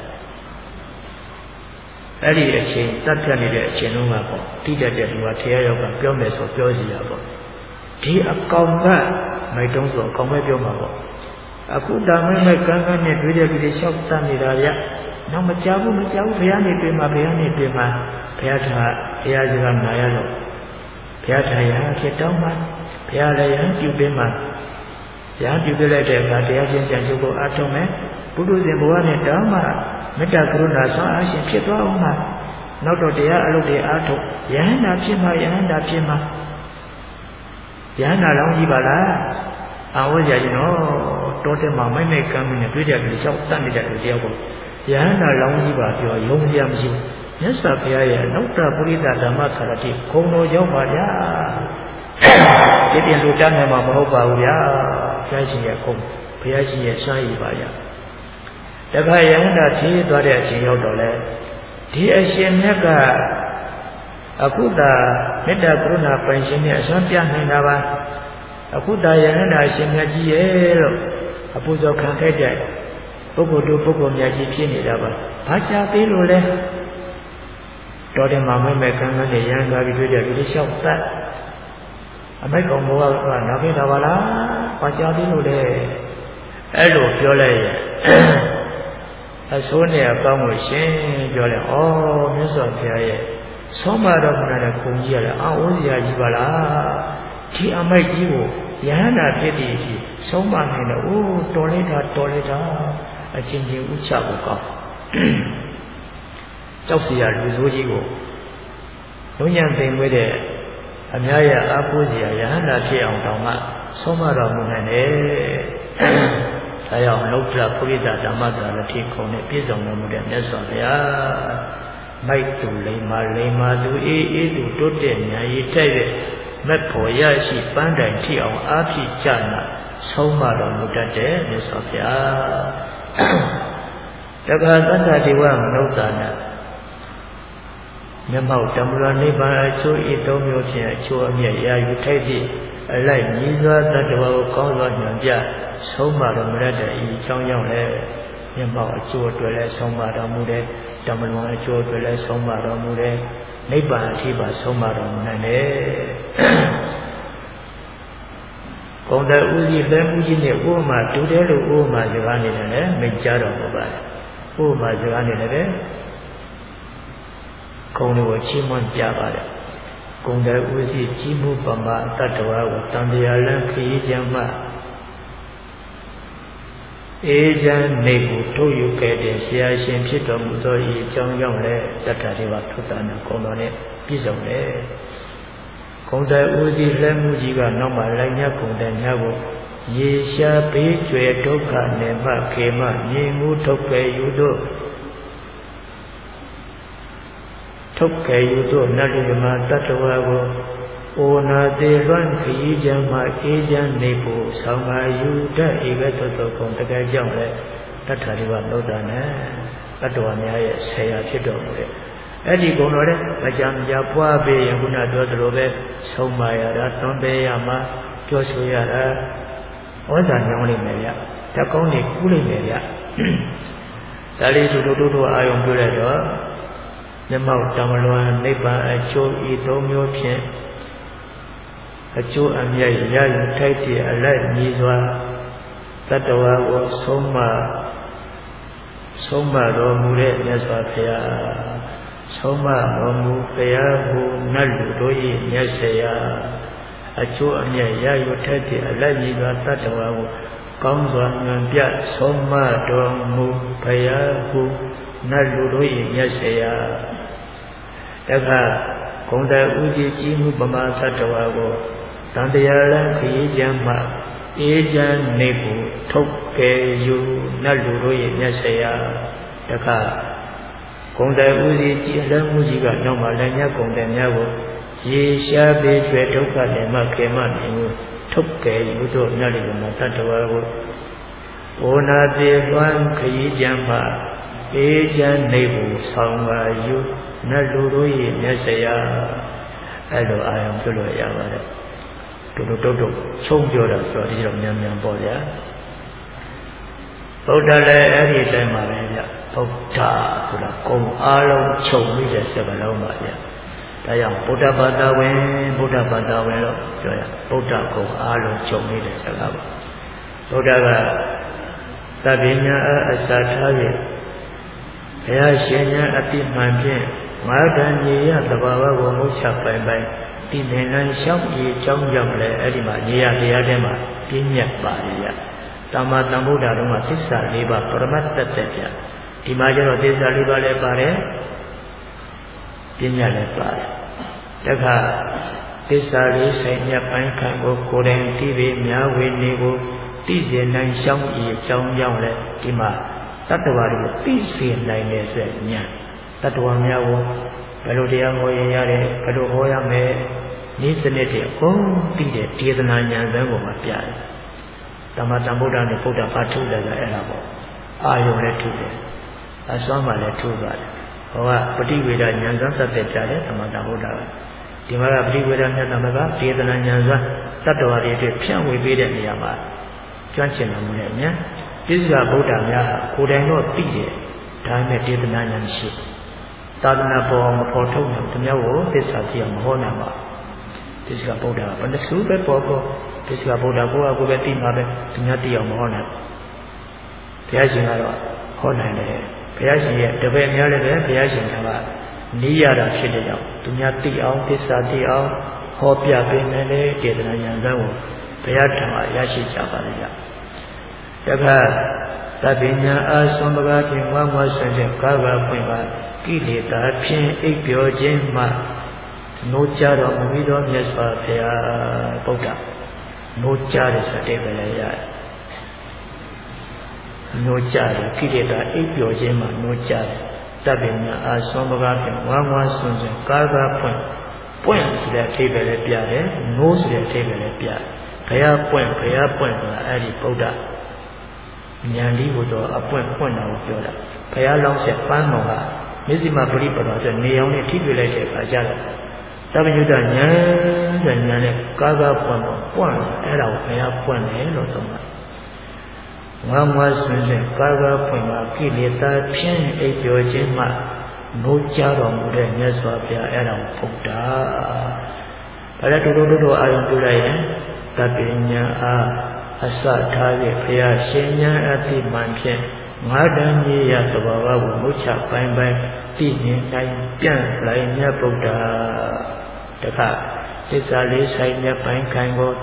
အဲ့ဒီအချိန်တတ်ပြနေတဲ့အချိန်လုံးကပေါ့တိတတ်တဲ့လူကထေရယောက်ကပြောမယ်ဆိုပြောစီရပေါ့ဒီအကောင်ကမိုက်တုံးဆိုအကောင်ပဲပြောမှာပေါ့အခုဒါမဲမဲကန်းကန်းနဲ့တွေ့တဲ့လူတွေလျှောက်တတ်နေတာဗျနောက်မကြောက်ဘူးမကြောက်ဘူးဘုရားနေတွေ့မှာဘုရားနေတွေ့မှာဘုရားထားဘုရားစကားနာရတော့ဘုရားထားရဖြစ်တော့မှဘုရားလည်းရဟန်းပြုပေးမှာရဟန်းပြုပေးလိုက်တဲ့အခါတရားချင်းကြံကြုတ်ကိုအားထုတ်မယ်ပုထုဇဉ်ဘဝနဲ့တောင်းမှမေတ္တာကရုဏာဆွမ်းအားရှင်ဖြစ်သွားအောင်မှာနောက်တော့တရားအလုပ်တွေအားထုတ်ယဟန္တာဖြစ်မှာယဟန္တာဖြစ်မှာယဟန္တာလောင်းကြီးပါလားအာဝဇ္ဇာကြီးနော်တောတဲ့မှာမိုက်မိုက်ကမ်းမင်းနဲ့တွေ့တဲ့လူလျှောက်တတ်နေတဲ့လူတယောက်ကိုယဟန္တာလောင်းကြီးပါပြောယုံကြမရှိဘူးမြတ်စွာဘုရားရဲ့နုတ္တပုရိသဓမ္မသာရတိဂုံတော်ရောက်ပါဗျာဒီတင်လူတတ်နိုင်မှာမဟုတ်ပါဘူးဗျာဘုရားရှင်ရဲ့ဂုံဘုရားရှင်ရဲ့စွမ်းရည်ပါဗျာတခါယဟန္တာဖြည်းသွားတဲ့အချိန်ရောက်တော့လေဒီအရှင်မြတ်ကအခုသာမေတ္တာကရုဏာပိုင်ရှင်နဲ့အစွမ်းပြနိုင်တာပါအခုသာယဟန္တာအရှင်မြတ်ကြီးရဲ့လို့အပူဇော်ခံခဲ့တဲ့ပုဂ္ဂိုလ်တို့ပုဂ္ဂိုလ်မြတ်ကြီးဖြစ်နေတာပါဘာချသေးလို့လဲတော်တယ်မှာမဲမဲကန်းကန်းနဲ့ရန်သွားပြီးတွေ့တဲ့လူတွေလျှောက်တတ်အမိုက်ကောင်ဘောကနားပြတာပါလားဘာချသေးလို့လဲအဲ့လိုပြောလိုက်ရဲ့အဆိုးနဲ့အကောင်းကိုရှင်းပြောတယ်။ဩမြတ်စွာဘုရားရဲ့ဆုံးမတော်မူတဲ့ခုံကြီးရလဲအာဝဇ္ဇာကြီးပါလား။ဒီအမိုက်ကြီးကိုယဟန္တာဖြစ်တည်ပြီးဆုံးမနိုင်တော့အိုးတော်လိုက်တာတော်လိုက်တာအချင်းချင်းဥချဖို့ကောင်း။ကြောက်စရာလူဆိုးကြီးကိုဘုညံသိမ်ဝဲတဲ့အများရအားကိုးစရာယဟန္တာဖြစ်အောင်တောင်မှဆုံးမတော်မူနိုင်တယ်။ဒါကြောင့်လောကပုရိသဓမ္မသာရတိခုံနဲ့ပြည့်စုံတော်မူတဲ့မြတ်စွာဘုရားမိုက်တူလိမ္မာလိမ္မာသူအေးအေးသူတိုးတဲ့ဉာဏ်ရည်တဲ့မက်ဖို့ရရှိပန်းတိုင်ထိအောင်အားဖြည့်ကြနာဆုံးမတော်မူတတ်တဲ့မြတ်စွာဘုရားတခါသတ္တဒေဝမနုဿာနာမျက်မှောက်တမ္ပရာနိဗ္ဗာန်အကျိုးဤသုံးမျိုးဖြင့်အကျိုးအမြတ်ရာယူထိုက်သည့်အလိုက်ညီးစွာတတ္တဝါကိုကောင်းစွာညွှန်ပြဆုံးမတော်မူတဲ့ဤအကြောင်းကြောင့်လည်းမျက်မှောက်အကျိုးအတွက်လည်းဆုံးမတော်မူတဲ့တမလွန်အကျိုးအတွက်လည်းဆုံးမတော်မူတဲ့နိဗ္ဗာန်အထိပါဆုံးမတော်မူနိုင်တယ်။ဂုံတဥကြီးလက်မှုကြီးနဲ့ဥပမာတူတယ်လို့ဥပမာစကားနေတယ်လည်းမိတ်ကြတော်မူပါတယ်။ဥပမာစကားနေတယ်ပဲဂုံတွေကိုချီးမွမ်းပြပါတယ်။ဂုံတဥကြီးကြီးမှုပမာတတ္တဝါကိုတန်တရားလန်းခရီးကြမ်းမှအေဂျန်နေကိုထုတ်ယူခဲ့တဲ့ဆရာရှင်ဖြစ်တော်မူသောဤအကြောင်းကြောင့်လည်းတတ္ထာတွေပါထုတာနဲ့ဂုဏ်တော်နဲ့ပြည့်စုံတယ်ဂုံတိုင်ဦးစီးလက်မှုကြီးကနောက်မှလိုက်ညဂုံတိုင်များကိုရေရှားပေးကျွယ်ဒုက္ခနဲ့မှခေမမြေမှုထုတ်ခဲ့ယူတို့ထုတ်ခဲ့ယူတို့နတ်လူမတတ္တဝါကိုဩနာသေးလွမ်းခရီးချမ်းမှအေးချမ်းနေဖို့ဆောင်ပါယူတတ်ဧကတ္တကုံတကယ်ကြောင့်လည်းတတ္ထာရိဝလောတာနဲ့တတ္တဝါများရဲ့ဆရာဖြစ်တော်မူတဲ့အဲ့ဒီကုံတော်တဲ့မကြမ်းကြပွားပေးရင်ခုနပြောသလိုပဲဆုံးမရတာသွန်ပေးရမှာပြောဆိုရတာဩဇာညောင်းလိမ့်မယ်ဗျတကောင်းနေကူးလိမ့်မယ်ဗျဒါလေးတို့တို့တို့အာယုံပြုလိုက်တော့မျက်မှောက်တမလွန်နိဗ္ဗာန်အကျိုးဤသုံးမျိုးဖြင့်အကျိုးအမြတ်ရယူထိုက်တဲ့အလိုက်မြည်စွာတတ္တဝါကိုဆုံးမဆုံးမတော်မူတဲ့မြတ်စွာဘုရားဆုံးမတော်မူဘုရားကိုနတ်လူတို့၏မျက်စရာအကျိုးအမြတ်ရယူထိုက်တဲ့အလိုက်မြည်စွာတတ္တဝါကိုကောင်းစွာဉာဏ်ပြဆုံးမတော်မူဘုရားကိုနတ်လူတို့၏မျက်စရာတခါဂုံတိုင်ဦးကြီးကြီးမှုပမာသတ္တဝါကိုတန်တရားလခရီးချမ်းမှအေးချမ်းနေကိုထုတ်ကယ်ယူနတ်လူတို့ရဲ့မျက်စရာတခါဂုံတိုင်ဦးကြီးကြီးအလမှုကြီးကနောက်မှလည်းညဂုံတိုင်များကိုရေရှားပေးကျွဲဒုက္ခနဲ့မှခေမနေကိုထုတ်ကယ်ယူတို့နတ်လူတို့သတ္တဝါကိုဩနာပြေလွမ်းခရီးချမ်းမှအေးချမ်းနေကိုဆောင်ပါယူနတ်လူတို့ရဲ့မျက်စရာအဲ့လိုအာရုံပြုလို့ရပါတယ်တို့တို့တုတ်တုတ်ချုံပြောတာဆိုတော့ဒီတော့မြန်မြန်ပေါ့ဗျာဗုဒ္ဓလည်းအဲ့ဒီတိုင်းပါပဲဗျဗုဒ္ဓဆိုတာကုံအားလုံးချုပ်ပြီးတဲ့စကားလုံးပါဗျဒါကြောင့်ဗုဒ္ဓဘာသာဝင်ဗုဒ္ဓဘာသာဝင်လို့ပြောရဗုဒ္ဓကုံအားလုံးချုပ်ပြီးတဲ့စကားပါဗုဒ္ဓကသဗ္ဗညအစာထားပြီးဘုရားရှင်များအတိမှန်ဖြင့်ငါးတန်ကြီးရသဘာဝကိုမုတ်ချပိုင်ပိုင်ဒီနေလန်းရှောက်ကြီးအကြောင်းကြောင့်လည်းအဲ့ဒီမှာနေရတရားထဲမှာပြည့်ညက်ပါရရတမ္မာတန်ဗုဒ္ဓတော်မှာသစ္စာလေးပါးပရမတ်တတ်တဲ့ပြဒီမှာကျတော့သစ္စာလေးပါးလည်းပါတယ်ပြည့်ညက်လည်းပါတယ်တခါသစ္စာလေးဆိုင်ညက်ပိုင်းခံကိုကိုယ်တိုင်သိပြီးမြားဝေနေကိုသိစေနိုင်ရှောက်ကြီးအကြောင်းကြောင့်လည်းဒီမှာတတ္တဝါတွေကိုသိစေနိုင်တဲ့ဆိုဉာဏ်တတ္တဝါများကိုဘယ်လိုတရားဟောရရတယ်ဘယ်လိုဟောရမယ်ဤစနစ်တွေအကုန်သိတဲ့ဒေသနာဉာဏ်စံကိုမှပြတယ်။သမ္မာသမ္ဗုဒ္ဓနဲ့ဗုဒ္ဓဘာထုလည်းပဲအဲ့ဒါပေါ့အာယုံလည်းထုတယ်အစွမ်းမှလည်းထုပါတယ်။ဟောကပฏิဝေဒဉာဏ်စံသတ်တဲ့ကြားတယ်သမ္မာသမ္ဗုဒ္ဓကဒီမှာကပฏิဝေဒမြတ်သမကဒေသနာဉာဏ်စံတတ္တဝါတွေအတွက်ဖြန့်ဝေပေးတဲ့နေရာမှာကျွမ်းကျင်မှုနဲ့ဉာဏ်ပြစ္ဆာဗုဒ္ဓများဟာကိုယ်တိုင်တော့သိတယ်ဒါပေမဲ့ဒေသနာဉာဏ်ရှိသာသနာပေါ်မပေါ်ထုတ်နိုင်သူများကိုသစ္စာသိအောင်မဟောနိုင်ပါသစ္စာဗုဒ္ဓဘယ်နှစုပဲပေါ်ပေါ်သစ္စာဗုဒ္ဓကိုယ်ကကိုယ်ပဲသိမှာပဲသူများသိအောင်မဟောနိုင်ဘုရားရှင်ကတော့ဟောနိုင်တယ်ဘုရားရှင်ရဲ့တပည့်များလည်းပဲဘုရားရှင်ကနီးရတာဖြစ်တဲ့ကြောင့်သူများသိအောင်သစ္စာသိအောင်ဟောပြပေးမယ်လေဒေသနာဉာဏ်စံကိုဘုရားထံမှာရရှိကြပါလိမ့်မယ်တခါသဗ္ဗညအာသွန်ပကားဖြင့်ဝါမဆွင့်တဲ့ကာကပွင့်ပါကိလေသာဖြင့်အိပ်ပျော်ခြင်းမှနိုးကြတော်မူပြီးသောမြတ်စွာဘုရားဗုဒ္ဓနိုးကြတဲ့စတဲ့ပဲလည်းရတယ်နိုးကြတယ်ကိလေသာအိပ်ပျော်ခြင်းမှနိုးကြတယ်သဗ္ဗညအာသွန်ပကားဖြင့်ဝါမဆွင့်တဲ့ကာကပွင့်ပွင့်ဆိုတဲ့အထိပ္ပယ်လည်းပြတယ်နိုးဆိုတဲ့အထိပ္ပယ်လည်းပြတယ်ဘုရားပွင့်ဘုရားပွင့်ဆိုတာအဲ့ဒီဗုဒ္ဓဉာဏ်လေးကိုတော့အပွင့်ပွင့်တာကိုပြောတာဘုရားလောင်းဆက်ပန်းတော်ကမျက်စိမှာပရိပဒါဆိုနေအောင်နဲ့ထိတွေ့လိုက်တဲ့အခါကျတော့သဗ္ဗညုတဉာဏ်ဆိုဉာဏ်နဲ့ကာကပွင့်တော့ပွင့်အဲ့ဒါကိုဘုရားပွင့်တယ်လို့သုံးတာငါမဆွင်တဲ့ကာကပွင့်မှာကိလေသာဖြင့်အိပ်ပျော်ခြင်းမှနိုးကြတော်မူတဲ့မြတ်စွာဘုရားအဲ့ဒါကိုဖုတ်တာဒါလည်းတို့တို့တို့အာယုံပြုလိုက်ရင်သဗ္ဗညအားအစထား၍ဘုရားရှင်ဉာဏ်အတိမှန်ဖြင့်ငါးတန်ကြီးရသဘာဝကိုမုချပိုင်းပိုင်းသိမြင်တိုင်းပြန့်လိုက်မြတ်ဗုဒ္ဓတခါသစ္စာလေးဆိုင်မြတ်ပိုင်းခံကို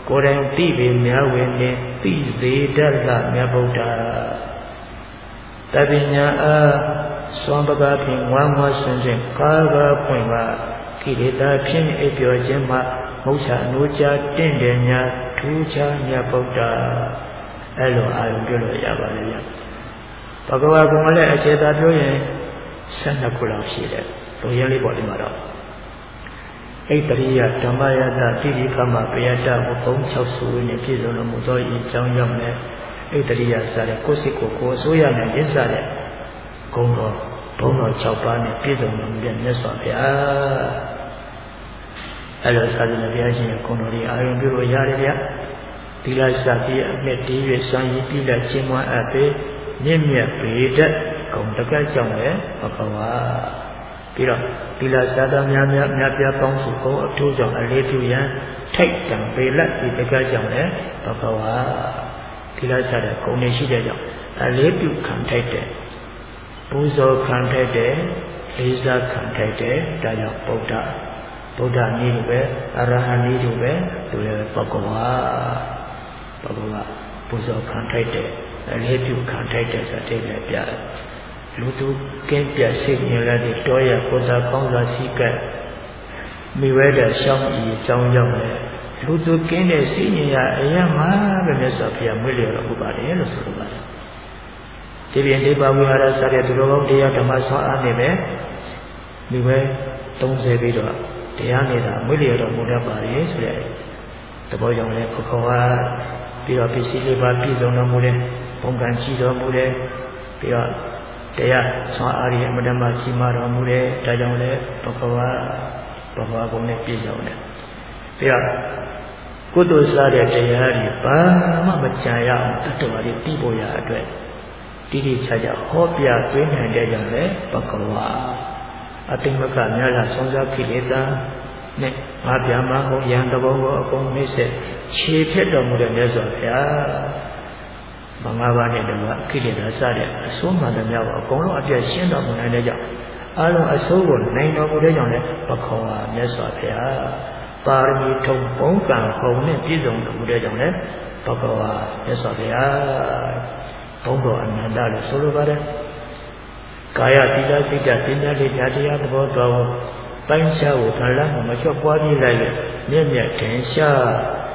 ကိုယ်တိုင်သိပေမြတ်ဝင်နေသိစေတတ်တာမြတ်ဗုဒ္ဓတပညာအားစွမ်းပကားဖြင့်ဝမ်းမဆင်းခြင်းကာကပွင့်ပါကိလေသာဖြင့်အိပ်ပျော်ခြင်းမှမုတ်ချနိုးချတင့်တယ်ညာထူးခြားမြတ်ဗုဒ္ဓအဲ့လိုအာရုံပြုလို့ရပါလေဗျာဘဂဝါကလည်းအခြေသာပြောရင်ဆယ်နှစ်ခုလောက်ရှိတယ်လူရင်းလေးပေါ်ဒီမှာတော့ဣတရိယဓမ္မယတတိတိကမပယတ္တဘုံ၆စုနဲ့ပြည့်စုံလို့မူသောဤအကြောင်းကြောင့်လည်းဣတရိယစတဲ့ကိုယ်စိတ်ကိုကိုယ်ဆိုရမယ်ရစ္စာတဲ့ဂုဏ်တော်ဘုံတော်၆ပါးနဲ့ပြည့်စုံလို့မြတ်မြတ်စွာဘုရားအဲ့လိုစာရင်းနဲ့ဘုရားရှင်ရဲ့ဂုဏ်တော်တွေအာရုံပြုလို့ရတယ်ဗျသီလစာတိအနှစ်တည်း၍စွမ်းရည်ပြည့်လက်ခြင်းမအပ်ပေမြင့်မြတ်ပေတတ်ဂုဏ်တကက်ကြောင့်လည်းဘဂဝါပြီးတော့သီလစာတော်များများများပြားပေါင်းစုကိုအထူးကြောင့်အလေးပြုရန်ထိုက်တံပေလက်ဒီတကက်ကြောင့်လည်းဘဂဝါသီလစာတဲ့ဂုဏ်တွေရှိတဲ့ကြောင့်အလေးပြုခံထိုက်တဲ့ပူဇော်ခံထိုက်တဲ့လေးစားခံထိုက်တဲ့ဒါကြောင့်ဗုဒ္ဓဗုဒ္ဓနည်းလိုပဲအရဟံနည်းလိုပဲသူလည်းဘဂဝါဘဂဝါပူဇော်ခံထိုက်တဲ့အလေးပြုခံထိုက်တဲ့စတဲ့ပဲပြတယ်လူသူကင်းပြစိတ်ညင်လည်းတောရကိုယ်သာကောင်းစွာစီကပ်မိဝဲတဲ့ရှောင်းဤအကြောင်းကြောင့်လည်းလူသူကင်းတဲ့စိတ်ညင်ရအရမှာပဲမြတ်စွာဘုရားမွေးလျော်တော်မူပါတယ်လို့ဆိုလိုပါတယ်ဒီပြင်ဒီပါဝိဟာရစတဲ့သူတော်ကောင်းတရားဓမ္မဆောင်အားနေပဲမိဝဲသုံးဆပြီးတော့တရားနေတာမွေးလျော်တော်မူတတ်ပါတယ်ဆိုတဲ့သဘောကြောင့်လည်းခေါခေါဟာပြီးတော့ပစ္စည်းလေးပါပြည့်စုံတော်မူတဲ့ဘုံကံရှိတော်မူတဲ့ပြီးတော့တရားဆွမ်းအားရအမတ္တမရှိမှတော်မူတဲ့ဒါကြောင့်လည်းဘဂဝါဘဂဝါကုံနဲ့ပြည့်စုံတယ်ပြီးတော့ကုသိုလ်စားတဲ့တရားတွေဘာမှမကြံရအောင်တတ္တဝါတွေတည်ဖို့ရအတွက်တိတိကျကျဟောပြပေးနိုင်တဲ့ကြောင့်လည်းဘဂဝါအတိမကများလာဆုံးစားခိလေသာနဲ့ငါပြမဟုတ်ရန်တဘောကိုအကုန်နှိမ့်ဆက်ခြေဖြစ်တော်မူတဲ့မြတ်စွာဘုရားမင်္ဂလာပါနဲ့တည်းကခိလေသာစတဲ့အဆိုးမှန်တဲ့များကိုအကုန်လုံးအပြည့်ရှင်းတော်မူနိုင်တဲ့ကြောင့်အလုံးအဆိုးကိုနိုင်တော်မူတဲ့ကြောင့်လည်းဘဂဝါမြတ်စွာဘုရားပါရမီထုံဘုံကံဟုံနဲ့ပြည့်စုံတော်မူတဲ့ကြောင့်လည်းဘဂဝါမြတ်စွာဘုရားဘုံတော်အနန္တလို့ဆိုလိုပါတယ်ကာယသီလစိတ်ဓာတ်ပညာလေးဓာတရားသဘောတော်ပိုင်းခြားကိုခန္ဓာမှာမချော့ပွားပြလိုက်ရမြင့်မြတ်ထင်ရှား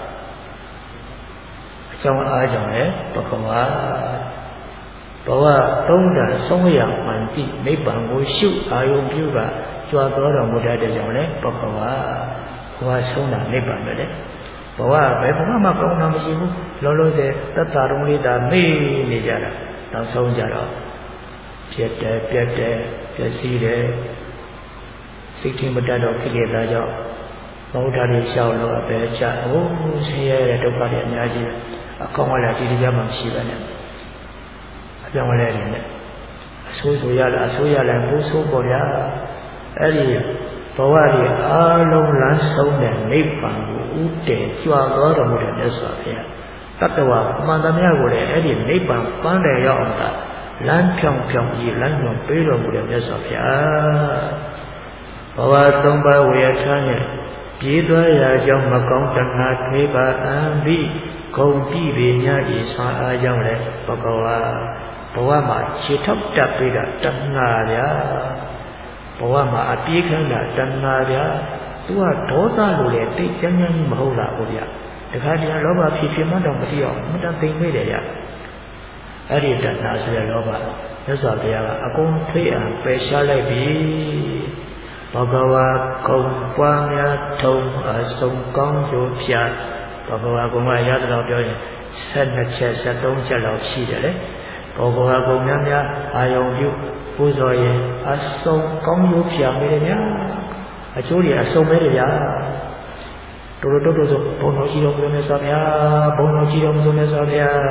အကြောင်းအားကြောင့်လည်းဘဂဝါဘဝသုံးဓာတ်ဆုံးရမှန်တိနိဗ္ဗာန်ကိုရှုအာယုံပြုကကြွားတော်တော်မူတတ်တဲ့ကြောင့်လည်းဘဂဝါဘဝဆုံးတာနိဗ္ဗာန်ပဲလေဘဝဘယ်ဘဝမှကောင်းတာမရှိဘူးလောလောဆယ်တတ္တရုံလေးသာမေ့နေကြတာနောက်ဆုံးကြတော့ပြတ်တယ်ပြတ်တယ်ပျက်စီးတယ်စိတ်ထင်မတတ်တော့ခိလေသာကြောင့်ဘုရားတွေရှောက်လို့အပဲချဟိုဆင်းရဲတဲ့ဒုက္ခတွေအများကြီးအကောင်းဝလာဒီဒီကြမှမရှိပါနဲ့အပြောင်းအလဲနေနဲ့အဆိုးဆိုရလားအဆိုးရလားဘူးဆိုးပေါ်ရအဲ့ဒီဘဝတွေအားလုံးလမ်းဆုံးတဲ့နိဗ္ဗာန်ကိုဥတည်ကြွတော်တော်မူတဲ့မြတ်စွာဘုရားတတ္တဝါမှန်သမျှကိုလည်းအဲ့ဒီနိဗ္ဗာန်ပန်းတယ်ရောက်အောင်သာလမ်းဖြောင်းဖြောင်းကြီးလမ်းညွှန်ပေးတော်မူတဲ့မြတ်စွာဘုရားဘဝသုံးပါးဝေယထာနဲ့ပြေးသွားရာကြောင့်မကောင်းတဏှာထွေးပါအံပြီးဂုံပြည့်ပေညာဤဆွမ်းအားကြောင့်လည်းဘဂဝါဘဝမှာခြေထောက်တက်ပေးတာတဏှာဗျာဘဝမှာအပြေးခန်းတာတဏှာဗျာသူကဒေါသလိုလေတိတ်ကြမ်းကြမ်းမဟုတ်လားကိုဗျာတခါတည်းလောဘဖြစ်ဖြစ်မှတော့မတိအောင်မတန်သိမ့်မိတယ်ဗျာအဲ့ဒီတဏှာဆိုတဲ့လောဘမြတ်စွာဘုရားကအကုန်ထွေးအောင်ပယ်ရှားလိုက်ပြီဘဂဝါကုံပွားများထုံအစုံကောင်းကျိုးဖြာဘဂဝါကုံကရသလောက်ပြောရင်ဆက်နှစ်ချက်ဆက်သုံးချက်လောက်ရှိတယ်လေဘဂဝါကုံများများအာယုံပြုပူဇော်ရင်အစုံကောင်းကျိုးဖြာမိတယ်ဗျာအကျိုးတွေအစုံပဲတယ်ဗျာတို့တို့တို့ဆိုဘုံတော်ကြီးတော်မူမြတ်စွာဘုရားဘုံတော်ကြီးတော်မူမြတ်စွာဘုရား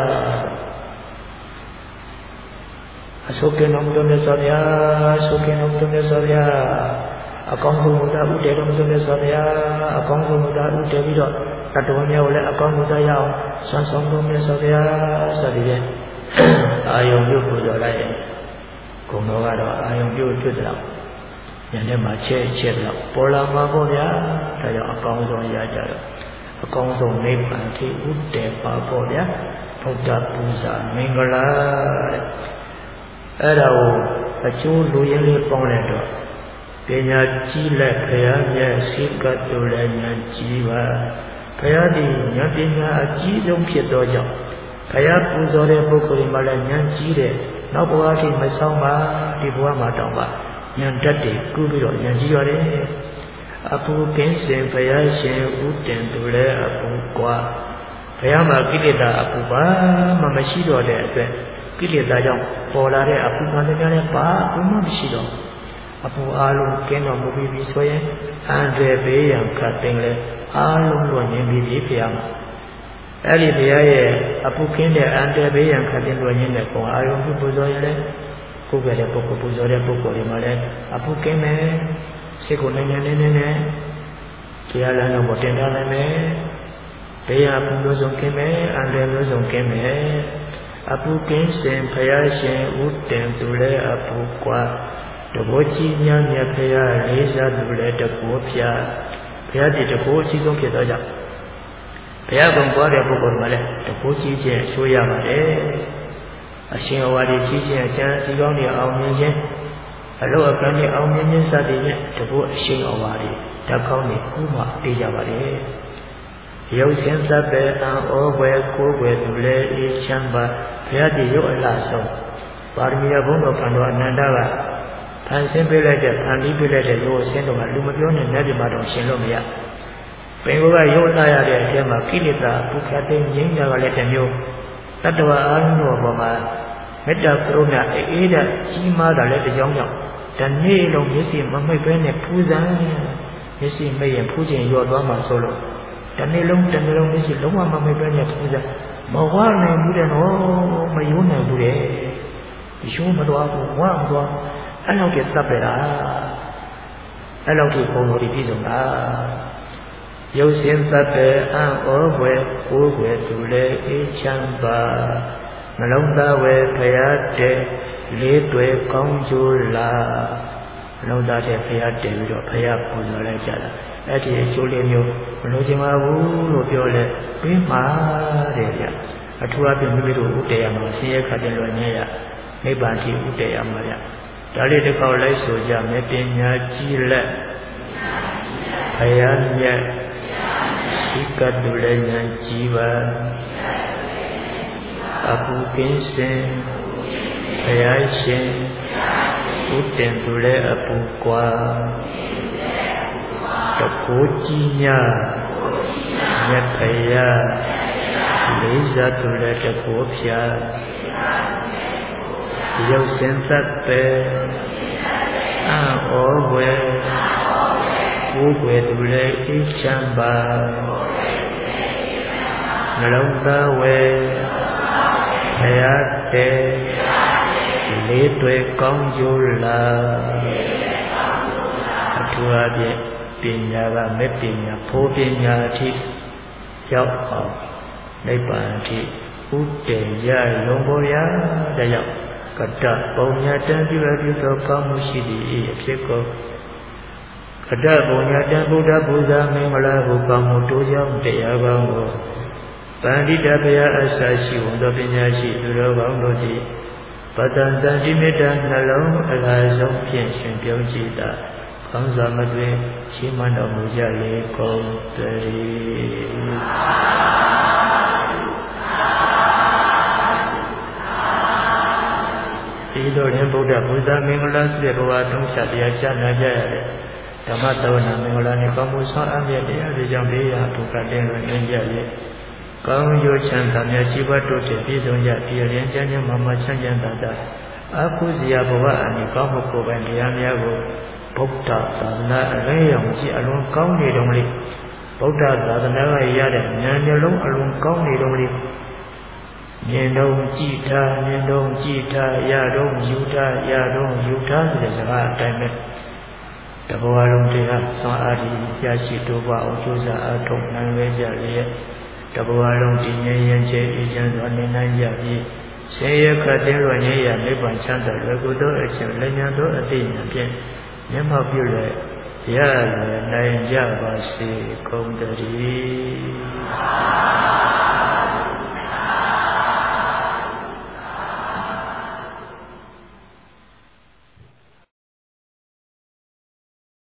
အစုံကင်းတော်မူမြတ်စွာဘုရားအစုံကင်းတော်မူမြတ်စွာဘုရားအကောင်းဆုံးမူတာဥတည်တော်မူတဲ့ဆိုဗျာအကောင်းဆုံးမူတာဥတည်ပြီးတော့တတ္တဝါများကိုလည်းအကောင်းမူတာရအောင်ဆွမ်းဆောင်တော်မူတဲ့ဆိုဗျာဆိုပြီးတဲ့အာယုံပြုပူဇော်လိုက်ရင်ဂုဏ်တော်ကတော့အာယုံပြုတွေ့တဲ့ဉာဏ်ထဲမှာချဲ့ချဲ့တော့ပေါ်လာမှာပေါ့ဗျာဒါကြောင့်အကောင်းဆုံးရကြတော့အကောင်းဆုံးနိဗ္ဗာန်ထိဥတည်ပါပေါ့ဗျာဗုဒ္ဓပူဇာမင်္ဂလာအဲ့ဒါကိုအကျိုးလူရင်းလေးပေါင်းလိုက်တော့ပညာကြီးလက်ဘုရားမြတ်စိကတ်တို့လည်းဉာဏ်ကြီးပါဘုရားဒီဉာဏ်ပညာအကြီးဆုံးဖြစ်သောကြောင့်ဘုရားပူဇော်တဲ့ပုဂ္ဂိုလ်တွေမှလည်းဉာဏ်ကြီးတဲ့နောက်ဘဝထိမဆောင်ပါဒီဘဝမှာတောင်းပါဉာဏ်တတ်တယ်ကူးပြီးတော့ဉာဏ်ကြီးရတယ်အပူကင်းစင်ဘုရားရှင်ဥတင်သူလည်းအပူကွာဘုရားမှာကိလေသာအပူပါမှမရှိတော့တဲ့အတွက်ကိလေသာကြောင့်ပေါ်လာတဲ့အပူမှလည်းလည်းပါဘုမှမရှိတော့အပူအားလုံးကင်းတော်မူပြီးပြီဆိုရင်အန္တရာယ်ဘေးရန်ခတ်တင်လေအားလုံးလွန်ရင်းပြီးပြီဘုရားမှာအဲ့ဒီဘုရားရဲ့အပူကင်းတဲ့အန္တရာယ်ဘေးရန်ခတ်တင်လွန်ရင်းတဲ့ပုံအာယုံပြုပူဇော်ရင်လည်းကိုယ်ပဲတဲ့ပုဂ္ဂိုလ်ပူဇော်တဲ့ပုဂ္ဂိုလ်တွေမှာလည်းအပူကင်းမယ်စိတ်ကိုနိုင်နိုင်နေနေနဲ့တရားလမ်းတော့တင်ထားနိုင်မယ်တရားပူလို့ဆုံးကင်းမယ်အန္တရာယ်လို့ဆုံးကင်းမယ်အပူကင်းစင်ဘုရားရှင်ဥတင်သူလည်းအပူကွာတဘောကြီးများမြတ်ဘုရားလေးစားသူလည်းတဘောဖြာဘုရားဒီတဘောအကြီးဆုံးဖြစ်သောကြောင့်ဘုရားကုံပွားတဲ့ပုဂ္ဂိုလ်မှလည်းတဘောကြီးခြင်းအဆိုးရပါတယ်အရှင်အဝါဒီကြီးခြင်းအကျမ်းဒီကောင်းတွေအောင်မြင်ခြင်းအလို့အကံနဲ့အောင်မြင်ခြင်းစသည်ဖြင့်တဘောအရှင်အဝါဒီဓာတ်ကောင်းတွေခုမှအေးကြပါတယ်ရုပ်ရှင်သဗ္ဗေအံဩဘွယ်ကိုးဘွယ်သူလည်းအေးချမ်းပါဘုရားဒီရုပ်အလားဆုံးပါရမီဘုန်းတော်ကံတော်အနန္တကဖန်ဆင်းပေးလိုက်တဲ့ဖန်ပြီးပေးလိုက်တဲ့ရုပ်အစင်းတော်ကလူမပြောနဲ့နတ်ပြည်မှာတော့ရှင်လို့မရပင်ကိုယ်ကရုပ်လာရတဲ့အထဲမှာကိလေသာပုခတ်တဲ့ငြိမ်းတာကလည်းတစ်မျိုးတတ္တဝါအားလုံးတို့ပေါ်မှာမေတ္တာကရုဏာအေးတဲ့ကြီးမားတာလည်းတစ်ကြောင်းကြောင့်ဒီနေ့လုံးမျက်စိမမိတ်ပဲနဲ့ပူဇံမျက်စိမိတ်ရင်ဖူးခြင်းရော့သွားမှာဆိုလို့ဒီနေ့လုံးဒီနေ့လုံးမျက်စိလုံးဝမမိတ်ပဲနဲ့ပူဇံမဝနိုင်ဘူးတဲ့နော်မယိုးနိုင်ဘူးတဲ့ရိုးမသွားဘူးဝမသွားအဲ့လောက်ကြီးသတ်ပဲလားအဲ့လောက်ကြီးဘုံတော်ဒီပြည်စုံတာရုပ်ရှင်သတ်တယ်အံ့ဩွယ်ကိုးွယ်သူလည်းအေးချမ်းပါနှလုံးသားဝဲဖရာတဲ့လေးတွေကောင်းကျိုးလာနှလုံးသားတဲ့ဖရာတည်ပြီးတော့ဖရာပူဇော်လိုက်ကြတာအဲ့ဒီအကျိုးလေးမျိုးမလို့ချင်ပါဘူးလို့ပြောလဲပြီးမှာတဲ့ဗျအထူးအဖြင့်မိမိတို့ဥတည်ရမှာဆင်းရဲခတ်တဲ့လွန်ညရနိဗ္ဗာန်ကြီးဥတည်ရမှာဗျဒါလေးတစ်ခေါက်လိုက်ဆိုကြမယ်ပညာကြီးလက်ဘုရားမြတ်စိကတ်တူလည်းဉာဏ်ကြီးပါအပူကင်းစင်ဘုရားရှင်ဥတင်တူလည်းအပူကွာတကိုးကြီးများမြတ်ဘုရားလေးစားတူလည်းတကိုးဖြာရုပ်ရှင်သတ်ပဲအံ့ဩွယ်ကိုးွယ်သူလည်းအေးချမ်းပါနှလုံးသားဝဲဘုရားတဲ့လေးတွေကောင်းကျိုးလာအထူးအဖြင့်ပညာကမေတ္တပညာဖို့ပညာအထိရောက်အောင်နိဗ္ဗာန်အထိဥတည်ရလုံးပေါ်ရတဲ့ကြောင့်ကတ္တပုံညာတံပြုအပ်သောကောင်းမှုရှိသည့်အဖြစ်ကိုကတ္တပုံညာတံဗုဒ္ဓပူဇာမင်္ဂလာဟုကောင်းမှုတိုးကြောင်းတရားကောင်းကိုပန္တိတဘုရားအစရှိဝန်သောပညာရှိသူတော်ကောင်းတို့သည်ပတ္တန်တန်ဒီမေတ္တာနှလုံးအလားဆုံးဖြင့်ရှင်ပြုံးကြည်တာကောင်းစွာမတွင်ရှိမှန်တော်မူကြလေကုန်တည်းဒီလိုရင်ဗုဒ္ဓဘုရားမင်္ဂလာစေဘဝသုံးချက်တရားချနာကြရတဲ့ဓမ္မသဝနာမင်္ဂလာနှင့်ကောင်းမှုဆောင်အပ်မြတ်တရားတွေကြောင့်ဘေးရာဒုက္ခတင်းလွင်နေကြလေကောင်းကျိုးချမ်းသာမြတ်ជីវတ်တို့ဖြင့်ပြည့်စုံကြပြည့်ရင်ချမ်းချမ်းမမချမ်းချမ်းသာသာအခုစရာဘဝအနိကောင်းမှုကိုယ်ပိုင်တရားများကိုဗုဒ္ဓသာသနာအလဲရောင်ကြည့်အလွန်ကောင်းနေတော်မူလေဗုဒ္ဓသာသနာကရတဲ့ဉာဏ်မျိုးလုံးအလွန်ကောင်းနေတော်မူလေမြင်တော့ကြည်ထားမြင်တော့ကြည်ထားရတော့ယူထားရတော့ယူထားဆိုတဲ့စကားအတိုင်းပဲတဘောလုံးတရားဆွမ်းအားကြီးရရှိတိုးပါအောင်ကြိုးစားအားထုတ်နိုင်ရကြလေတဘောလုံးတည်ငြိမ်ရင်ချေအေးချမ်းစွာနေနိုင်ကြပြီဆင်းရဲခတ်တဲ့ရငြိမ်းရနိဗ္ဗာန်ချမ်းသာလွယ်ကူသောအခြင်းလဉ္ဇဉ်သောအသိဉာဏ်ဖြင့်မျက်မှောက်ပြုလျက်ရလွယ်နိုင်ကြပါစေကုန်သတည်း